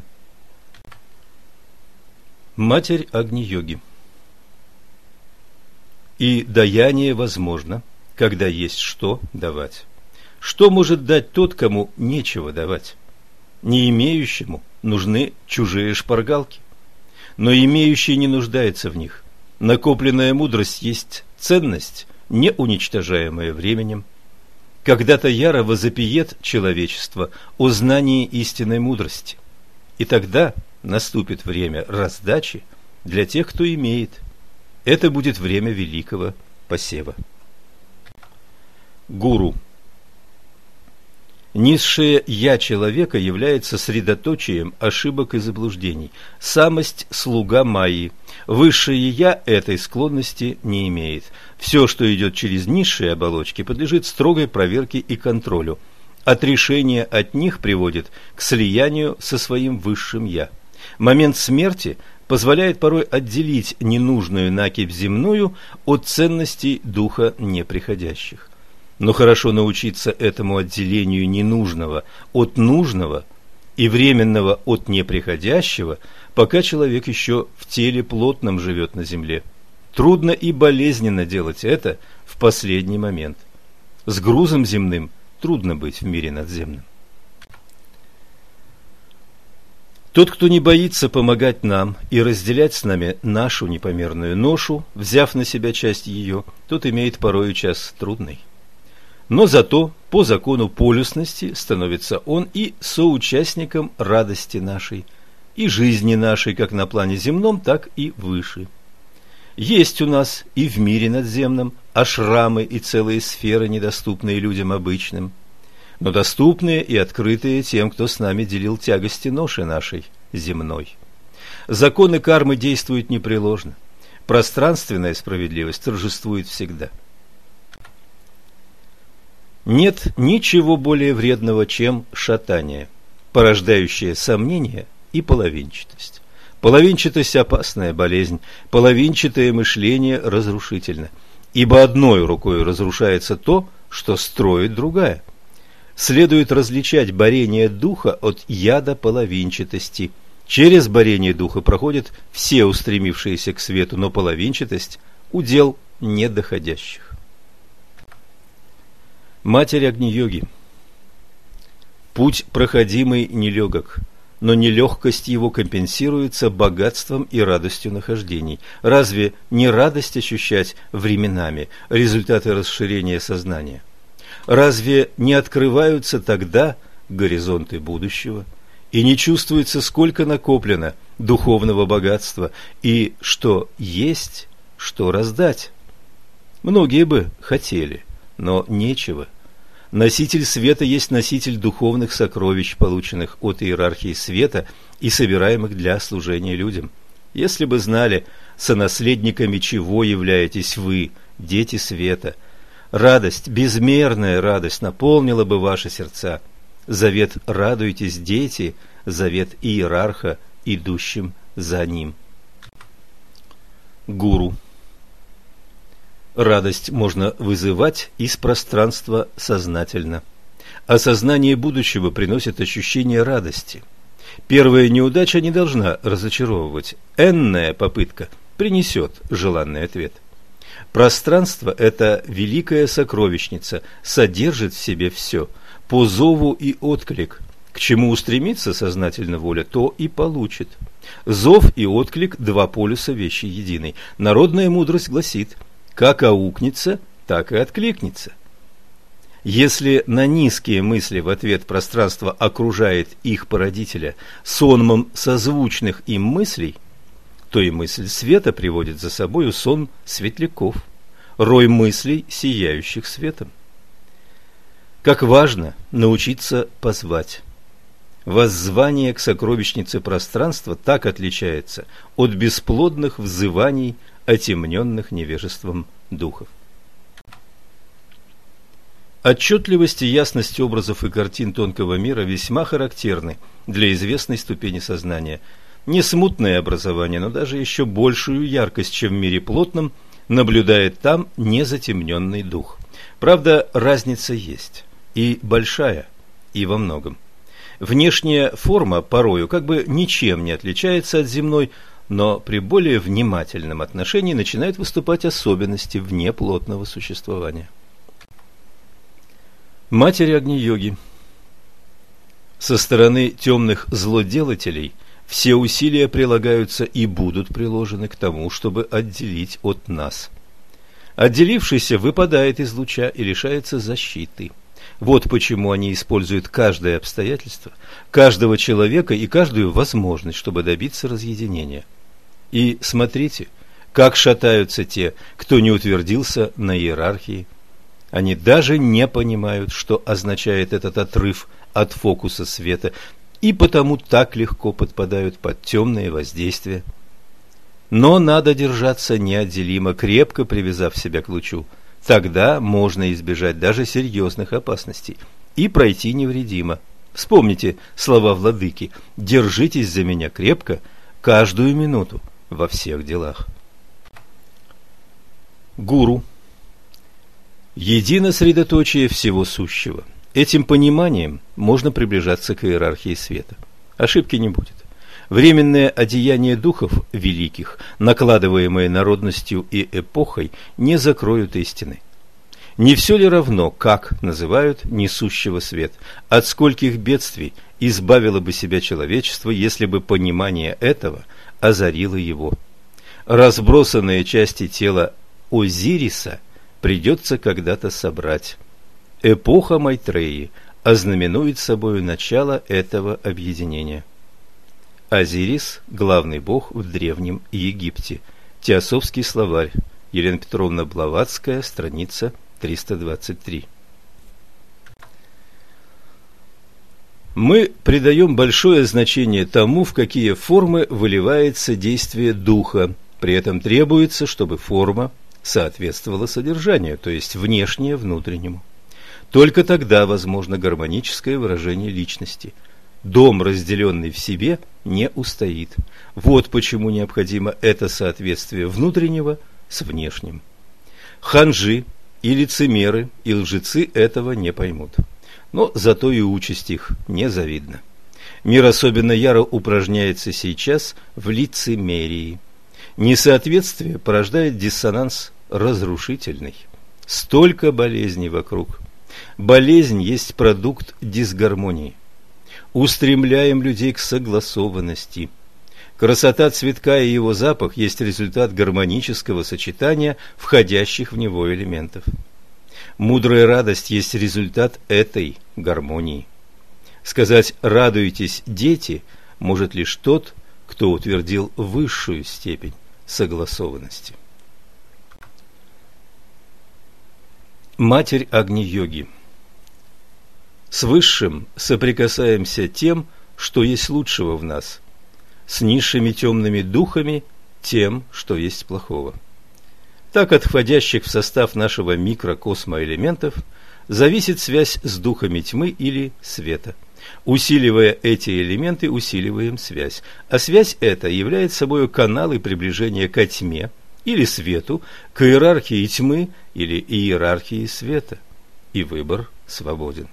Матерь Агни-йоги. И даяние возможно, когда есть что давать. Что может дать тот, кому нечего давать? Не имеющему нужны чужие шпаргалки, но имеющий не нуждается в них. Накопленная мудрость есть ценность, не уничтожаемая временем. Когда-то яро возопиет человечество о знании истинной мудрости, и тогда наступит время раздачи для тех, кто имеет. Это будет время великого посева. Гуру. Низшее «я» человека является средоточием ошибок и заблуждений. Самость – слуга Майи. Высшее «я» этой склонности не имеет. Все, что идет через низшие оболочки, подлежит строгой проверке и контролю. Отрешение от них приводит к слиянию со своим высшим «я». Момент смерти позволяет порой отделить ненужную накипь земную от ценностей духа неприходящих. Но хорошо научиться этому отделению ненужного от нужного и временного от неприходящего, пока человек еще в теле плотном живет на земле. Трудно и болезненно делать это в последний момент. С грузом земным трудно быть в мире надземном. Тот, кто не боится помогать нам и разделять с нами нашу непомерную ношу, взяв на себя часть ее, тот имеет порою час трудный. Но зато по закону полюсности становится он и соучастником радости нашей, и жизни нашей, как на плане земном, так и выше. Есть у нас и в мире надземном ашрамы и целые сферы, недоступные людям обычным, но доступные и открытые тем, кто с нами делил тягости ноши нашей земной. Законы кармы действуют непреложно. Пространственная справедливость торжествует всегда. Нет ничего более вредного, чем шатание, порождающее сомнение и половинчатость. Половинчатость – опасная болезнь, половинчатое мышление разрушительно, ибо одной рукой разрушается то, что строит другая. Следует различать борение духа от яда половинчатости. Через борение духа проходят все устремившиеся к свету, но половинчатость – удел недоходящих. Матерь Агни-йоги. Путь проходимый нелегок, но нелегкость его компенсируется богатством и радостью нахождений. Разве не радость ощущать временами результаты расширения сознания? Разве не открываются тогда горизонты будущего, и не чувствуется, сколько накоплено духовного богатства, и что есть, что раздать? Многие бы хотели, но нечего. Носитель света есть носитель духовных сокровищ, полученных от иерархии света и собираемых для служения людям. Если бы знали, сонаследниками чего являетесь вы, дети света, радость, безмерная радость наполнила бы ваши сердца. Завет «Радуйтесь, дети», завет иерарха, идущим за ним. Гуру. Радость можно вызывать из пространства сознательно. Осознание будущего приносит ощущение радости. Первая неудача не должна разочаровывать. Энная попытка принесет желанный ответ. Пространство – это великая сокровищница, содержит в себе все, по зову и отклик. К чему устремится сознательно воля, то и получит. Зов и отклик – два полюса вещи единой. Народная мудрость гласит: как аукнется, так и откликнется. Если на низкие мысли в ответ пространство окружает их породителя сонмом созвучных им мыслей, то и мысль света приводит за собою сон светляков, рой мыслей, сияющих светом. Как важно научиться позвать. Воззвание к сокровищнице пространства так отличается от бесплодных взываний, отемненных невежеством духов. Отчетливость и ясность образов и картин тонкого мира весьма характерны для известной ступени сознания. Не смутное образование, но даже еще большую яркость, чем в мире плотном, наблюдает там незатемненный дух. Правда, разница есть, и большая, и во многом. Внешняя форма порою как бы ничем не отличается от земной, но при более внимательном отношении начинают выступать особенности внеплотного существования. Матерь Агни-йоги. Со стороны темных злоделателей все усилия прилагаются и будут приложены к тому, чтобы отделить от нас. Отделившийся выпадает из луча и лишается защиты. Вот почему они используют каждое обстоятельство, каждого человека и каждую возможность, чтобы добиться разъединения. И смотрите, как шатаются те, кто не утвердился на иерархии. Они даже не понимают, что означает этот отрыв от фокуса света, и потому так легко подпадают под темные воздействия. Но надо держаться неотделимо, крепко привязав себя к лучу. Тогда можно избежать даже серьезных опасностей и пройти невредимо. Вспомните слова владыки: «Держитесь за меня крепко каждую минуту во всех делах». Гуру. Едино средоточие всего сущего. Этим пониманием можно приближаться к иерархии света. Ошибки не будет. Временное одеяние духов великих, накладываемые народностью и эпохой, не закроют истины. Не все ли равно, как называют несущего свет? От скольких бедствий избавило бы себя человечество, если бы понимание этого озарило его? Разбросанные части тела Озириса придется когда-то собрать. Эпоха Майтреи ознаменует собою начало этого объединения. Озирис – главный бог в Древнем Египте. Теософский словарь. Елена Петровна Блаватская, страница триста двадцать три. Мы придаем большое значение тому, в какие формы выливается действие духа. При этом требуется, чтобы форма соответствовала содержанию, то есть внешнее внутреннему. Только тогда возможно гармоническое выражение личности. Дом, разделенный в себе, не устоит. Вот почему необходимо это соответствие внутреннего с внешним. Ханжи и лицемеры, и лжецы этого не поймут. Но зато и участь их незавидна. Мир особенно яро упражняется сейчас в лицемерии. Несоответствие порождает диссонанс разрушительный. Столько болезней вокруг. Болезнь есть продукт дисгармонии. Устремляем людей к согласованности. Красота цветка и его запах есть результат гармонического сочетания входящих в него элементов. Мудрая радость есть результат этой гармонии. Сказать «радуйтесь, дети» может лишь тот, кто утвердил высшую степень согласованности. Матерь Агни-йоги. С Высшим соприкасаемся тем, что есть лучшего в нас, с низшими темными духами тем, что есть плохого. Так от входящих в состав нашего микрокосмоэлементов зависит связь с духами тьмы или света. Усиливая эти элементы, усиливаем связь. А связь эта является собой каналы приближения ко тьме или свету, к иерархии тьмы или иерархии света. И выбор свободен.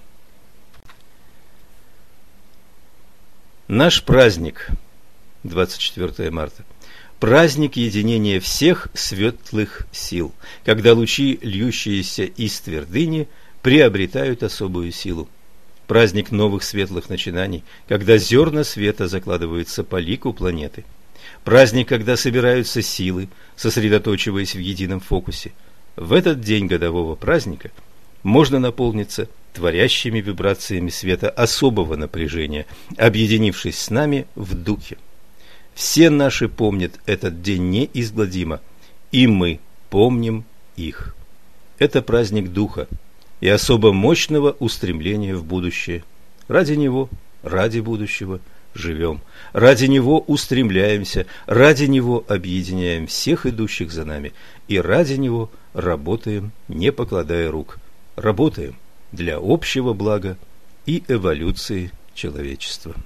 Наш праздник, двадцать четвёртого марта, праздник единения всех светлых сил, когда лучи, льющиеся из твердыни, приобретают особую силу. праздник новых светлых начинаний, когда зерна света закладываются по лику планеты. Праздник, когда собираются силы, сосредоточиваясь в едином фокусе. В этот день годового праздника можно наполниться творящими вибрациями света особого напряжения, объединившись с нами в духе. Все наши помнят этот день неизгладимо, и мы помним их. Это праздник духа и особо мощного устремления в будущее. Ради него, ради будущего живем, ради него устремляемся, ради него объединяем всех идущих за нами, и ради него работаем, не покладая рук. Работаем для общего блага и эволюции человечества.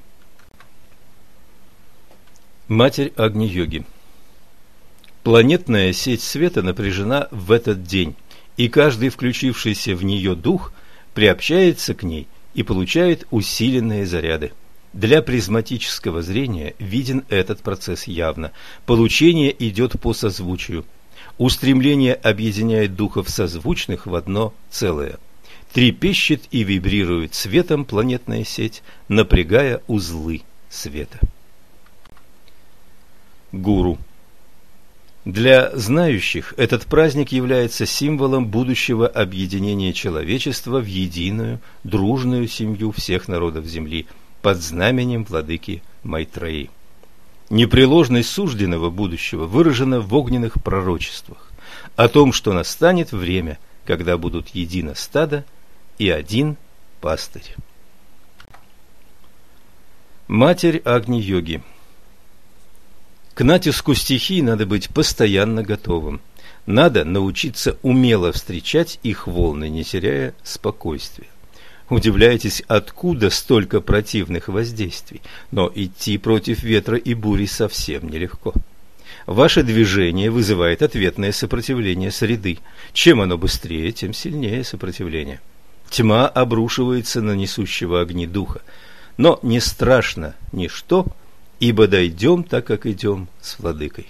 Матерь Агни-йоги. Планетная сеть света напряжена в этот день, и каждый включившийся в нее дух приобщается к ней и получает усиленные заряды. Для призматического зрения виден этот процесс явно. Получение идет по созвучию. Устремление объединяет духов созвучных в одно целое. Трепещет и вибрирует светом планетная сеть, напрягая узлы света. Гуру. Для знающих этот праздник является символом будущего объединения человечества в единую, дружную семью всех народов Земли под знаменем владыки Майтреи. Непреложность сужденного будущего выражена в огненных пророчествах о том, что настанет время, когда будут едино стадо и один пастырь. Матерь Агни-йоги. К натиску стихий надо быть постоянно готовым. Надо научиться умело встречать их волны, не теряя спокойствия. Удивляетесь, откуда столько противных воздействий, но идти против ветра и бури совсем нелегко. Ваше движение вызывает ответное сопротивление среды. Чем оно быстрее, тем сильнее сопротивление. Тьма обрушивается на несущего огни духа. Но не страшно ничто, ибо дойдем так, как идем с владыкой.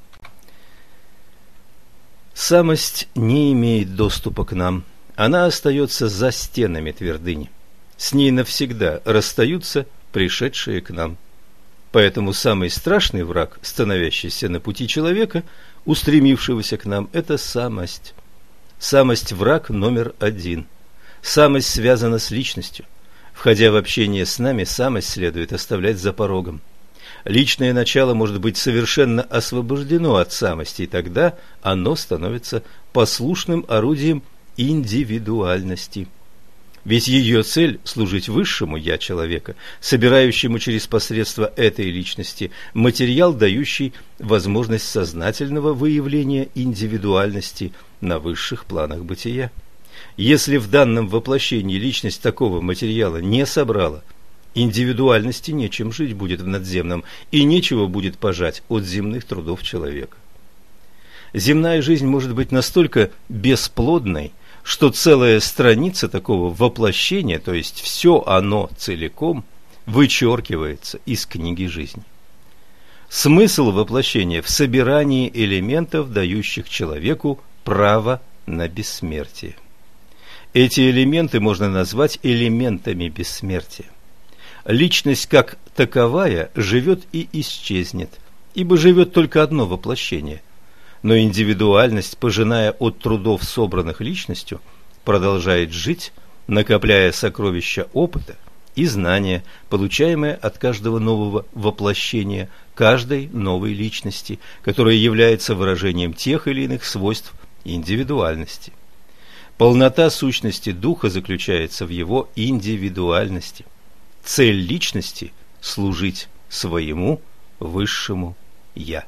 Самость не имеет доступа к нам. Она остается за стенами твердыни. С ней навсегда расстаются пришедшие к нам. Поэтому самый страшный враг, становящийся на пути человека, устремившегося к нам, это самость. Самость – враг номер один. Самость связана с личностью. Входя в общение с нами, самость следует оставлять за порогом. Личное начало может быть совершенно освобождено от самости, и тогда оно становится послушным орудием индивидуальности. Ведь ее цель – служить высшему «я» человека, собирающему через посредство этой личности материал, дающий возможность сознательного выявления индивидуальности на высших планах бытия. Если в данном воплощении личность такого материала не собрала, индивидуальности нечем жить будет в надземном, и нечего будет пожать от земных трудов человека. Земная жизнь может быть настолько бесплодной, что целая страница такого воплощения, то есть все оно целиком, вычеркивается из книги жизни. Смысл воплощения в собирании элементов, дающих человеку право на бессмертие. Эти элементы можно назвать элементами бессмертия. Личность как таковая живет и исчезнет, ибо живет только одно воплощение. Но индивидуальность, пожиная от трудов, собранных личностью, продолжает жить, накопляя сокровища опыта и знания, получаемые от каждого нового воплощения, каждой новой личности, которая является выражением тех или иных свойств индивидуальности. Полнота сущности духа заключается в его индивидуальности. Цель личности – служить своему высшему «я».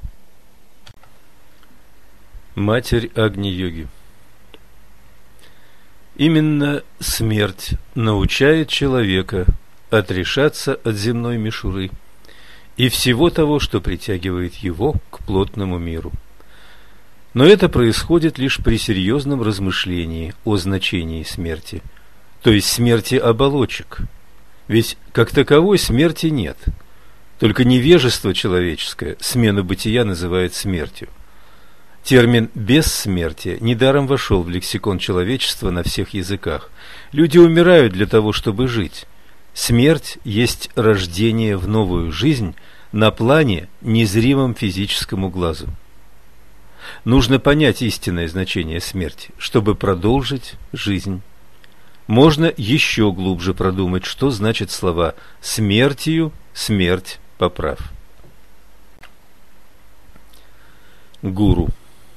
Матерь Агни-йоги. Именно смерть научает человека отрешаться от земной мишуры и всего того, что притягивает его к плотному миру. Но это происходит лишь при серьезном размышлении о значении смерти, то есть смерти оболочек. Ведь как таковой смерти нет. Только невежество человеческое смену бытия называет смертью. Термин «бессмертие» недаром вошел в лексикон человечества на всех языках. Люди умирают для того, чтобы жить. Смерть есть рождение в новую жизнь на плане, незримом физическому глазу. Нужно понять истинное значение смерти, чтобы продолжить жизнь. Можно еще глубже продумать, что значит слова «смертью смерть поправ». Гуру.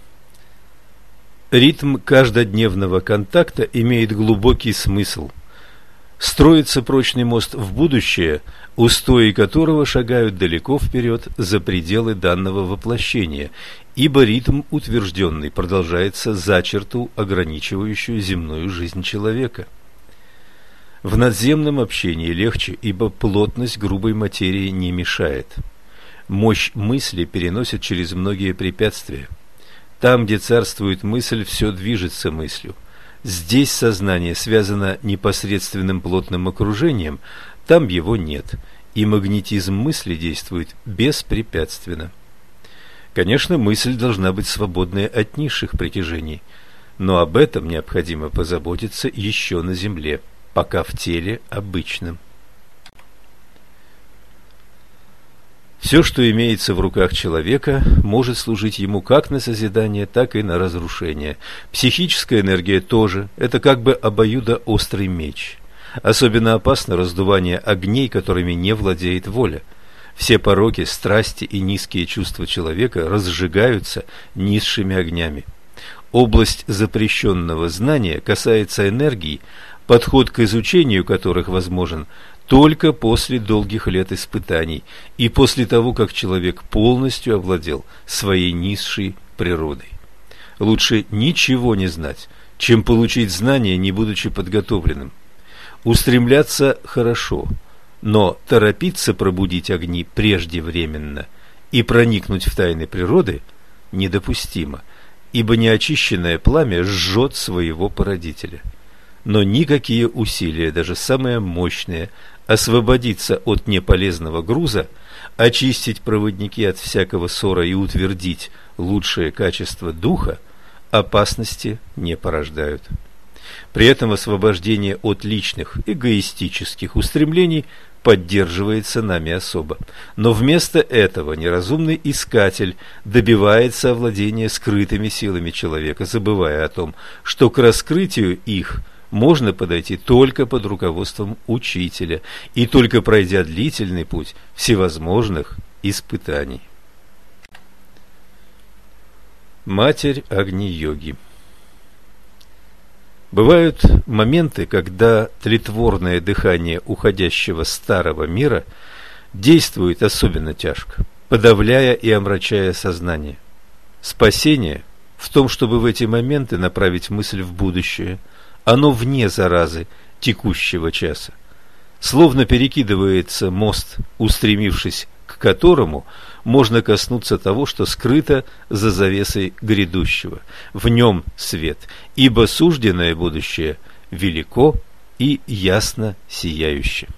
Ритм каждодневного контакта имеет глубокий смысл. Строится прочный мост в будущее, устои которого шагают далеко вперед за пределы данного воплощения, ибо ритм утвержденный продолжается за черту, ограничивающую земную жизнь человека. В надземном общении легче, ибо плотность грубой материи не мешает. Мощь мысли переносит через многие препятствия. Там, где царствует мысль, все движется мыслью. Здесь сознание связано непосредственным плотным окружением, там его нет, и магнетизм мысли действует беспрепятственно. Конечно, мысль должна быть свободной от низших притяжений, но об этом необходимо позаботиться еще на земле, пока в теле обычном. Все, что имеется в руках человека, может служить ему как на созидание, так и на разрушение. Психическая энергия тоже – это как бы обоюдоострый меч. Особенно опасно раздувание огней, которыми не владеет воля. Все пороки, страсти и низкие чувства человека разжигаются низшими огнями. Область запрещенного знания касается энергий, подход к изучению которых возможен только после долгих лет испытаний и после того, как человек полностью овладел своей низшей природой. Лучше ничего не знать, чем получить знания, не будучи подготовленным. Устремляться хорошо, но торопиться пробудить огни преждевременно и проникнуть в тайны природы недопустимо, ибо неочищенное пламя жжет своего породителя. Но никакие усилия, даже самые мощные, освободиться от неполезного груза, очистить проводники от всякого ссора и утвердить лучшее качество духа, опасности не порождают. При этом освобождение от личных эгоистических устремлений поддерживается нами особо. Но вместо этого неразумный искатель добивается овладения скрытыми силами человека, забывая о том, что к раскрытию их можно подойти только под руководством учителя и только пройдя длительный путь всевозможных испытаний. Матерь Агни-йоги. Бывают моменты, когда тлетворное дыхание уходящего старого мира действует особенно тяжко, подавляя и омрачая сознание. Спасение в том, чтобы в эти моменты направить мысль в будущее. Оно вне заразы текущего часа. Словно перекидывается мост, устремившись к которому можно коснуться того, что скрыто за завесой грядущего. В нем свет, ибо сужденное будущее велико и ясно сияюще.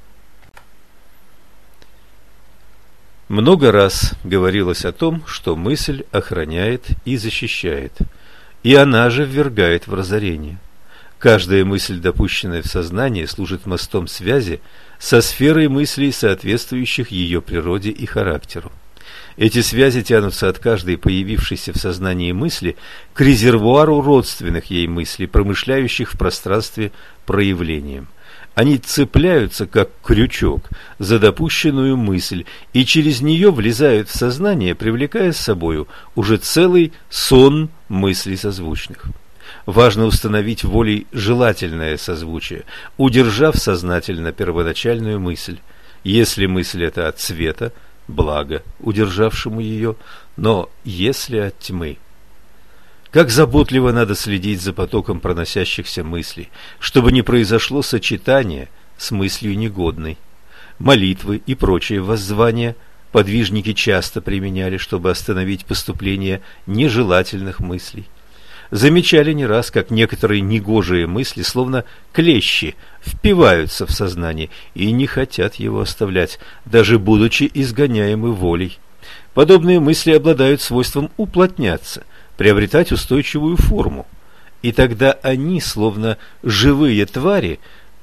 Много раз говорилось о том, что мысль охраняет и защищает, и она же ввергает в разорение. Каждая мысль, допущенная в сознание, служит мостом связи со сферой мыслей, соответствующих ее природе и характеру. Эти связи тянутся от каждой появившейся в сознании мысли к резервуару родственных ей мыслей, промышляющих в пространстве проявлением. Они цепляются, как крючок, за допущенную мысль, и через нее влезают в сознание, привлекая с собою уже целый сон мыслей созвучных. Важно установить волей желательное созвучие, удержав сознательно первоначальную мысль. Если мысль эта от света, благо удержавшему ее, но если от тьмы. Как заботливо надо следить за потоком проносящихся мыслей, чтобы не произошло сочетание с мыслью негодной. Молитвы и прочие воззвания подвижники часто применяли, чтобы остановить поступление нежелательных мыслей. Замечали не раз, как некоторые негожие мысли, словно клещи, впиваются в сознание и не хотят его оставлять, даже будучи изгоняемы волей. Подобные мысли обладают свойством уплотняться, приобретать устойчивую форму, и тогда они, словно живые твари,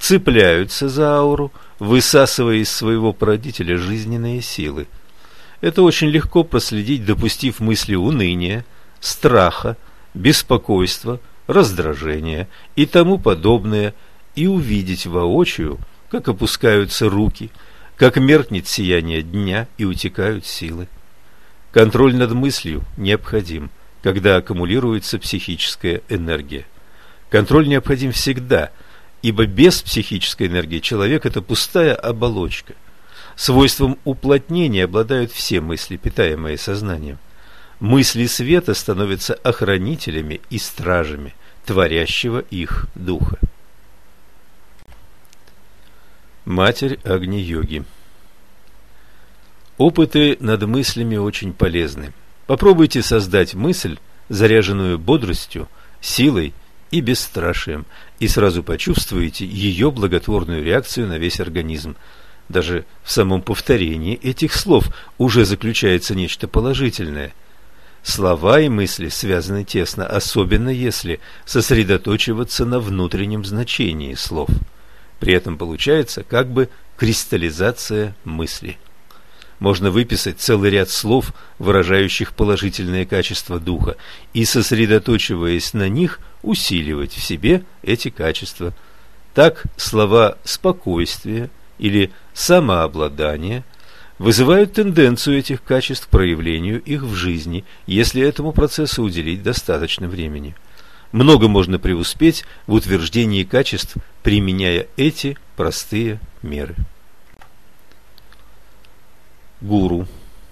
цепляются за ауру, высасывая из своего породителя жизненные силы. Это очень легко проследить, допустив мысли уныния, страха, беспокойства, раздражения и тому подобное, и увидеть воочию, как опускаются руки, как меркнет сияние дня и утекают силы. Контроль над мыслью необходим, когда аккумулируется психическая энергия. Контроль необходим всегда, ибо без психической энергии человек – это пустая оболочка. Свойством уплотнения обладают все мысли, питаемые сознанием. Мысли света становятся охранителями и стражами творящего их духа. Матерь Агни-йоги. Опыты над мыслями очень полезны. Попробуйте создать мысль, заряженную бодростью, силой и бесстрашием, и сразу почувствуете ее благотворную реакцию на весь организм. Даже в самом повторении этих слов уже заключается нечто положительное. Слова и мысли связаны тесно, особенно если сосредоточиваться на внутреннем значении слов. При этом получается как бы кристаллизация мысли. Можно выписать целый ряд слов, выражающих положительные качества духа, и, сосредоточиваясь на них, усиливать в себе эти качества. Так слова «спокойствие» или «самообладание» вызывают тенденцию этих качеств к проявлению их в жизни, если этому процессу уделить достаточно времени. Много можно преуспеть в утверждении качеств, применяя эти простые меры. Гуру.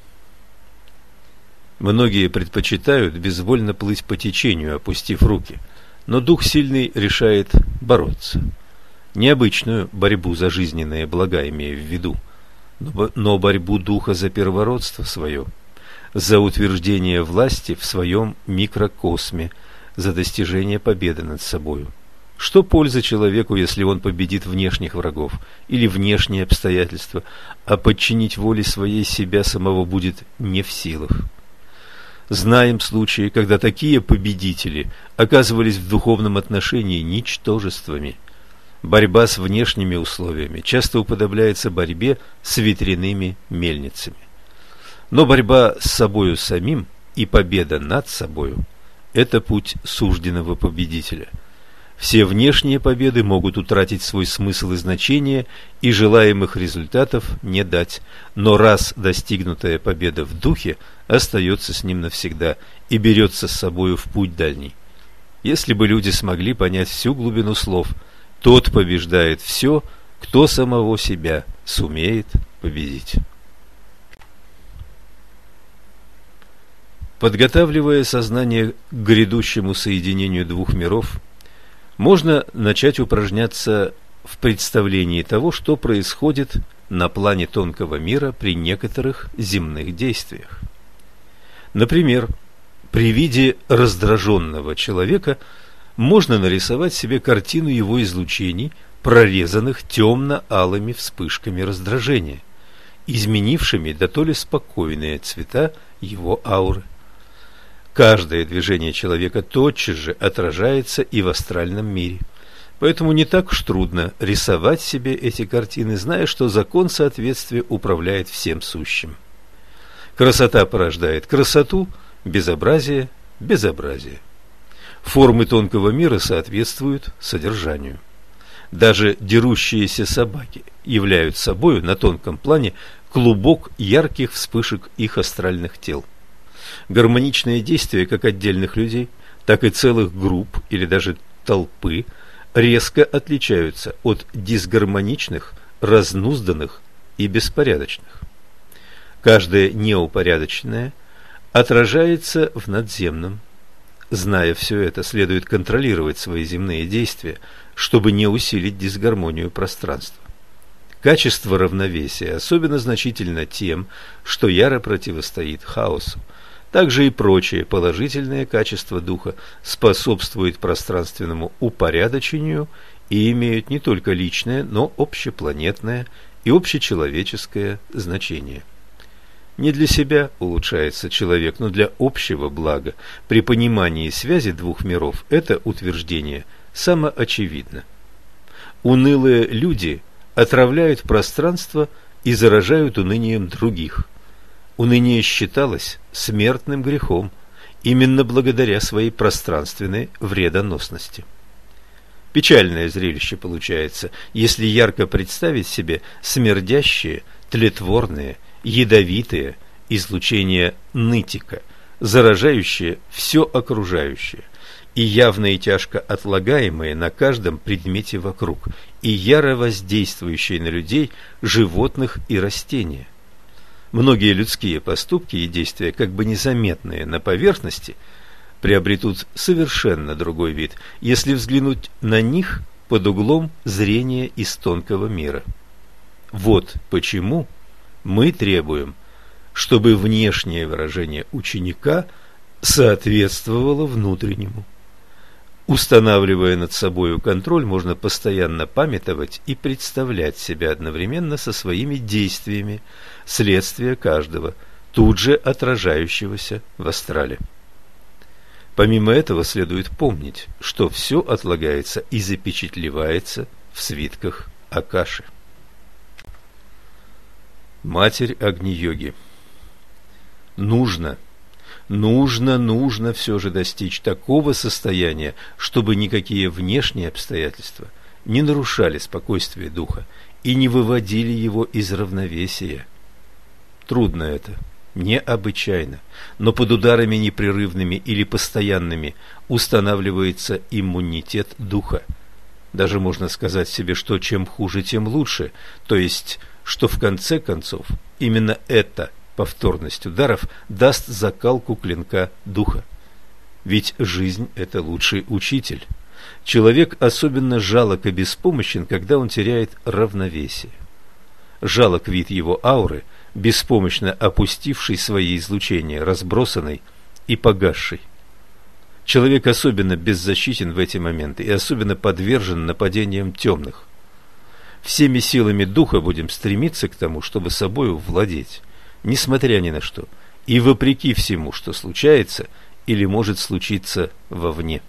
Многие предпочитают безвольно плыть по течению, опустив руки, но дух сильный решает бороться. Необычную борьбу за жизненные блага имея в виду, но борьбу духа за первородство свое, за утверждение власти в своем микрокосме, за достижение победы над собою. Что польза человеку, если он победит внешних врагов или внешние обстоятельства, а подчинить воле своей себя самого будет не в силах? Знаем случаи, когда такие победители оказывались в духовном отношении ничтожествами. Борьба с внешними условиями часто уподобляется борьбе с ветряными мельницами. Но борьба с собою самим и победа над собою – это путь сужденного победителя. Все внешние победы могут утратить свой смысл и значение, и желаемых результатов не дать, но раз достигнутая победа в духе остается с ним навсегда и берется с собою в путь дальний. Если бы люди смогли понять всю глубину слов «Тот побеждает все, кто самого себя сумеет победить». Подготавливая сознание к грядущему соединению двух миров, можно начать упражняться в представлении того, что происходит на плане тонкого мира при некоторых земных действиях. Например, при виде раздраженного человека можно нарисовать себе картину его излучений, прорезанных темно-алыми вспышками раздражения, изменившими до то ли спокойные цвета его ауры. Каждое движение человека тотчас же отражается и в астральном мире. Поэтому не так уж трудно рисовать себе эти картины, зная, что закон соответствия управляет всем сущим. Красота порождает красоту, безобразие – безобразие. Формы тонкого мира соответствуют содержанию. Даже дерущиеся собаки являют собою на тонком плане клубок ярких вспышек их астральных тел. Гармоничные действия как отдельных людей, так и целых групп или даже толпы резко отличаются от дисгармоничных, разнузданных и беспорядочных. Каждое неупорядоченное отражается в надземном. Зная все это, следует контролировать свои земные действия, чтобы не усилить дисгармонию пространства. Качество равновесия особенно значительно тем, что яро противостоит хаосу. Также и прочие положительные качества духа способствуют пространственному упорядочению и имеют не только личное, но общепланетное и общечеловеческое значение. Не для себя улучшается человек, но для общего блага. При понимании связи двух миров это утверждение самоочевидно. Унылые люди отравляют пространство и заражают унынием других. Уныние считалось смертным грехом именно благодаря своей пространственной вредоносности. Печальное зрелище получается, если ярко представить себе смердящие, тлетворные, ядовитые излучения нытика, заражающие все окружающее, и явно и тяжко отлагаемые на каждом предмете вокруг, и яро воздействующие на людей, животных и растения. Многие людские поступки и действия, как бы незаметные на поверхности, приобретут совершенно другой вид, если взглянуть на них под углом зрения из тонкого мира. Вот почему мы требуем, чтобы внешнее выражение ученика соответствовало внутреннему. Устанавливая над собою контроль, можно постоянно памятовать и представлять себя одновременно со своими действиями, следствие каждого, тут же отражающегося в астрале. Помимо этого следует помнить, что все отлагается и запечатлевается в свитках Акаши. Матерь Агни-йоги. Нужно, нужно, нужно все же достичь такого состояния, чтобы никакие внешние обстоятельства не нарушали спокойствие духа и не выводили его из равновесия. Трудно это, необычайно, но под ударами непрерывными или постоянными устанавливается иммунитет духа. Даже можно сказать себе, что чем хуже, тем лучше, то есть, что в конце концов именно эта повторность ударов даст закалку клинка духа. Ведь жизнь – это лучший учитель. Человек особенно жалок и беспомощен, когда он теряет равновесие. Жалок вид его ауры, беспомощно опустивший свои излучения, разбросанный и погасший. Человек особенно беззащитен в эти моменты и особенно подвержен нападениям темных. Всеми силами духа будем стремиться к тому, чтобы собою владеть, несмотря ни на что, и вопреки всему, что случается или может случиться вовне.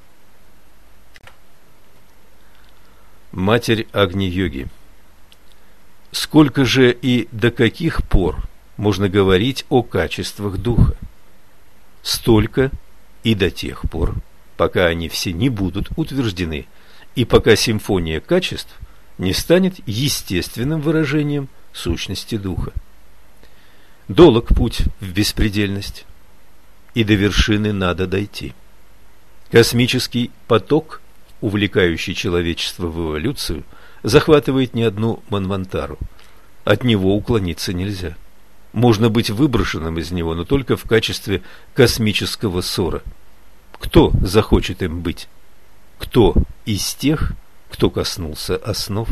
Матерь Агни-йоги. Сколько же и до каких пор можно говорить о качествах духа? Столько и до тех пор, пока они все не будут утверждены, и пока симфония качеств не станет естественным выражением сущности духа. Долог путь в беспредельность, и до вершины надо дойти. Космический поток, увлекающий человечество в эволюцию, захватывает не одну манвантару. От него уклониться нельзя. Можно быть выброшенным из него, но только в качестве космического ссора. Кто захочет им быть? Кто из тех, кто коснулся основ?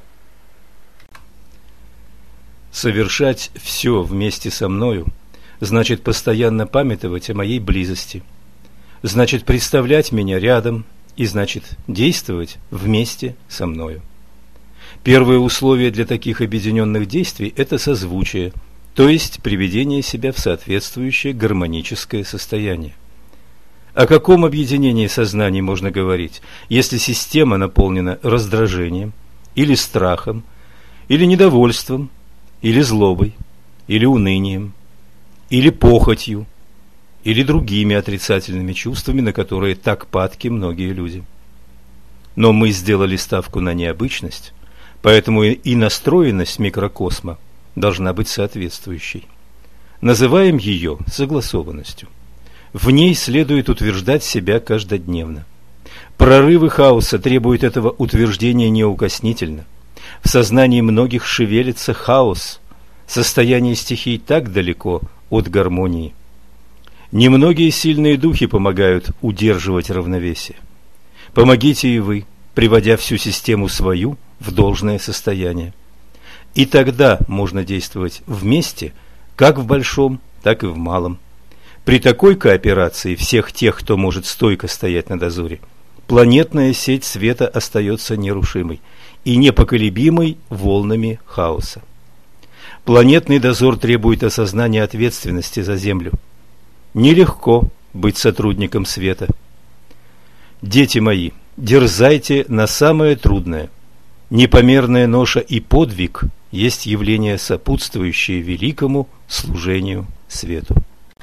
Совершать все вместе со мною значит постоянно памятовать о моей близости, значит представлять меня рядом и значит действовать вместе со мною. Первое условие для таких объединенных действий – это созвучие, то есть приведение себя в соответствующее гармоническое состояние. О каком объединении сознаний можно говорить, если система наполнена раздражением, или страхом, или недовольством, или злобой, или унынием, или похотью, или другими отрицательными чувствами, на которые так падки многие люди. Но мы сделали ставку на необычность, поэтому и настроенность микрокосма должна быть соответствующей. Называем ее согласованностью. В ней следует утверждать себя каждодневно. Прорывы хаоса требуют этого утверждения неукоснительно. В сознании многих шевелится хаос, состояние стихий так далеко от гармонии. Немногие сильные духи помогают удерживать равновесие. Помогите и вы, приводя всю систему свою в должное состояние. И тогда можно действовать вместе, как в большом, так и в малом. При такой кооперации всех тех, кто может стойко стоять на дозоре, планетная сеть света остается нерушимой и непоколебимой волнами хаоса. Планетный дозор требует осознания ответственности за Землю. Нелегко быть сотрудником света. Дети мои, дерзайте на самое трудное. Непомерная ноша и подвиг есть явление, сопутствующее великому служению свету.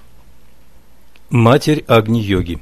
Матерь Агни-йоги.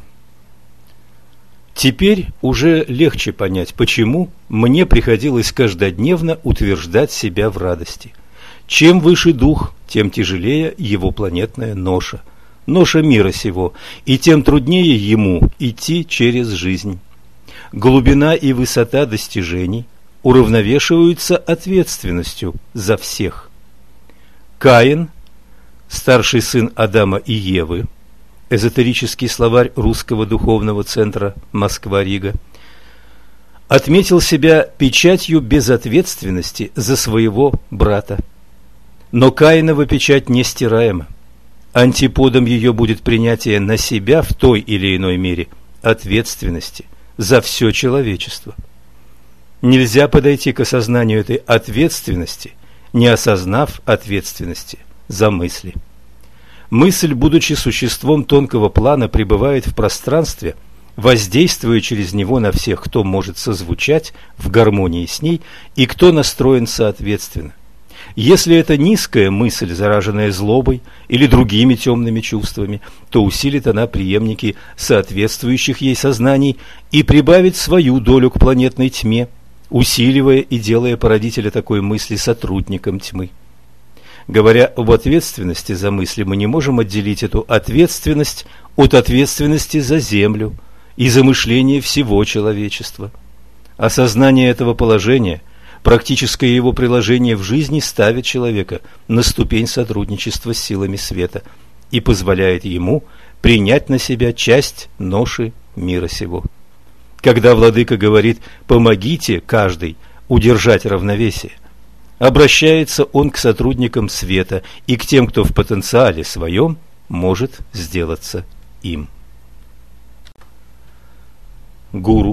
Теперь уже легче понять, почему мне приходилось каждодневно утверждать себя в радости. Чем выше дух, тем тяжелее его планетная ноша, ноша мира сего, и тем труднее ему идти через жизнь. Глубина и высота достижений уравновешиваются ответственностью за всех. Каин, старший сын Адама и Евы, эзотерический словарь Русского духовного центра Москва-Рига, отметил себя печатью безответственности за своего брата. Но Каинова печать нестираема. Антиподом ее будет принятие на себя в той или иной мере ответственности за все человечество. Нельзя подойти к осознанию этой ответственности, не осознав ответственности за мысли. Мысль, будучи существом тонкого плана, пребывает в пространстве, воздействуя через него на всех, кто может созвучать в гармонии с ней и кто настроен соответственно. Если это низкая мысль, зараженная злобой или другими темными чувствами, то усилит она преемники соответствующих ей сознаний и прибавит свою долю к планетной тьме, усиливая и делая породителя такой мысли сотрудником тьмы. Говоря об ответственности за мысли, мы не можем отделить эту ответственность от ответственности за Землю и за мышление всего человечества. Осознание этого положения, практическое его приложение в жизни ставит человека на ступень сотрудничества с силами света и позволяет ему принять на себя часть ноши мира сего. Когда владыка говорит «помогите каждый удержать равновесие», обращается он к сотрудникам света и к тем, кто в потенциале своем может сделаться им. Гуру.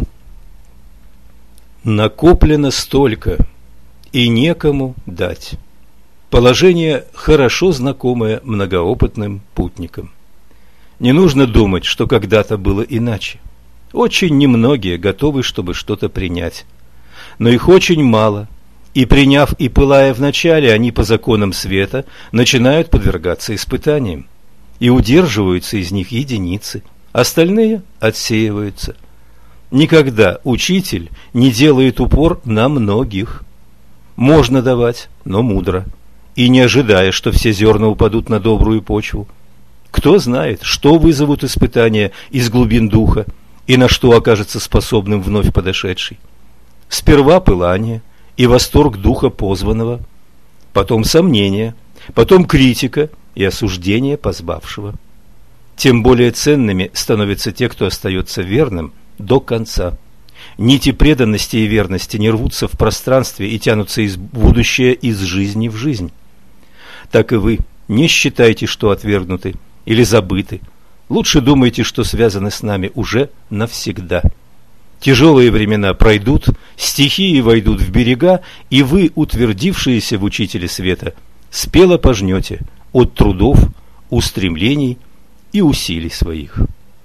Накоплено столько, и некому дать. Положение, хорошо знакомое многоопытным путникам. Не нужно думать, что когда-то было иначе. Очень немногие готовы, чтобы что-то принять. Но их очень мало. И приняв и пылая вначале, они по законам света начинают подвергаться испытаниям. И удерживаются из них единицы, остальные отсеиваются. Никогда учитель не делает упор на многих. Можно давать, но мудро, и не ожидая, что все зерна упадут на добрую почву. Кто знает, что вызовут испытания из глубин духа, и на что окажется способным вновь подошедший. Сперва пылание и восторг духа позванного, потом сомнение, потом критика и осуждение позбавшего. Тем более ценными становятся те, кто остается верным до конца. Нити преданности и верности не рвутся в пространстве и тянутся из будущее из жизни в жизнь. Так и вы не считайте, что отвергнуты или забыты. Лучше думайте, что связаны с нами уже навсегда. Тяжелые времена пройдут, стихии войдут в берега, и вы, утвердившиеся в Учителе Света, спело пожнете от трудов, устремлений и усилий своих.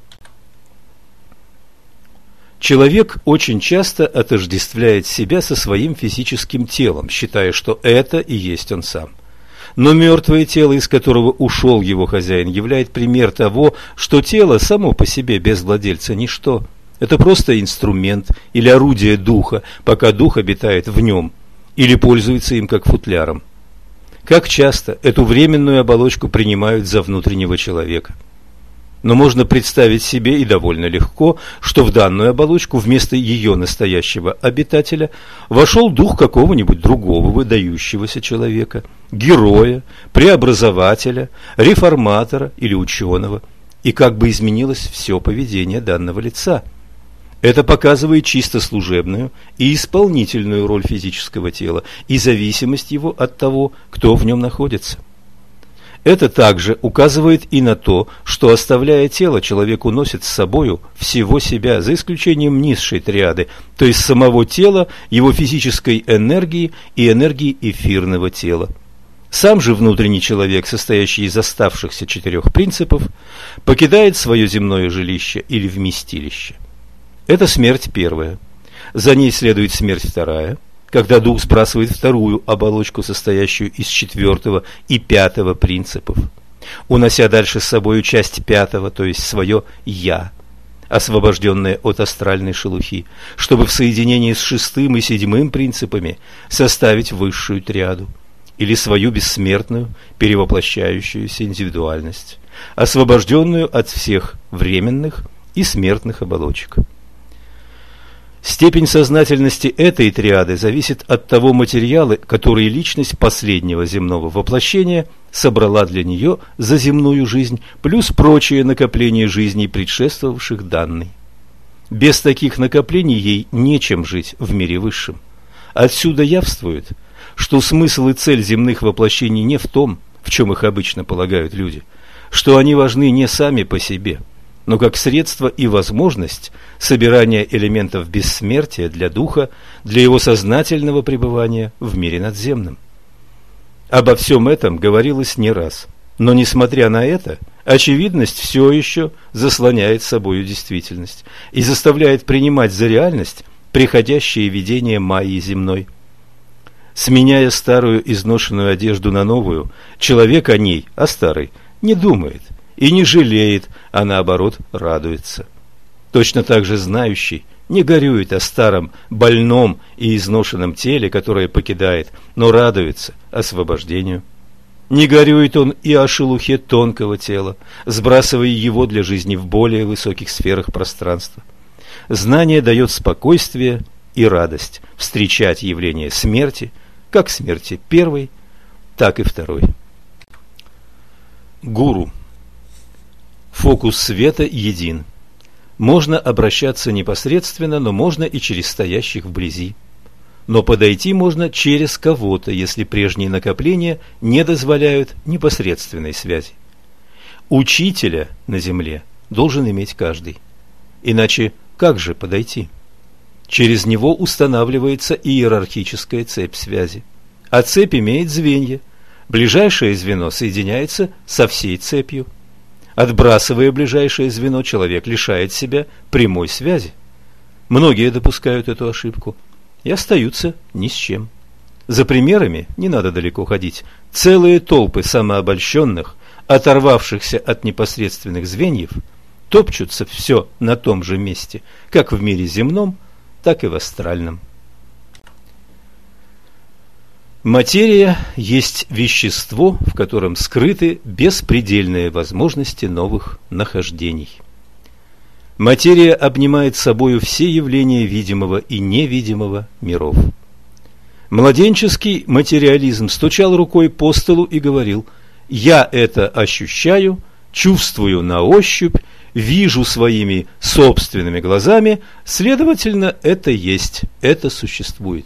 Человек очень часто отождествляет себя со своим физическим телом, считая, что это и есть он сам. Но мертвое тело, из которого ушел его хозяин, является пример того, что тело само по себе без владельца ничто. Это просто инструмент или орудие духа, пока дух обитает в нем, или пользуется им как футляром. Как часто эту временную оболочку принимают за внутреннего человека. Но можно представить себе, и довольно легко, что в данную оболочку вместо ее настоящего обитателя вошел дух какого-нибудь другого выдающегося человека, героя, преобразователя, реформатора или ученого, и как бы изменилось все поведение данного лица. Это показывает чисто служебную и исполнительную роль физического тела и зависимость его от того, кто в нем находится. Это также указывает и на то, что, оставляя тело, человек уносит с собою всего себя, за исключением низшей триады, то есть самого тела, его физической энергии и энергии эфирного тела. Сам же внутренний человек, состоящий из оставшихся четырех принципов, покидает свое земное жилище или вместилище. Это смерть первая. За ней следует смерть вторая, когда дух сбрасывает вторую оболочку, состоящую из четвертого и пятого принципов, унося дальше с собою часть пятого, то есть свое «я», освобожденное от астральной шелухи, чтобы в соединении с шестым и седьмым принципами составить высшую триаду, или свою бессмертную, перевоплощающуюся индивидуальность, освобожденную от всех временных и смертных оболочек. Степень сознательности этой триады зависит от того материала, который личность последнего земного воплощения собрала для нее за земную жизнь, плюс прочие накопления жизней, предшествовавших данной. Без таких накоплений ей нечем жить в мире высшем. Отсюда явствует, что смысл и цель земных воплощений не в том, в чем их обычно полагают люди, что они важны не сами по себе, но как средство и возможность собирания элементов бессмертия для духа, для его сознательного пребывания в мире надземном. Обо всем этом говорилось не раз, но, несмотря на это, очевидность все еще заслоняет собою действительность и заставляет принимать за реальность приходящее видение Майи земной. Сменяя старую изношенную одежду на новую, человек о ней, о старой, не думает и не жалеет, а наоборот радуется. Точно так же знающий не горюет о старом, больном и изношенном теле, которое покидает, но радуется освобождению. Не горюет он и о шелухе тонкого тела, сбрасывая его для жизни в более высоких сферах пространства. Знание дает спокойствие и радость встречать явление смерти, как смерти первой, так и второй. Гуру. Фокус света един. Можно обращаться непосредственно, но можно и через стоящих вблизи. Но подойти можно через кого-то, если прежние накопления не дозволяют непосредственной связи. Учителя на земле должен иметь каждый. Иначе как же подойти? Через него устанавливается иерархическая цепь связи. А цепь имеет звенья. Ближайшее звено соединяется со всей цепью. Отбрасывая ближайшее звено, человек лишает себя прямой связи. Многие допускают эту ошибку и остаются ни с чем. За примерами не надо далеко ходить. Целые толпы самообольщенных, оторвавшихся от непосредственных звеньев, топчутся все на том же месте, как в мире земном, так и в астральном. Материя есть вещество, в котором скрыты беспредельные возможности новых нахождений. Материя обнимает собою все явления видимого и невидимого миров. Младенческий материализм стучал рукой по столу и говорил: «Я это ощущаю, чувствую на ощупь, вижу своими собственными глазами, следовательно, это есть, это существует».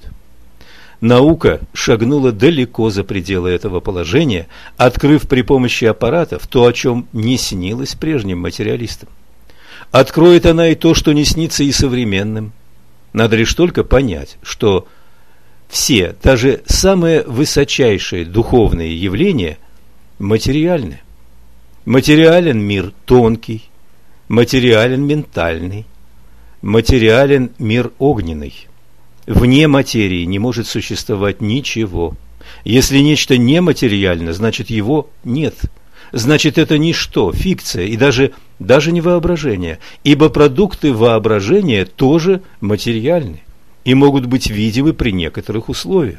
Наука шагнула далеко за пределы этого положения, открыв при помощи аппаратов то, о чем не снилось прежним материалистам. Откроет она и то, что не снится и современным. Надо лишь только понять, что все, даже самые высочайшие духовные явления материальны. Материален мир тонкий, материален ментальный, материален мир огненный. Вне материи не может существовать ничего. Если нечто нематериально, значит его нет. Значит, это ничто, фикция и даже, даже не воображение, ибо продукты воображения тоже материальны и могут быть видимы при некоторых условиях.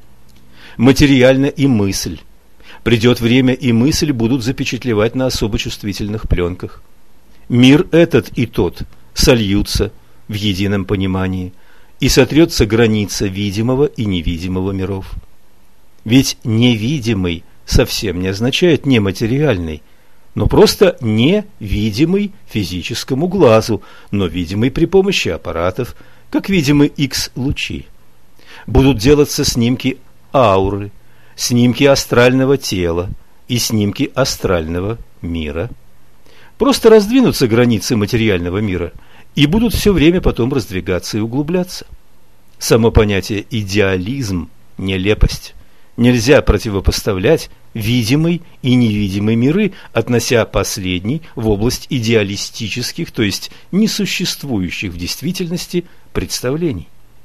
Материальна и мысль. Придет время, и мысль будут запечатлевать на особо чувствительных пленках. Мир этот и тот сольются в едином понимании, и сотрется граница видимого и невидимого миров. Ведь невидимый совсем не означает нематериальный, но просто невидимый физическому глазу, но видимый при помощи аппаратов, как видимы Х-лучи. Будут делаться снимки ауры, снимки астрального тела и снимки астрального мира. Просто раздвинутся границы материального мира и будут все время потом раздвигаться и углубляться. Само понятие идеализм – нелепость. Нельзя противопоставлять видимый и невидимый миры, относя последний в область идеалистических, то есть несуществующих в действительности представлений.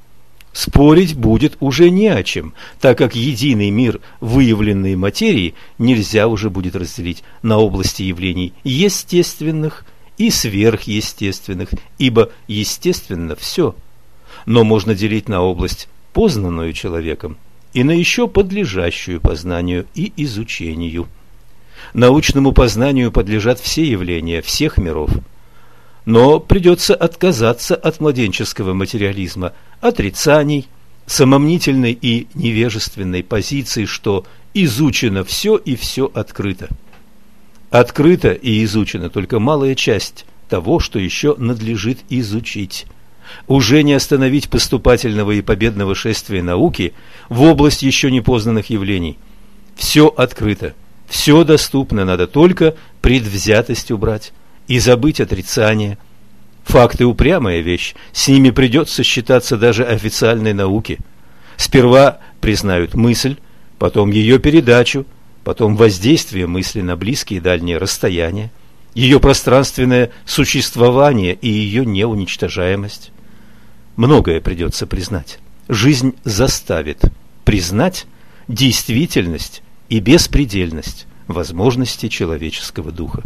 Спорить будет уже не о чем, так как единый мир выявленной материи нельзя уже будет разделить на области явлений естественных и сверхъестественных, ибо естественно все, но можно делить на область, познанную человеком, и на еще подлежащую познанию и изучению. Научному познанию подлежат все явления всех миров, но придется отказаться от младенческого материализма, отрицаний, самомнительной и невежественной позиции, что изучено все и все открыто. Открыта и изучена только малая часть того, что еще надлежит изучить. Уже не остановить поступательного и победного шествия науки в область еще непознанных явлений. Все открыто, все доступно, надо только предвзятость убрать и забыть отрицание. Факты – упрямая вещь, с ними придется считаться даже официальной науке. Сперва признают мысль, потом ее передачу, потом воздействие мысли на близкие и дальние расстояния, ее пространственное существование и ее неуничтожаемость. Многое придется признать. Жизнь заставит признать действительность и беспредельность возможностей человеческого духа.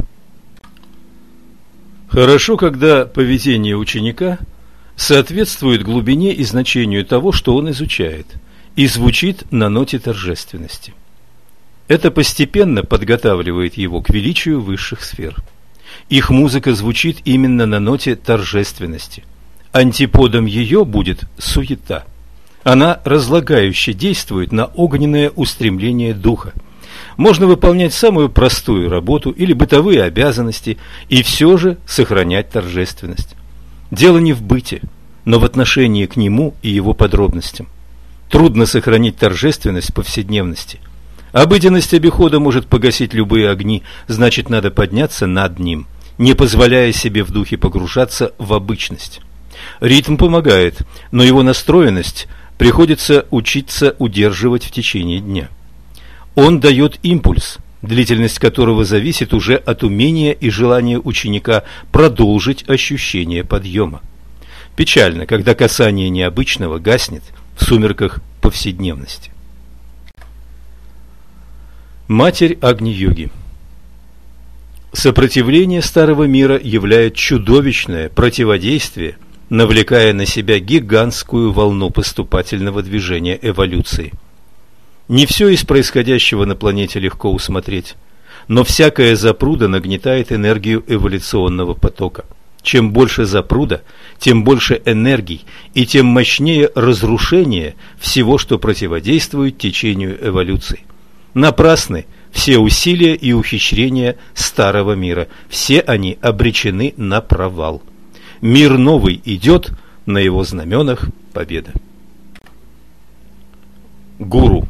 Хорошо, когда поведение ученика соответствует глубине и значению того, что он изучает, и звучит на ноте торжественности. Это постепенно подготавливает его к величию высших сфер. Их музыка звучит именно на ноте торжественности. Антиподом ее будет суета. Она разлагающе действует на огненное устремление духа. Можно выполнять самую простую работу или бытовые обязанности и все же сохранять торжественность. Дело не в быте, но в отношении к нему и его подробностям. Трудно сохранить торжественность в повседневности. Обыденность обихода может погасить любые огни, значит, надо подняться над ним, не позволяя себе в духе погружаться в обычность. Ритм помогает, но его настроенность приходится учиться удерживать в течение дня. Он дает импульс, длительность которого зависит уже от умения и желания ученика продолжить ощущение подъема. Печально, когда касание необычного гаснет в сумерках повседневности. Матерь Агни-йоги. Сопротивление старого мира являет чудовищное противодействие, навлекая на себя гигантскую волну поступательного движения эволюции. Не все из происходящего на планете легко усмотреть, но всякая запруда нагнетает энергию эволюционного потока. Чем больше запруда, тем больше энергий и тем мощнее разрушение всего, что противодействует течению эволюции. Напрасны все усилия и ухищрения старого мира, все они обречены на провал. Мир новый идет, на его знаменах победа. Гуру.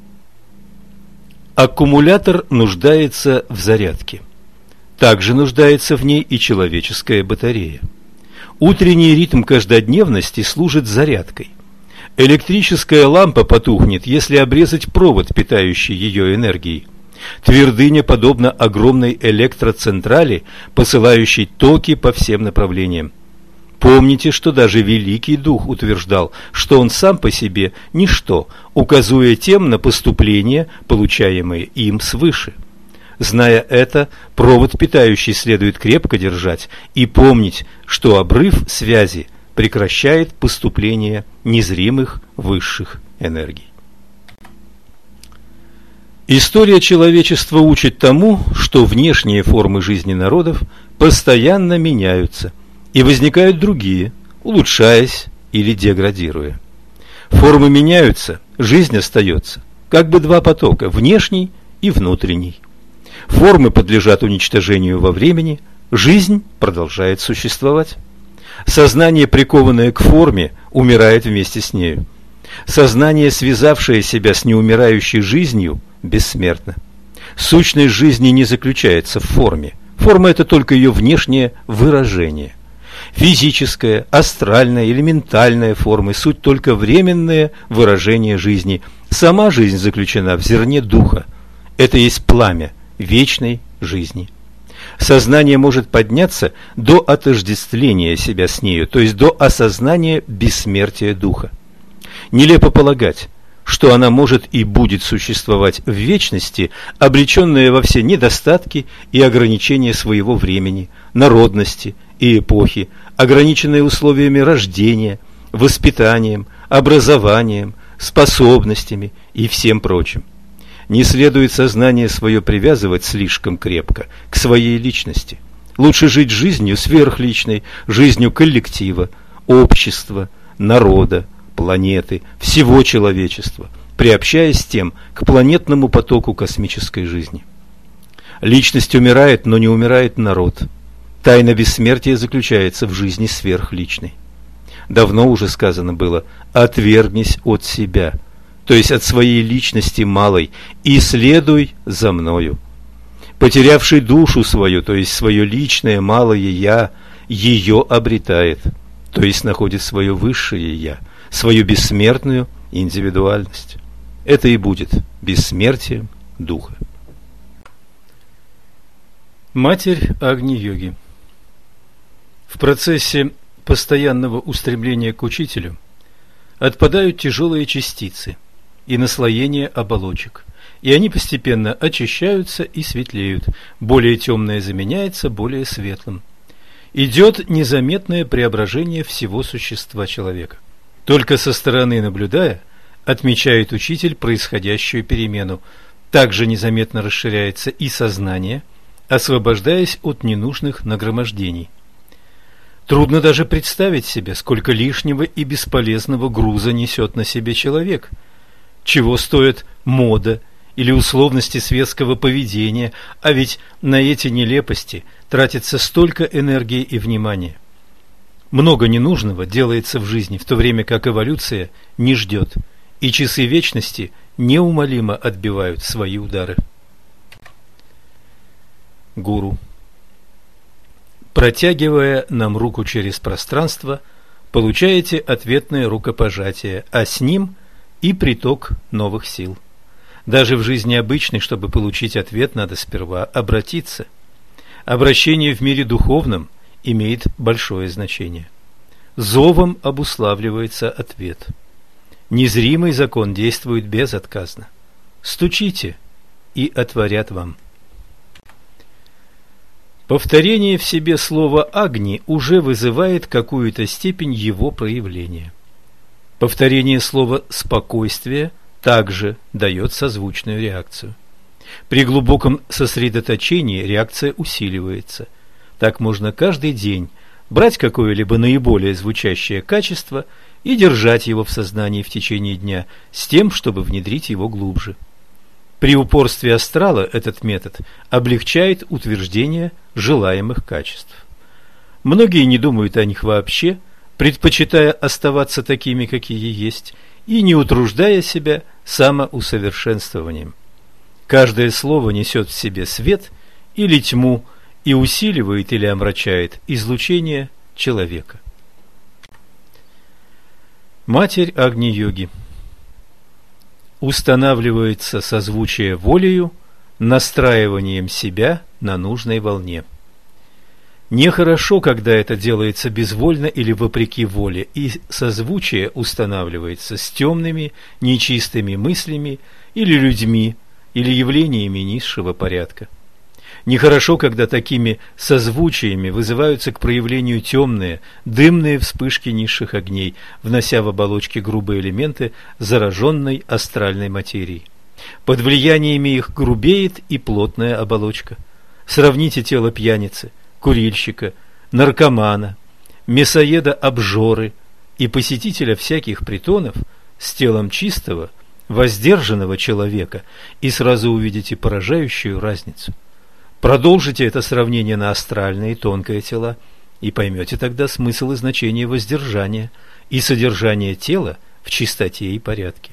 Аккумулятор нуждается в зарядке. Также нуждается в ней и человеческая батарея. Утренний ритм каждодневности служит зарядкой. Электрическая лампа потухнет, если обрезать провод, питающий ее энергией. Твердыня подобна огромной электроцентрали, посылающей токи по всем направлениям. Помните, что даже Великий Дух утверждал, что он сам по себе ничто, указывая тем на поступления, получаемые им свыше. Зная это, провод питающий следует крепко держать и помнить, что обрыв связи прекращает поступление незримых высших энергий. История человечества учит тому, что внешние формы жизни народов постоянно меняются, и возникают другие, улучшаясь или деградируя. Формы меняются, жизнь остается, как бы два потока, внешний и внутренний. Формы подлежат уничтожению во времени, жизнь продолжает существовать. Сознание, прикованное к форме, умирает вместе с нею. Сознание, связавшее себя с неумирающей жизнью, бессмертно. Сущность жизни не заключается в форме. Форма – это только ее внешнее выражение. Физическая, астральная или ментальная формы – суть только временное выражение жизни. Сама жизнь заключена в зерне духа. Это есть пламя вечной жизни. Сознание может подняться до отождествления себя с нею, то есть до осознания бессмертия духа. Нелепо полагать, что она может и будет существовать в вечности, облеченная во все недостатки и ограничения своего времени, народности и эпохи, ограниченная условиями рождения, воспитанием, образованием, способностями и всем прочим. Не следует сознание свое привязывать слишком крепко к своей личности. Лучше жить жизнью сверхличной, жизнью коллектива, общества, народа, планеты, всего человечества, приобщаясь тем к планетному потоку космической жизни. Личность умирает, но не умирает народ. Тайна бессмертия заключается в жизни сверхличной. Давно уже сказано было: «Отвергнись от себя», то есть от своей личности малой, и следуй за мною. Потерявший душу свою, то есть свое личное малое «я», ее обретает, то есть находит свое высшее «я», свою бессмертную индивидуальность. Это и будет бессмертием духа. Матерь Агни-йоги. В процессе постоянного устремления к учителю отпадают тяжелые частицы и наслоения оболочек, и они постепенно очищаются и светлеют, более темное заменяется более светлым. Идет незаметное преображение всего существа человека. Только со стороны наблюдая, отмечает учитель происходящую перемену. Также незаметно расширяется и сознание, освобождаясь от ненужных нагромождений. Трудно даже представить себе, сколько лишнего и бесполезного груза несет на себе человек. Чего стоит мода или условности светского поведения, а ведь на эти нелепости тратится столько энергии и внимания. Много ненужного делается в жизни, в то время как эволюция не ждет, и часы вечности неумолимо отбивают свои удары. Гуру. Протягивая нам руку через пространство, получаете ответное рукопожатие, а с ним и приток новых сил. Даже в жизни обычной, чтобы получить ответ, надо сперва обратиться. Обращение в мире духовном имеет большое значение. Зовом обуславливается ответ. Незримый закон действует безотказно. Стучите, и отворят вам. Повторение в себе слова «агни» уже вызывает какую-то степень его проявления. Повторение слова «спокойствие» также дает созвучную реакцию. При глубоком сосредоточении реакция усиливается. Так можно каждый день брать какое-либо наиболее звучащее качество и держать его в сознании в течение дня с тем, чтобы внедрить его глубже. При упорстве астрала этот метод облегчает утверждение желаемых качеств. Многие не думают о них вообще, предпочитая оставаться такими, какие есть, и не утруждая себя самоусовершенствованием. Каждое слово несет в себе свет или тьму и усиливает или омрачает излучение человека. Матерь Агни-йоги. Устанавливается созвучие волею, настраиванием себя на нужной волне. Нехорошо, когда это делается безвольно или вопреки воле, и созвучие устанавливается с темными, нечистыми мыслями или людьми, или явлениями низшего порядка. Нехорошо, когда такими созвучиями вызываются к проявлению темные, дымные вспышки низших огней, внося в оболочки грубые элементы зараженной астральной материи. Под влияниями их грубеет и плотная оболочка. Сравните тело пьяницы, курильщика, наркомана, мясоеда-обжоры и посетителя всяких притонов с телом чистого, воздержанного человека, и сразу увидите поражающую разницу. Продолжите это сравнение на астральные и тонкие тела, и поймете тогда смысл и значение воздержания и содержание тела в чистоте и порядке.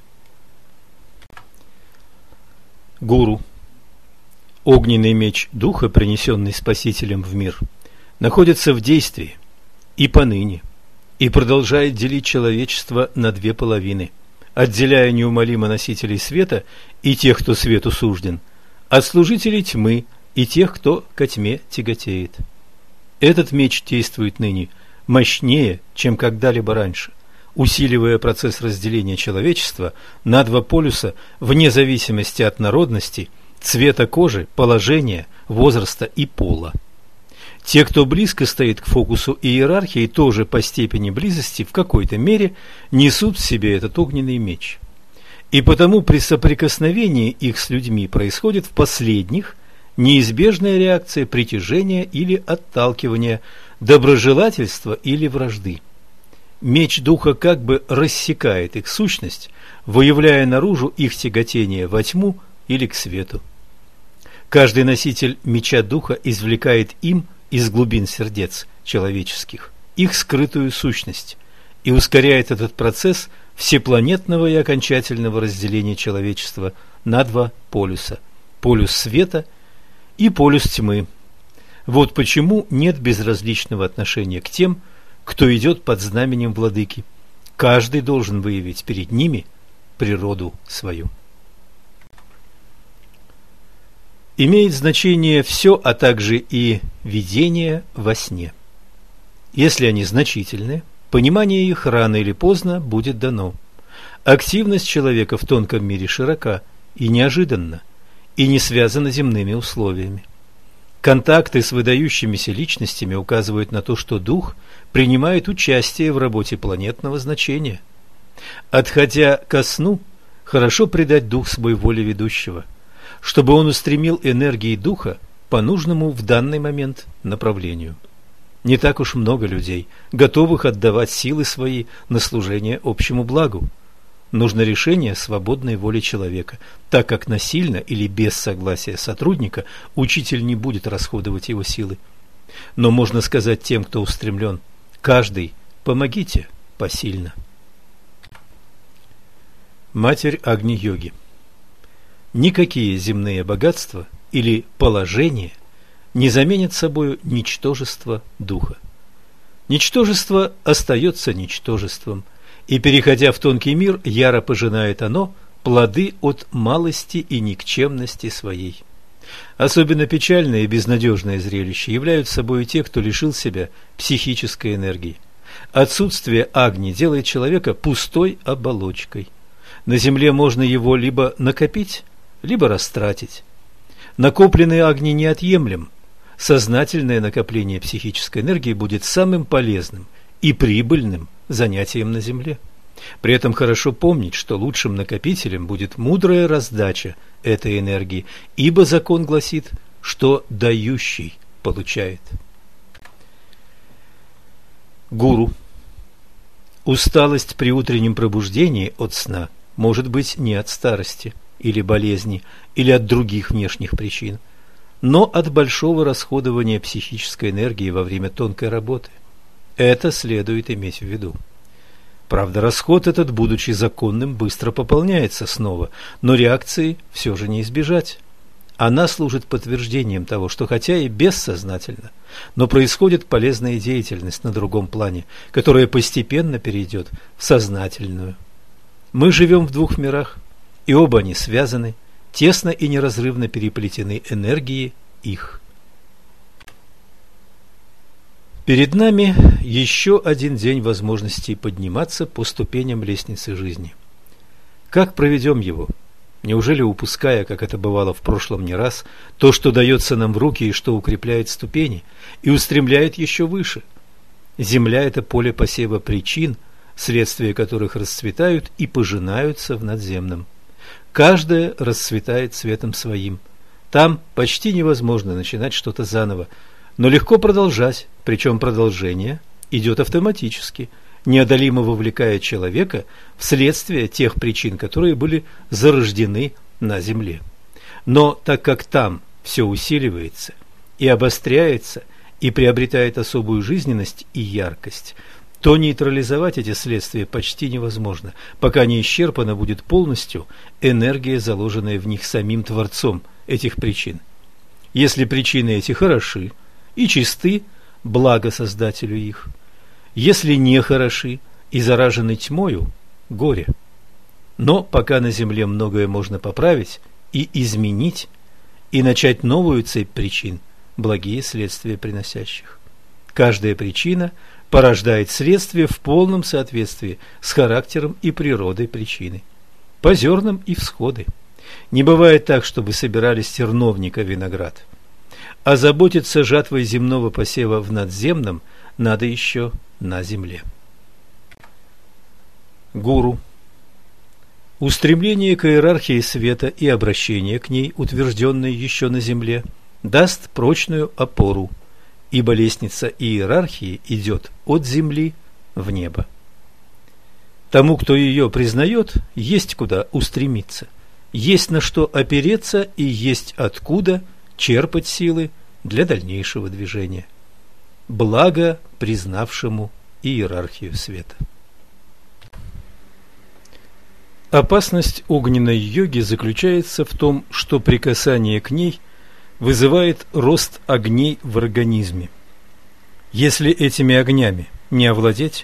Гуру. Огненный меч духа, принесенный Спасителем в мир, находится в действии и поныне, и продолжает делить человечество на две половины, отделяя неумолимо носителей света и тех, кто свету сужден, от служителей тьмы и тех, кто ко тьме тяготеет. Этот меч действует ныне мощнее, чем когда-либо раньше, усиливая процесс разделения человечества на два полюса вне зависимости от народности, цвета кожи, положения, возраста и пола. Те, кто близко стоит к фокусу иерархии, тоже по степени близости в какой-то мере несут в себе этот огненный меч. И потому при соприкосновении их с людьми происходит в последних неизбежная реакция притяжения или отталкивания, доброжелательства или вражды. Меч духа как бы рассекает их сущность, выявляя наружу их тяготение во тьму или к свету. Каждый носитель меча духа извлекает им из глубин сердец человеческих их скрытую сущность и ускоряет этот процесс всепланетного и окончательного разделения человечества на два полюса – полюс света и полюс тьмы. Вот почему нет безразличного отношения к тем, кто идет под знаменем владыки. Каждый должен выявить перед ними природу свою. Имеет значение все, а также и видение во сне. Если они значительны, понимание их рано или поздно будет дано. Активность человека в тонком мире широка и неожиданна, и не связана земными условиями. Контакты с выдающимися личностями указывают на то, что дух принимает участие в работе планетного значения. Отходя ко сну, хорошо предать дух свой воле ведущего, чтобы он устремил энергии духа по нужному в данный момент направлению. Не так уж много людей, готовых отдавать силы свои на служение общему благу. Нужно решение свободной воли человека, так как насильно или без согласия сотрудника учитель не будет расходовать его силы. Но можно сказать тем, кто устремлен: каждый, помогите посильно. Матерь Агни-йоги. Никакие земные богатства или положения не заменят собою ничтожество духа. Ничтожество остается ничтожеством, и, переходя в тонкий мир, яро пожинает оно плоды от малости и никчемности своей. Особенно печальное и безнадежное зрелище являются собой те, кто лишил себя психической энергии. Отсутствие Агни делает человека пустой оболочкой. На земле можно его либо накопить, либо растратить. Накопленный Агни неотъемлем. Сознательное накопление психической энергии будет самым полезным и прибыльным занятием на земле. При этом хорошо помнить, что лучшим накопителем будет мудрая раздача этой энергии, ибо закон гласит, что дающий получает. Гуру. Усталость при утреннем пробуждении от сна может быть не от старости или болезни, или от других внешних причин, но от большого расходования психической энергии во время тонкой работы. Это следует иметь в виду. Правда, расход этот, будучи законным, быстро пополняется снова, но реакции все же не избежать. Она служит подтверждением того, что хотя и бессознательно, но происходит полезная деятельность на другом плане, которая постепенно перейдет в сознательную. Мы живем в двух мирах, и оба они связаны, тесно и неразрывно переплетены энергии их. Перед нами еще один день возможностей подниматься по ступеням лестницы жизни. Как проведем его? Неужели упуская, как это бывало в прошлом не раз, то, что дается нам в руки и что укрепляет ступени и устремляет еще выше? Земля – это поле посева причин, следствия которых расцветают и пожинаются в надземном. Каждая расцветает цветом своим. Там почти невозможно начинать что-то заново, но легко продолжать, причем продолжение идет автоматически, неодолимо вовлекая человека в следствие тех причин, которые были зарождены на земле. Но так как там все усиливается и обостряется и приобретает особую жизненность и яркость, то нейтрализовать эти следствия почти невозможно, пока не исчерпана будет полностью энергия, заложенная в них самим Творцом этих причин. Если причины эти хороши и чисты, благо Создателю их. Если не хороши и заражены тьмою, горе. Но пока на земле многое можно поправить и изменить, и начать новую цепь причин, благие следствия приносящих. Каждая причина порождает следствие в полном соответствии с характером и природой причины. По зернам и всходы. Не бывает так, чтобы собирали с терновника виноград. А заботиться жатвой земного посева в надземном надо еще на земле. Гуру. Устремление к иерархии света и обращение к ней, утвержденное еще на земле, даст прочную опору, ибо лестница иерархии идет от земли в небо. Тому, кто ее признает, есть куда устремиться, есть на что опереться и есть откуда черпать силы для дальнейшего движения. Благо признавшему иерархию света. Опасность огненной йоги заключается в том, что прикасание к ней вызывает рост огней в организме. Если этими огнями не овладеть,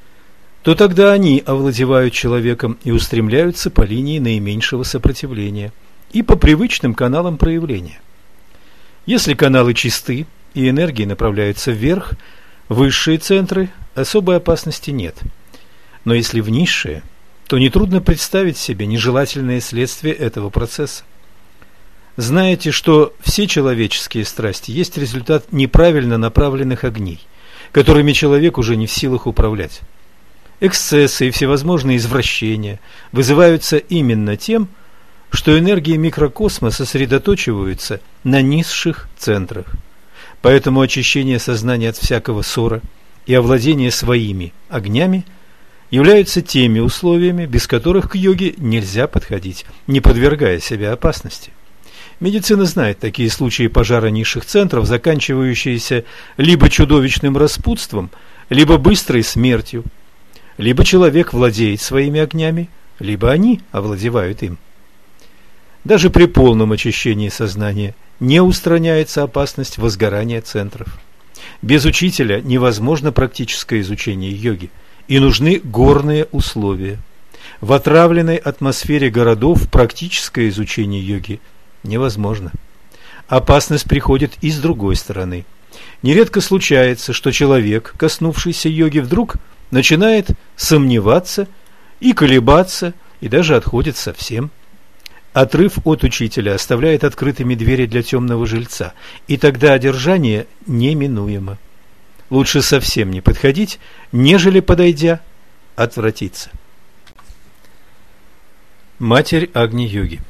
то тогда они овладевают человеком и устремляются по линии наименьшего сопротивления и по привычным каналам проявления. Если каналы чисты и энергии направляются вверх, высшие центры, особой опасности нет. Но если в низшие, то нетрудно представить себе нежелательные следствия этого процесса. Знаете, что все человеческие страсти есть результат неправильно направленных огней, которыми человек уже не в силах управлять. Эксцессы и всевозможные извращения вызываются именно тем, что энергии микрокосма сосредоточиваются на низших центрах. Поэтому очищение сознания от всякого ссора и овладение своими огнями являются теми условиями, без которых к йоге нельзя подходить, не подвергая себя опасности. Медицина знает такие случаи пожара низших центров, заканчивающиеся либо чудовищным распутством, либо быстрой смертью. Либо человек владеет своими огнями, либо они овладевают им. Даже при полном очищении сознания не устраняется опасность возгорания центров. Без учителя невозможно практическое изучение йоги, и нужны горные условия. В отравленной атмосфере городов практическое изучение йоги невозможно. Опасность приходит и с другой стороны. Нередко случается, что человек, коснувшийся йоги, вдруг начинает сомневаться и колебаться, и даже отходит совсем. Отрыв от учителя оставляет открытыми двери для темного жильца, и тогда одержание неминуемо. Лучше совсем не подходить, нежели, подойдя, отвратиться. Матерь Агни-йоги.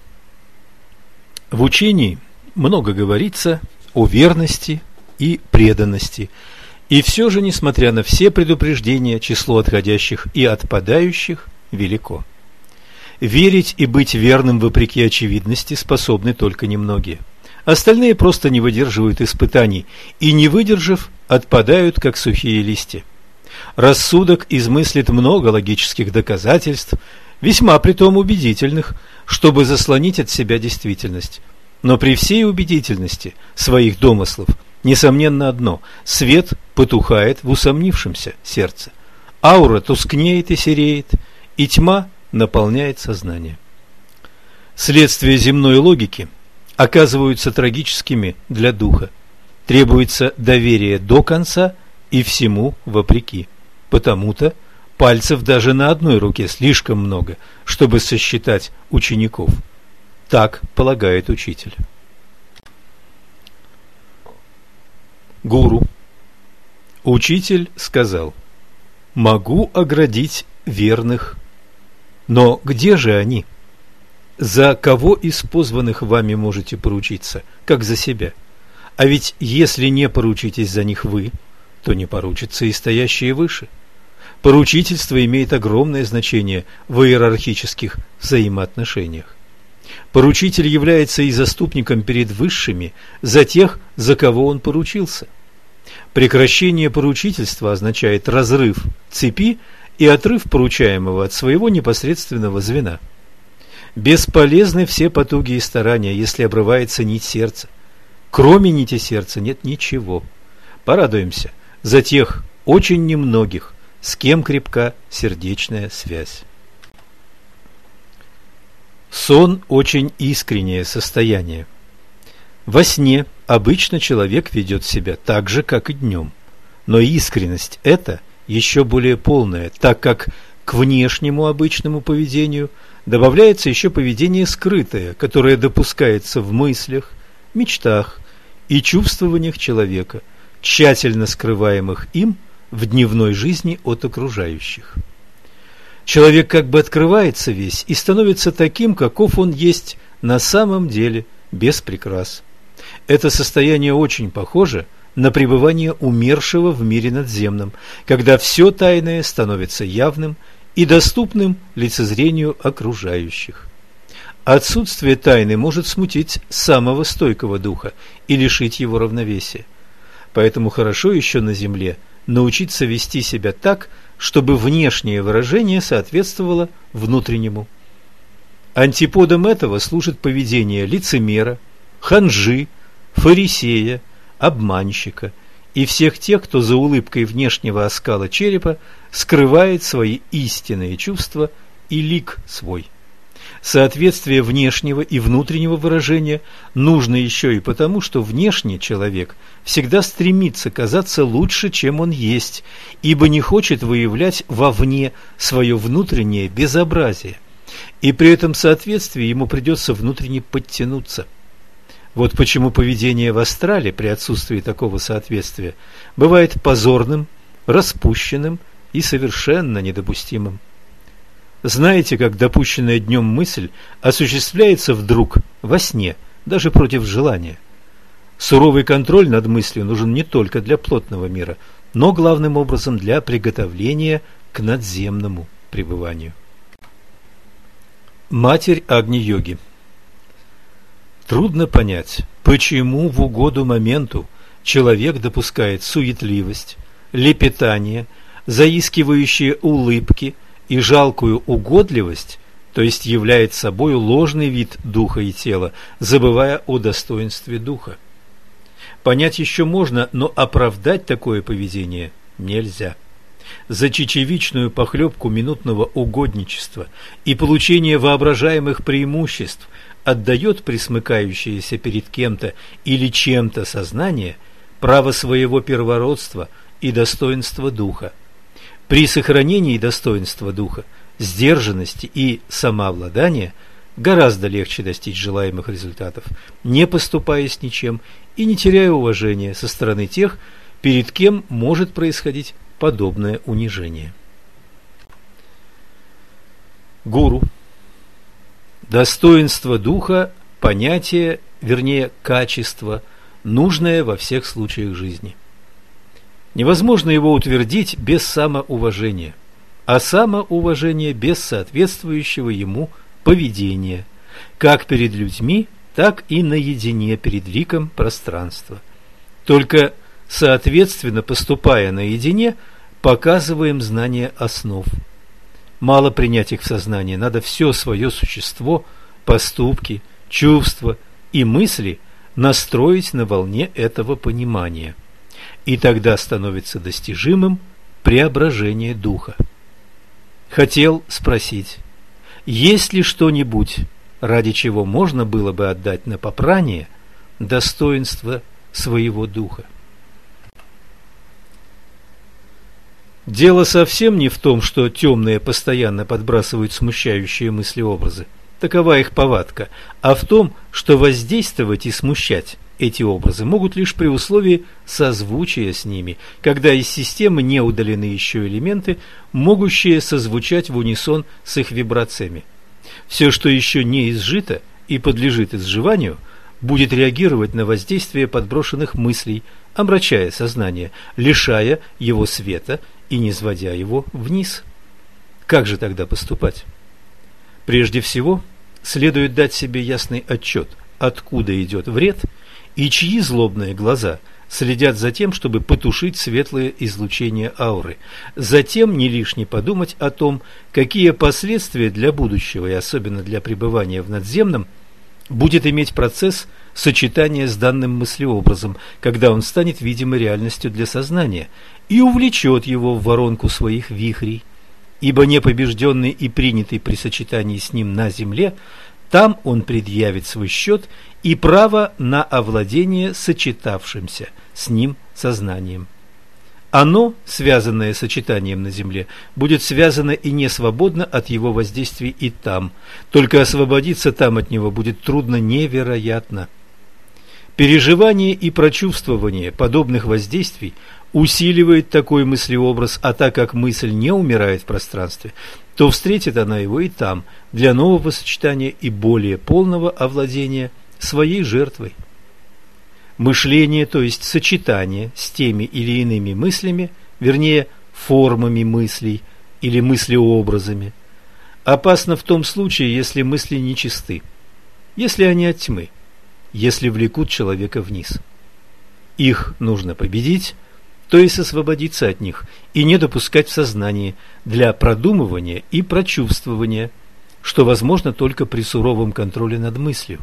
В учении много говорится о верности и преданности, и все же, несмотря на все предупреждения, число отходящих и отпадающих велико. Верить и быть верным вопреки очевидности способны только немногие. Остальные просто не выдерживают испытаний и, не выдержав, отпадают, как сухие листья. Рассудок измыслит много логических доказательств, весьма притом убедительных, чтобы заслонить от себя действительность. Но при всей убедительности своих домыслов несомненно одно – свет потухает в усомнившемся сердце, аура тускнеет и сереет, и тьма наполняет сознание. Следствия земной логики оказываются трагическими для духа. Требуется доверие до конца и всему вопреки. Потому-то пальцев даже на одной руке слишком много, чтобы сосчитать учеников. Так полагает учитель. Гуру. Учитель сказал: «Могу оградить верных, но где же они? За кого из позванных вами можете поручиться, как за себя? А ведь если не поручитесь за них вы, то не поручатся и стоящие выше». Поручительство имеет огромное значение в иерархических взаимоотношениях. Поручитель является и заступником перед высшими за тех, за кого он поручился. Прекращение поручительства означает разрыв цепи и отрыв поручаемого от своего непосредственного звена. Бесполезны все потуги и старания, если обрывается нить сердца. Кроме нити сердца нет ничего. Порадуемся за тех очень немногих, с кем крепка сердечная связь. Сон – очень искреннее состояние. Во сне обычно человек ведет себя так же, как и днем. Но искренность эта еще более полная, так как к внешнему обычному поведению добавляется еще поведение скрытое, которое допускается в мыслях, мечтах и чувствованиях человека, тщательно скрываемых им в дневной жизни от окружающих. Человек как бы открывается весь и становится таким, каков он есть на самом деле, без прикрас. Это состояние очень похоже на пребывание умершего в мире надземном, когда все тайное становится явным и доступным лицезрению окружающих. Отсутствие тайны может смутить самого стойкого духа и лишить его равновесия. Поэтому хорошо еще на земле научиться вести себя так, чтобы внешнее выражение соответствовало внутреннему. Антиподом этого служит поведение лицемера, ханжи, фарисея, обманщика и всех тех, кто за улыбкой внешнего оскала черепа скрывает свои истинные чувства и лик свой. Соответствие внешнего и внутреннего выражения нужно еще и потому, что внешний человек всегда стремится казаться лучше, чем он есть, ибо не хочет выявлять вовне свое внутреннее безобразие, и при этом соответствии ему придется внутренне подтянуться. Вот почему поведение в астрале при отсутствии такого соответствия бывает позорным, распущенным и совершенно недопустимым. Знаете, как допущенная днем мысль осуществляется вдруг во сне, даже против желания? Суровый контроль над мыслью нужен не только для плотного мира, но главным образом для приготовления к надземному пребыванию. Матерь Агни-йоги. Трудно понять, почему в угоду моменту человек допускает суетливость, лепетание, заискивающие улыбки и жалкую угодливость, то есть являет собой ложный вид духа и тела, забывая о достоинстве духа. Понять еще можно, но оправдать такое поведение нельзя. За чечевичную похлебку минутного угодничества и получение воображаемых преимуществ отдает присмыкающееся перед кем-то или чем-то сознание право своего первородства и достоинства духа. При сохранении достоинства духа, сдержанности и самообладания гораздо легче достичь желаемых результатов, не поступаясь ничем и не теряя уважения со стороны тех, перед кем может происходить подобное унижение. Гуру. Достоинство духа – понятие, вернее, качество, нужное во всех случаях жизни. Невозможно его утвердить без самоуважения, а самоуважение без соответствующего ему поведения, как перед людьми, так и наедине перед ликом пространства. Только соответственно, поступая наедине, показываем знание основ. Мало принять их в сознание, надо все свое существо, поступки, чувства и мысли настроить на волне этого понимания. И тогда становится достижимым преображение духа. Хотел спросить, есть ли что-нибудь, ради чего можно было бы отдать на попрание достоинство своего духа? Дело совсем не в том, что темные постоянно подбрасывают смущающие мысли-образы, такова их повадка, а в том, что воздействовать и смущать эти образы могут лишь при условии созвучия с ними, когда из системы не удалены еще элементы, могущие созвучать в унисон с их вибрациями. Все, что еще не изжито и подлежит изживанию, будет реагировать на воздействие подброшенных мыслей, омрачая сознание, лишая его света и низводя его вниз. Как же тогда поступать? Прежде всего, следует дать себе ясный отчет, откуда идет вред и чьи злобные глаза следят за тем, чтобы потушить светлые излучения ауры. Затем не лишне подумать о том, какие последствия для будущего и особенно для пребывания в надземном будет иметь процесс сочетания с данным мыслеобразом, когда он станет видимой реальностью для сознания и увлечет его в воронку своих вихрей. Ибо непобежденный и принятый при сочетании с ним на земле, там он предъявит свой счет и право на овладение сочетавшимся с ним сознанием. Оно, связанное сочетанием на Земле, будет связано и не свободно от его воздействий и там. Только освободиться там от него будет трудно невероятно. Переживание и прочувствование подобных воздействий усиливает такой мыслеобраз, а так как мысль не умирает в пространстве, то встретит она его и там, для нового сочетания и более полного овладения своей жертвой. Мышление, то есть сочетание с теми или иными мыслями, вернее, формами мыслей или мыслеобразами, опасно в том случае, если мысли нечисты, если они от тьмы, если влекут человека вниз. Их нужно победить, то есть освободиться от них и не допускать в сознании для продумывания и прочувствования, что возможно только при суровом контроле над мыслью.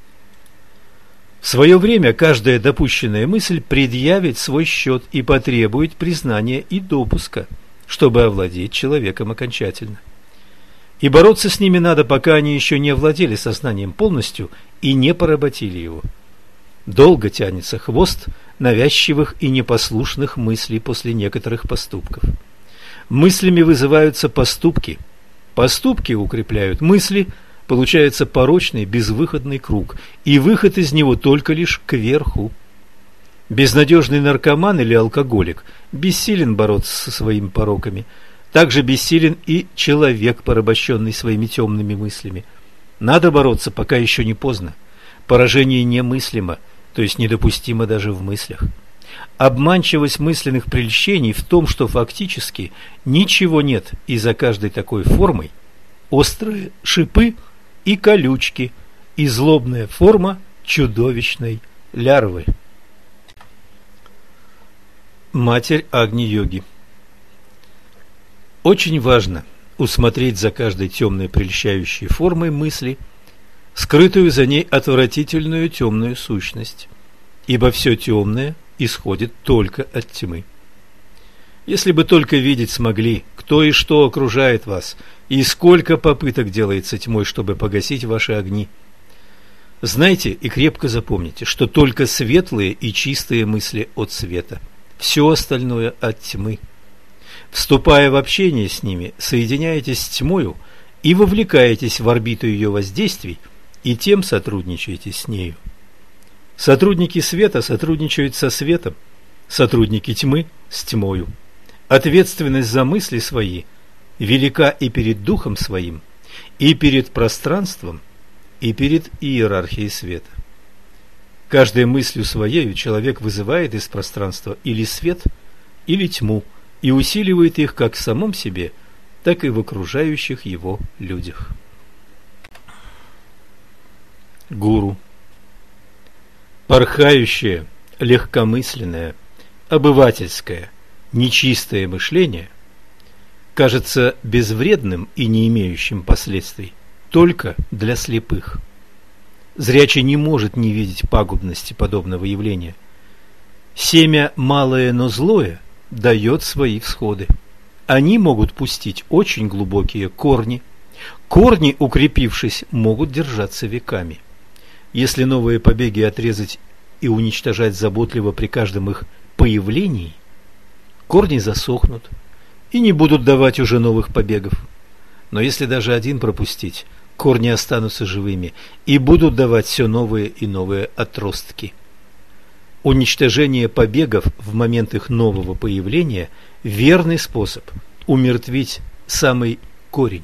В свое время каждая допущенная мысль предъявит свой счет и потребует признания и допуска, чтобы овладеть человеком окончательно. И бороться с ними надо, пока они еще не овладели сознанием полностью и не поработили его. Долго тянется хвост навязчивых и непослушных мыслей после некоторых поступков. Мыслями вызываются поступки. Поступки укрепляют мысли, получается порочный безвыходный круг, и выход из него только лишь кверху. Безнадежный наркоман или алкоголик бессилен бороться со своими пороками. Также бессилен и человек, порабощенный своими темными мыслями. Надо бороться, пока еще не поздно. Поражение немыслимо, то есть недопустимо даже в мыслях. Обманчивость мысленных прельщений в том, что фактически ничего нет, и за каждой такой формой острые шипы и колючки, и злобная форма чудовищной лярвы. Матерь Агни-йоги. Очень важно усмотреть за каждой темной прельщающей формой мысли скрытую за ней отвратительную темную сущность, ибо все темное исходит только от тьмы. Если бы только видеть смогли, кто и что окружает вас, и сколько попыток делается тьмой, чтобы погасить ваши огни. Знайте и крепко запомните, что только светлые и чистые мысли от света, все остальное от тьмы. Вступая в общение с ними, соединяетесь с тьмою и вовлекаетесь в орбиту ее воздействий, и тем сотрудничаете с нею. Сотрудники света сотрудничают со светом, сотрудники тьмы с тьмою. Ответственность за мысли свои велика и перед духом своим, и перед пространством, и перед иерархией света. Каждой мыслью своею человек вызывает из пространства или свет, или тьму, и усиливает их как в самом себе, так и в окружающих его людях. Гуру. Порхающее, легкомысленное, обывательское, нечистое мышление кажется безвредным и не имеющим последствий только для слепых. Зрячий не может не видеть пагубности подобного явления. Семя малое, но злое дает свои всходы. Они могут пустить очень глубокие корни. Корни, укрепившись, могут держаться веками. Если новые побеги отрезать и уничтожать заботливо при каждом их появлении, корни засохнут и не будут давать уже новых побегов. Но если даже один пропустить, корни останутся живыми и будут давать все новые и новые отростки. Уничтожение побегов в момент их нового появления – верный способ умертвить самый корень.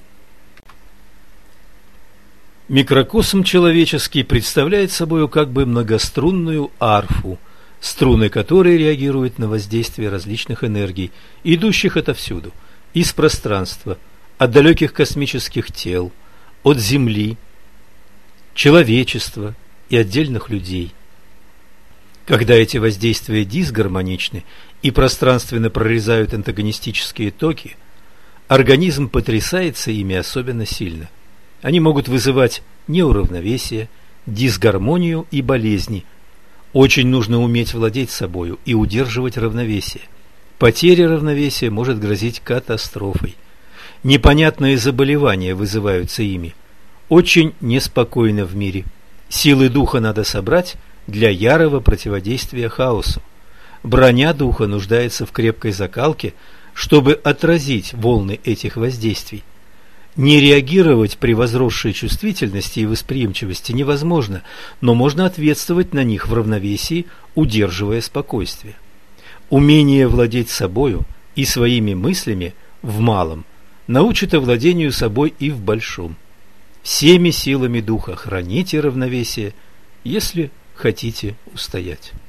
Микрокосм человеческий представляет собой как бы многострунную арфу, струны которой реагируют на воздействие различных энергий, идущих отовсюду, из пространства, от далеких космических тел, от Земли, человечества и отдельных людей. Когда эти воздействия дисгармоничны и пространственно прорезают антагонистические токи, организм потрясается ими особенно сильно. Они могут вызывать неуравновесие, дисгармонию и болезни. Очень нужно уметь владеть собою и удерживать равновесие. Потеря равновесия может грозить катастрофой. Непонятные заболевания вызываются ими. Очень неспокойно в мире. Силы духа надо собрать для ярого противодействия хаосу. Броня духа нуждается в крепкой закалке, чтобы отразить волны этих воздействий. Не реагировать при возросшей чувствительности и восприимчивости невозможно, но можно ответствовать на них в равновесии, удерживая спокойствие. Умение владеть собою и своими мыслями в малом научит овладению собой и в большом. Всеми силами духа храните равновесие, если хотите устоять.